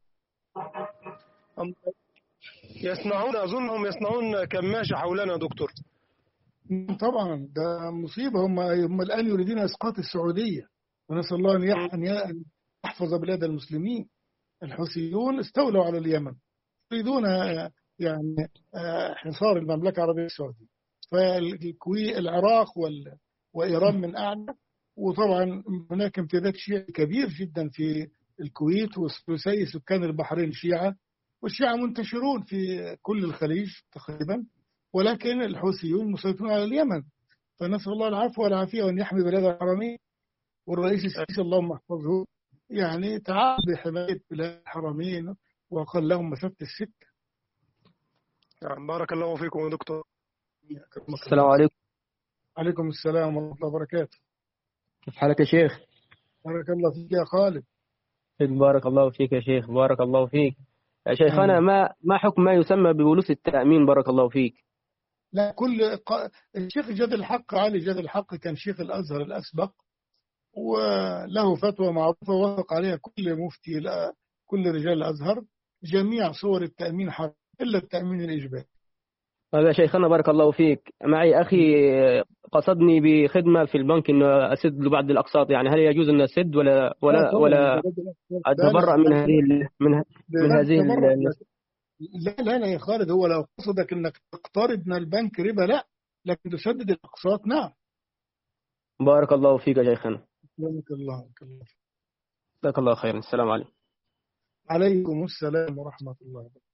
يصنعون أظنهم يصنعون كماشة حولنا دكتور. طبعا ده مصيبة. هم هم الآن يريدون إسقاط السعودية، ونسأل الله أن يحفظ بلاد المسلمين. الحوثيون استولوا على اليمن، يريدون يعني حصار المملكة العربية السعودية. فالكويت العراق وال... وإيران من أعلى، وطبعا هناك امتداد شيعي كبير جدا في الكويت، وثلثي سكان البحرين شيعة، والشيعة منتشرون في كل الخليج تقريبا، ولكن الحوثيون مسيطرون على اليمن. فنسأل الله العفو والعافية وأن يحمي بلاد الحرمين. والرئيس السيسي اللهم احفظه يعني تعال بحماية بلاد الحرمين وقال لهم مسافة السكة. نعم بارك الله فيكم يا دكتور. السلام عليكم. عليكم السلام ورحمة الله وبركاته. كيف حالك يا شيخ؟ بارك الله فيك يا خالد. بارك الله فيك يا شيخ، بارك الله فيك يا شيخنا. ما ما حكم ما يسمى ببولوس التأمين؟ بارك الله فيك. لا، كل ق... الشيخ جاد الحق علي جاد الحق كان شيخ الأزهر الأسبق، وله فتوى معروفة وافق عليها كل مفتي، كل رجال الأزهر، جميع صور التأمين حرام إلا التأمين الإجباري. طيب يا شيخنا بارك الله فيك، معي أخي قصدني بخدمة في البنك إنه أسد له بعض الأقساط، يعني هل يجوز أن أسد ولا ولا ولا أتبرأ من هذه من من هذه لا لا لا يا خالد، هو لو قصدك إنك تقترض من البنك ربا لا، لكن تسدد الأقساط نعم. بارك الله فيك يا شيخنا. بارك الله فيك. جزاك الله خيرا. السلام عليكم. عليكم السلام ورحمة الله وبركاته.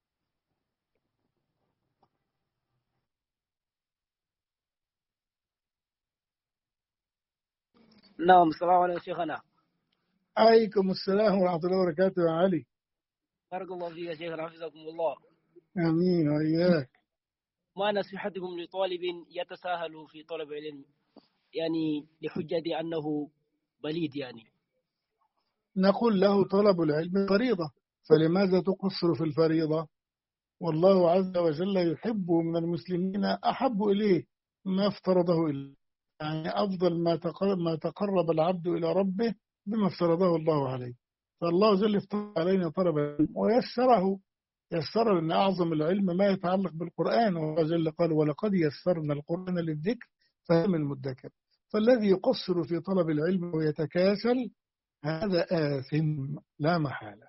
نعم السلام عليكم شيخنا. عليكم السلام ورحمة الله وبركاته يا علي. بارك الله فيك يا شيخنا، حفظكم الله. آمين وإياك. ما نصيحتكم لطالب يتساهل في طلب العلم، يعني لحجة أنه بليد؟ يعني نقول له طلب العلم فريضة، فلماذا تقصر في الفريضة؟ والله عز وجل يحب من المسلمين أحب إليه ما افترضه إليه، يعني أفضل ما تقرب, ما تقرب العبد إلى ربه بما افترضه الله عليه. فالله جل افترض علينا طلب العلم ويسره، يسر لأن أعظم العلم ما يتعلق بالقرآن، والله جل قال ولقد يسرنا القرآن للذكر فهل من مدكر. فالذي يقصر في طلب العلم ويتكاسل هذا آثم لا محالة.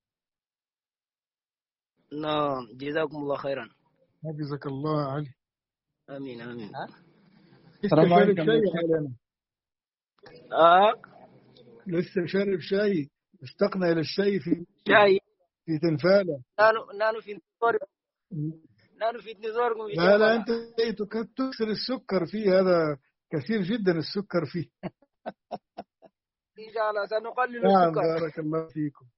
نعم جزاكم الله خيرا. جزاك الله علي. آمين آمين. لسه شارب شاي علينا. آه لسه شارب شاي، اشتقنا إلى الشاي في شاي في تنفالة. نانو نانو في انتظار نانو في انتظاركم. لا لا أنت تكسر السكر فيه، هذا كثير جدا السكر فيه. إن شاء الله سنقلل نعم السكر. بارك الله فيكم.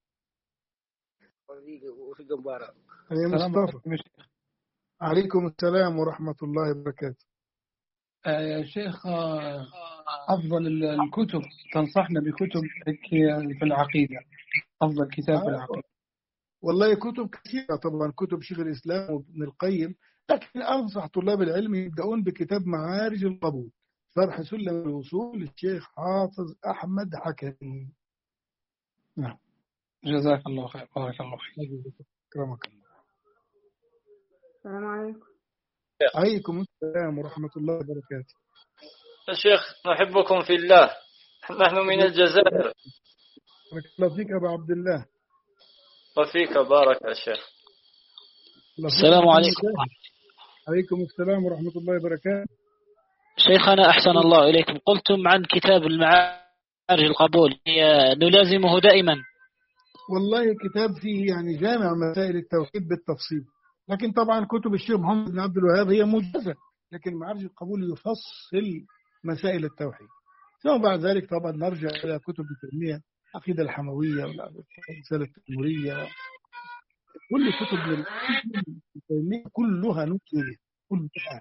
وفيك مبارك. يا مصطفى. عليكم السلام ورحمة الله وبركاته. آه يا شيخ، آه أفضل الكتب تنصحنا بكتب في العقيدة، أفضل كتاب آه. في العقيدة. والله كتب كثيرة طبعا، كتب شيخ الإسلام وابن القيم، لكن أنصح طلاب العلم يبدأون بكتاب معارج القبول، شرح سلم الوصول للشيخ حافظ أحمد حكمي. نعم جزاك الله خير. بارك الله فيك. كرمك الله. السلام عليكم. عليكم السلام ورحمة الله وبركاته. يا شيخ نحبكم في الله، نحن من الجزائر. بارك الله فيك أبا عبد الله. وفيك بارك يا شيخ. السلام عليكم. عليكم السلام ورحمة الله وبركاته. شيخنا أحسن الله إليكم، قلتم عن كتاب المعارج القبول نلازمه دائما. والله كتاب فيه يعني جامع مسائل التوحيد بالتفصيل، لكن طبعا كتب الشيخ محمد بن عبد الوهاب هي موجزة، لكن معارج القبول يفصل مسائل التوحيد. ثم بعد ذلك طبعا نرجع إلى كتب التنمية، عقيدة الحموية والرسالة التيمورية، كل كتب التنمية كلها نكتة كلها.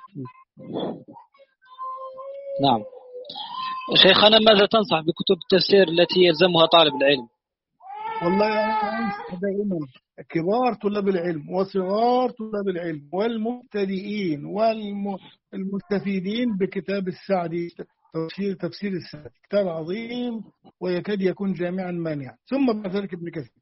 نعم شيخنا، ماذا تنصح بكتب التفسير التي يلزمها طالب العلم؟ والله أنا أنصح دائما كبار طلاب العلم وصغار طلاب العلم والمبتدئين والمستفيدين بكتاب السعدي، تفسير تفسير السعدي، كتاب عظيم ويكاد يكون جامعا مانعا. ثم بعد ذلك ابن كثير.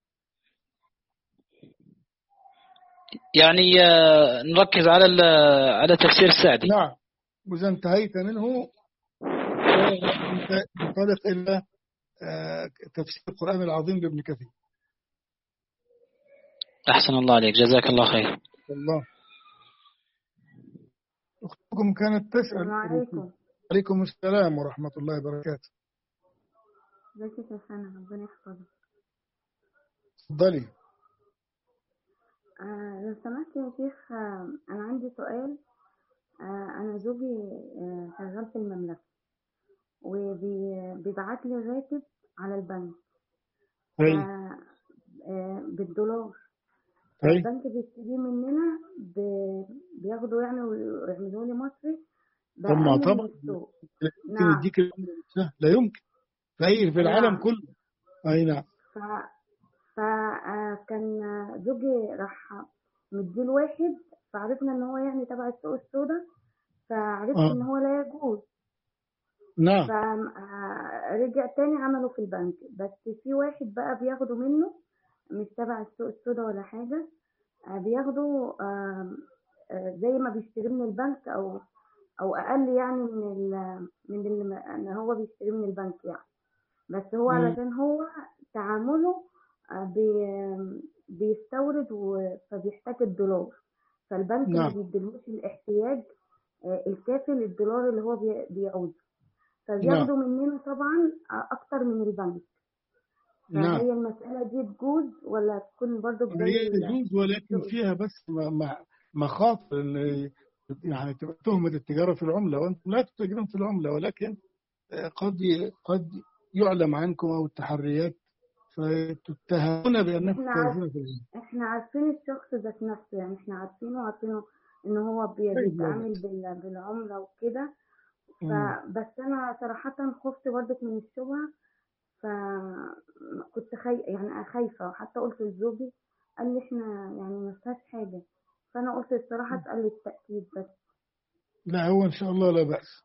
يعني نركز على على تفسير السعدي. نعم، وإذا انتهيت منه انطلق إلى تفسير القرآن العظيم لابن كثير. أحسن الله عليك، جزاك الله خير. الله. أختكم كانت تسأل. السلام عليكم. عليكم السلام ورحمة الله وبركاته. ازيك يا شيخنا، ربنا يحفظك. اتفضلي. آه لو سمحت يا شيخ، آه أنا عندي سؤال. آه أنا زوجي آه شغال في المملكة وبيبعت لي راتب على البنك آه آه بالدولار. البنك بيشتريه مننا بياخدوا يعني ويعملوا لي مصري بأقل من السوق. نعم. يديك لا يمكن في في العالم نعم. كله. أي نعم. فكان زوجي راح مديله واحد، فعرفنا ان هو يعني تبع السوق السوداء، فعرفت آه. ان هو لا يجوز. نعم. فرجع تاني عمله في البنك، بس في واحد بقى بياخده منه مش تبع السوق السوداء ولا حاجة، بياخده زي ما بيشتري من البنك او او اقل يعني من ال من ان هو بيشتري من البنك يعني. بس هو علشان هو تعامله بي بيستورد فبيحتاج الدولار، فالبنك ما نعم. بيديلهوش الاحتياج الكافي للدولار اللي هو بيعوزه، فبياخدوا نعم. مننا طبعا اكتر من البنك. فهي نعم. المسألة دي تجوز ولا تكون برضو هي تجوز، ولكن فيها بس مخاطر يعني تبقى تهمة التجارة في العملة، وانتم لا تتاجرون في العملة، ولكن قد قد يعلم عنكم او التحريات فتتهمون بانكم تتاجرون في العملة. احنا عارفين الشخص ذات نفسه، يعني احنا عارفينه وعارفينه ان هو بيتعامل بالعملة وكده. فبس انا صراحة خفت برضك من الشبهة، فكنت خي... يعني خايفة، وحتى قلت لزوجي قال لي احنا يعني ما فيهاش حاجة، فانا قلت الصراحة اسأل التأكيد بس. لا هو ان شاء الله لا بأس.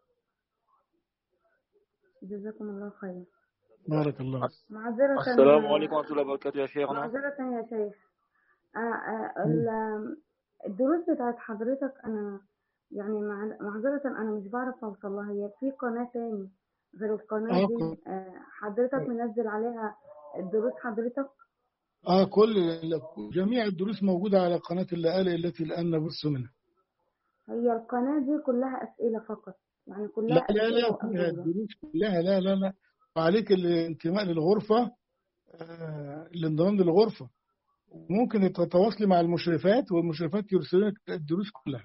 جزاكم الله خير. بارك الله. معذرة. السلام عليكم ورحمة الله وبركاته يا شيخنا. معذرة يا شيخ. آه آه الدروس بتاعت حضرتك انا يعني معذرة انا مش بعرف اوصل لها، هي في قناة تاني غير القناة دي حضرتك منزل عليها الدروس حضرتك؟ اه كل جميع الدروس موجودة على قناة اللآلئ التي الآن نبث منها. هي القناة دي كلها أسئلة فقط يعني كلها لا لا لا فيها الدروس كلها. لا لا لا وعليك الانتماء للغرفة، آه الانضمام للغرفة، ممكن تتواصلي مع المشرفات والمشرفات يرسلون الدروس كلها.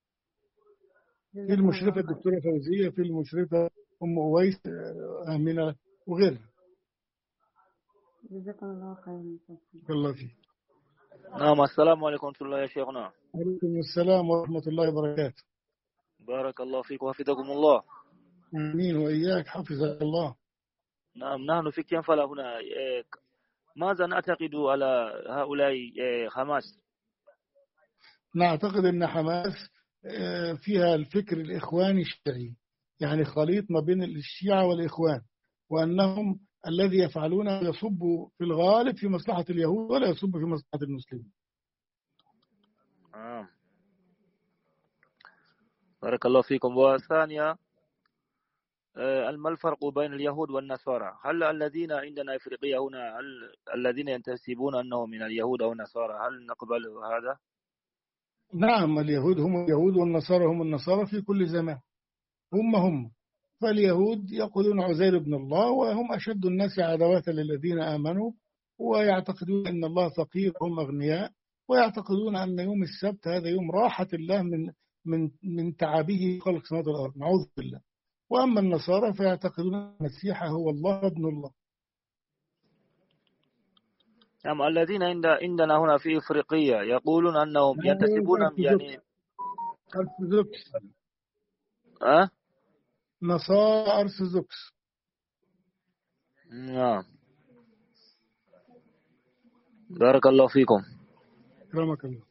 في المشرفة الدكتورة فوزية، في المشرفة أم أويس آمنة وغيرها. جزاكم الله خيرا. الله فيك. نعم. السلام عليكم ورحمة الله يا شيخنا. وعليكم السلام ورحمة الله وبركاته. بارك الله فيك وحفظكم الله. آمين وإياك حفظك الله. نعم. نحن في كنفلا هنا، ماذا نعتقد على هؤلاء حماس؟ نعتقد أن حماس فيها الفكر الإخواني الشيعي، يعني خليط ما بين الشيعة والإخوان، وأنهم الذي يفعلونه يصب في الغالب في مصلحة اليهود ولا يصب في مصلحة المسلمين. آه. بارك الله فيكم. وثانيا، ما الفرق بين اليهود والنصارى؟ هل الذين عندنا إفريقيا هنا، هل الذين ينتسبون أنهم من اليهود أو النصارى، هل نقبل هذا؟ نعم اليهود هم اليهود والنصارى هم النصارى في كل زمان، هم هم. فاليهود يقولون عزير ابن الله، وهم أشد الناس عداوة للذين آمنوا، ويعتقدون أن الله فقير وهم أغنياء، ويعتقدون أن يوم السبت هذا يوم راحة الله من من من تعابه خلق السماوات والأرض، نعوذ بالله. وأما النصارى فيعتقدون أن المسيح هو الله ابن الله. نعم. الذين عندنا هنا في إفريقيا يقولون أنهم ينتسبون يعني أرثوذكس. أه؟ نصارى أرثوذكس. نعم. بارك الله فيكم. كرمك الله.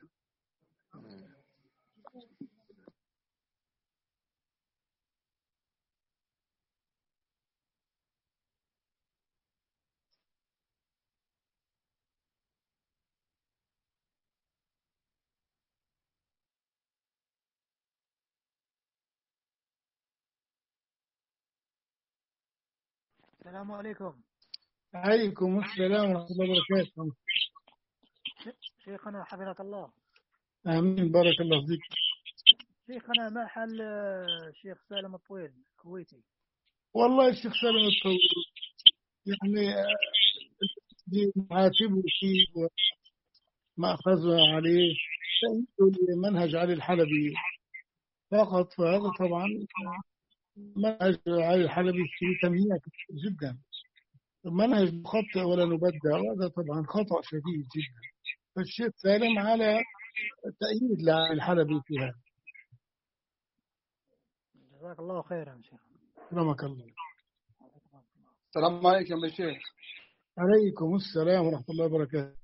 السلام عليكم. عليكم السلام ورحمة الله وبركاته. شيخنا حفظك الله. آمين بارك الله فيك. شيخنا ما حل الشيخ سالم الطويل الكويتي؟ والله الشيخ سالم الطويل يعني نعاتبه فيه وما أخذنا عليه منهج علي الحلبي فقط، فهذا طبعا منهج علي الحلبي فيه تمييز جدا، منهج خطأ ولا نبدع، وهذا طبعا خطأ شديد جدا. فالشيخ سالم على تأييد لعلي الحلبي في هذا. جزاك الله خيرا شيخ. رحمك الله. السلام عليكم يا شيخ. عليكم السلام ورحمة الله وبركاته.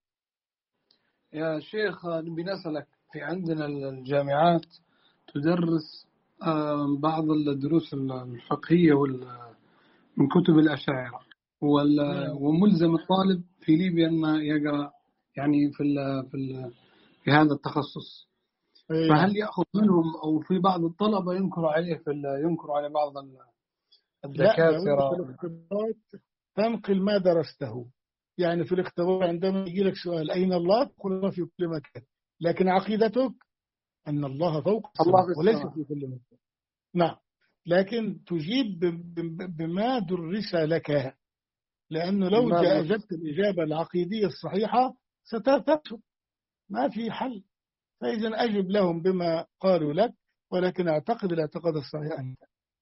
يا شيخ نبي نسألك، في عندنا الجامعات تدرس بعض الدروس الفقهية من كتب الأشاعرة، وملزم الطالب في ليبيا أن يقرأ يعني في ال في ال في هذا التخصص، فهل يأخذ منهم أو في بعض الطلبة ينكر عليه في ينكر على بعض الدكاترة؟ لا، في الاختبارات تنقل ما درسته، يعني في الاختبار عندما يجي لك سؤال أين الله تقول الله في كل مكان، لكن عقيدتك أن الله فوق السماء وليس في كل مكان. نعم، لكن تجيب بما درس لك، لأنه لو أجبت الإجابة العقيدية الصحيحة سترتكب، ما في حل. فإذا أجب لهم بما قالوا لك، ولكن أعتقد الاعتقاد الصحيح أنت.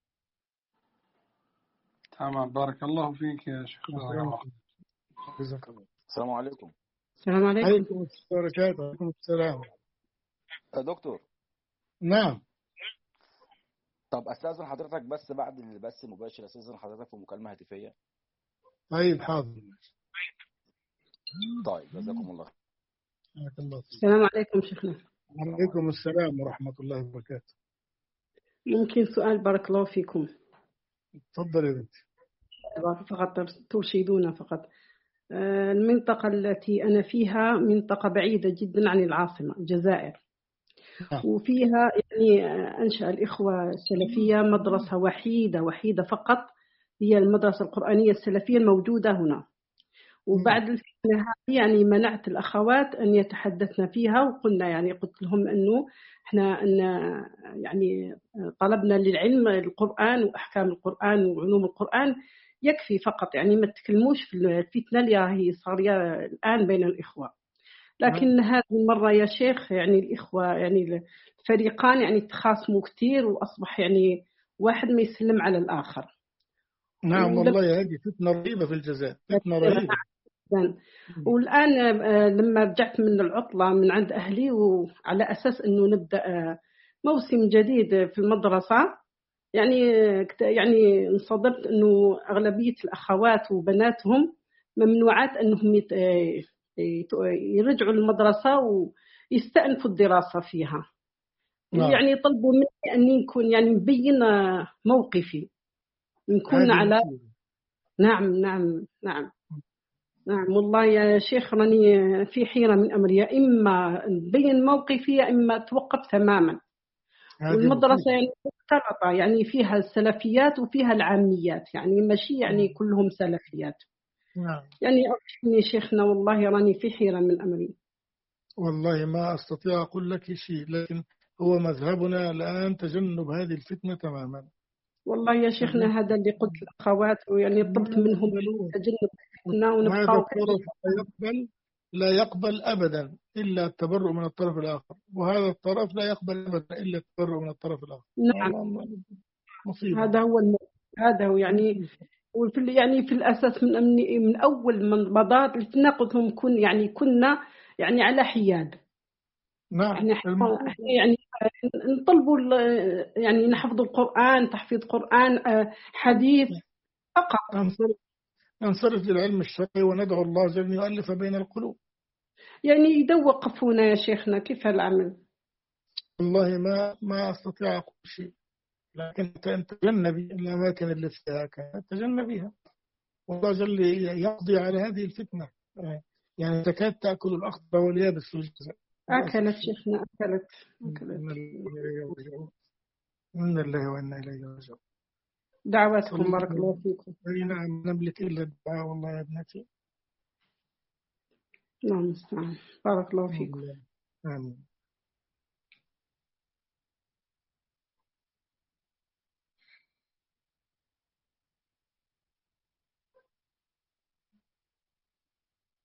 تمام، بارك الله فيك يا شيخ. السلام عليكم. السلام عليكم. عليكم السلام. عليكم السلام. يا دكتور. نعم. طب استاذن حضرتك بس بعد البث المباشر، استاذن حضرتك في مكالمه هاتفيه. طيب حاضر. طيب جزاكم الله. السلام عليكم شيخنا. وعليكم السلام ورحمه الله وبركاته. ممكن سؤال؟ بارك الله فيكم. تفضل يا بنتي. فقط ترشدونا فقط. المنطقة التي أنا فيها منطقة بعيدة جدا عن العاصمة الجزائر، وفيها يعني أنشأ الإخوة السلفية مدرسة وحيدة وحيدة فقط، هي المدرسة القرآنية السلفية الموجودة هنا. وبعد الفتنة هذه يعني منعت الأخوات أن يتحدثن فيها، وقلنا يعني قلت لهم أنه إحنا أن يعني طلبنا للعلم القرآن وأحكام القرآن وعلوم القرآن يكفي فقط، يعني ما تكلموش في الفتنة اللي هي صارية الآن بين الإخوة. لكن هذه المرة يا شيخ يعني الإخوة يعني الفريقان يعني تخاصموا كثير، وأصبح يعني واحد ما يسلم على الآخر. نعم والله هذه فتنة رهيبة في الجزائر، فتنة رهيبة. والآن لما رجعت من العطلة من عند أهلي وعلى أساس أنه نبدأ موسم جديد في المدرسة، يعني يعني انصدمت أنه أغلبية الأخوات وبناتهم ممنوعات أنهم يرجعوا المدرسة ويستأنفوا الدراسة فيها. نعم. يعني طلبوا مني أن نكون يعني مبين موقفي، نكون على نعم نعم نعم نعم والله يا شيخ راني في حيرة من أمري، يا إما نبين موقفي يا إما توقف تماما. والمدرسة يعني مختلطة، يعني فيها السلفيات وفيها العاميات، يعني ماشي يعني كلهم سلفيات. نعم. يعني أرشدني شيخنا، والله راني في حيرة من أمري. والله ما أستطيع أقول لك شيء، لكن هو مذهبنا الآن تجنب هذه الفتنة تماما. والله يا شيخنا هذا اللي قلت الأخوات، ويعني طلبت منهم تجنب الفتنة ونبقى. هذا الطرف لا يقبل لا يقبل أبدا إلا التبرؤ من الطرف الآخر، وهذا الطرف لا يقبل أبدا إلا التبرؤ من الطرف الآخر. نعم مصيبة. هذا هو الم... هذا هو يعني وفي يعني في الأساس من أمني من أول من مضات الفتنة قلت لهم كن يعني كنا يعني على حياد. نعم. يعني يعني نطلبوا يعني نحفظوا القرآن، تحفيظ قرآن، حديث فقط. ننصرف ننصرف للعلم الشرعي وندعو الله جل يؤلف بين القلوب. يعني يدوقفونا يا شيخنا، كيف العمل؟ والله ما ما أستطيع أقول شيء، لكن أنت تجنبي الأماكن اللي فيها كانت تجنبيها، والله جل يقضي على هذه الفتنة. يعني تكاد تأكل الأخضر واليابس في الجزائر. أكلت شيخنا أكلت أكلت. إن الله وإنا إليه راجعون. دعواتكم بارك الله فيكم. أي نعم، نملك إلا الدعاء والله يا ابنتي. نعم المستعان. بارك الله فيكم. آمين.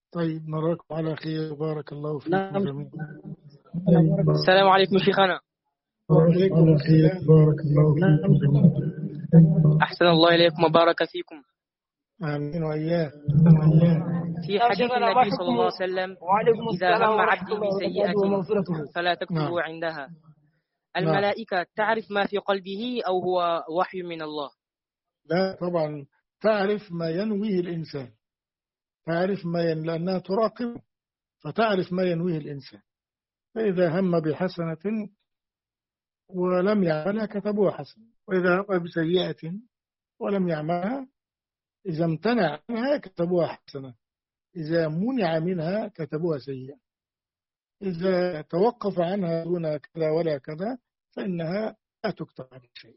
طيب نراكم على خير، بارك الله فيكم نعم. جميعا. السلام عليكم شيخنا. وعليكم السلام بارك الله فيكم جميعا. أحسن الله إليكم وبارك فيكم. آمين وإياك. في حديث النبي صلى الله عليه وسلم: إذا هم عبدي بسيئة فلا تكتبوا عندها. الملائكة تعرف ما في قلبه أو هو وحي من الله؟ لا طبعا تعرف ما ينويه الإنسان، تعرف ما ين... لأنها تراقب فتعرف ما ينويه الإنسان. فإذا هم بحسنة ولم يعملها كتبوها حسنة، وإذا هم بسيئة ولم يعملها إذا امتنع عنها كتبوها حسنة، إذا منع منها كتبوها سيئة، إذا توقف عنها دون كذا ولا كذا فإنها لا تكتب على شيء.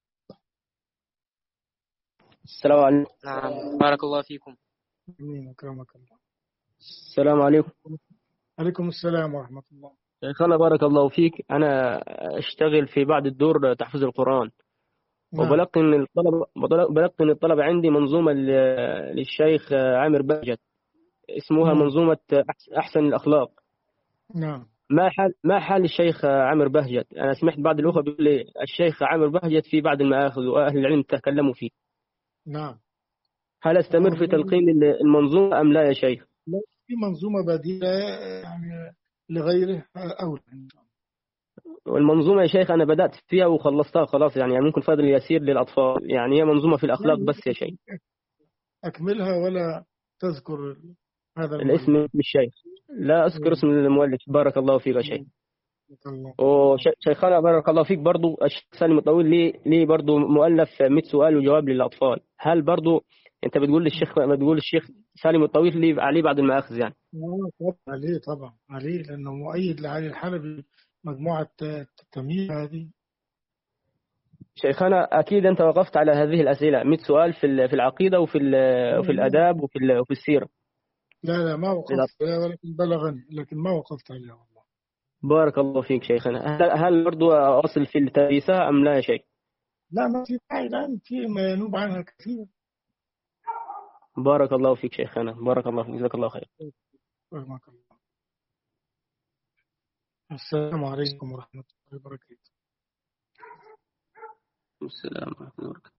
السلام عليكم. نعم بارك الله فيكم. أمين أكرمك الله. السلام عليكم. عليكم السلام ورحمة الله. شيخنا بارك الله فيك، أنا أشتغل في بعض الدور تحفيظ القرآن. نعم. وبلغت إن الطلب بلغت إن الطلب عندي منظومة للشيخ عامر بهجت اسمها نعم. منظومة أحسن الأخلاق. نعم. ما حال ما حال الشيخ عامر بهجت؟ أنا سمعت بعض الأخوة بيقول لي الشيخ عامر بهجت في بعض المآخذ وأهل العلم تكلموا فيه. نعم. هل استمر في تلقين المنظومة أم لا يا شيخ؟ لا، في منظومة بديلة يعني لغيره أولى. والمنظومة يا شيخ أنا بدأت فيها وخلصتها خلاص، يعني, يعني ممكن فاضل يسير للأطفال، يعني هي منظومة في الأخلاق بس يا شيخ. أكملها ولا تذكر هذا الاسم مش شيخ، لا أذكر اسم المؤلف. بارك الله فيك يا شيخ. وشيخنا بارك الله فيك برضو الشيخ سالم الطويل ليه ليه برضو مؤلف مئة سؤال وجواب للأطفال. هل برضو أنت بتقول للشيخ ما بتقول الشيخ سالم الطويل ليه عليه بعض المآخذ يعني؟ طبعا عليه طبعا عليه لأنه مؤيد لعلي الحلبي مجموعة التمييز هذه. شيخنا أكيد أنت وقفت على هذه الأسئلة مئة سؤال في في العقيدة وفي وفي الآداب وفي وفي السيرة. لا لا ما وقفت عليها ولكن بلغني، لكن ما وقفت عليها والله. بارك الله فيك شيخنا. هل, هل برضو أصل في التدريسة أم لا يا شيخ؟ لا ما في فائدة، في ما ينوب عنها كثير. بارك الله فيك شيخنا، بارك الله فيك، جزاك الله خير. بارك الله. السلام عليكم ورحمة الله وبركاته. السلام ورحمة الله وبركاته.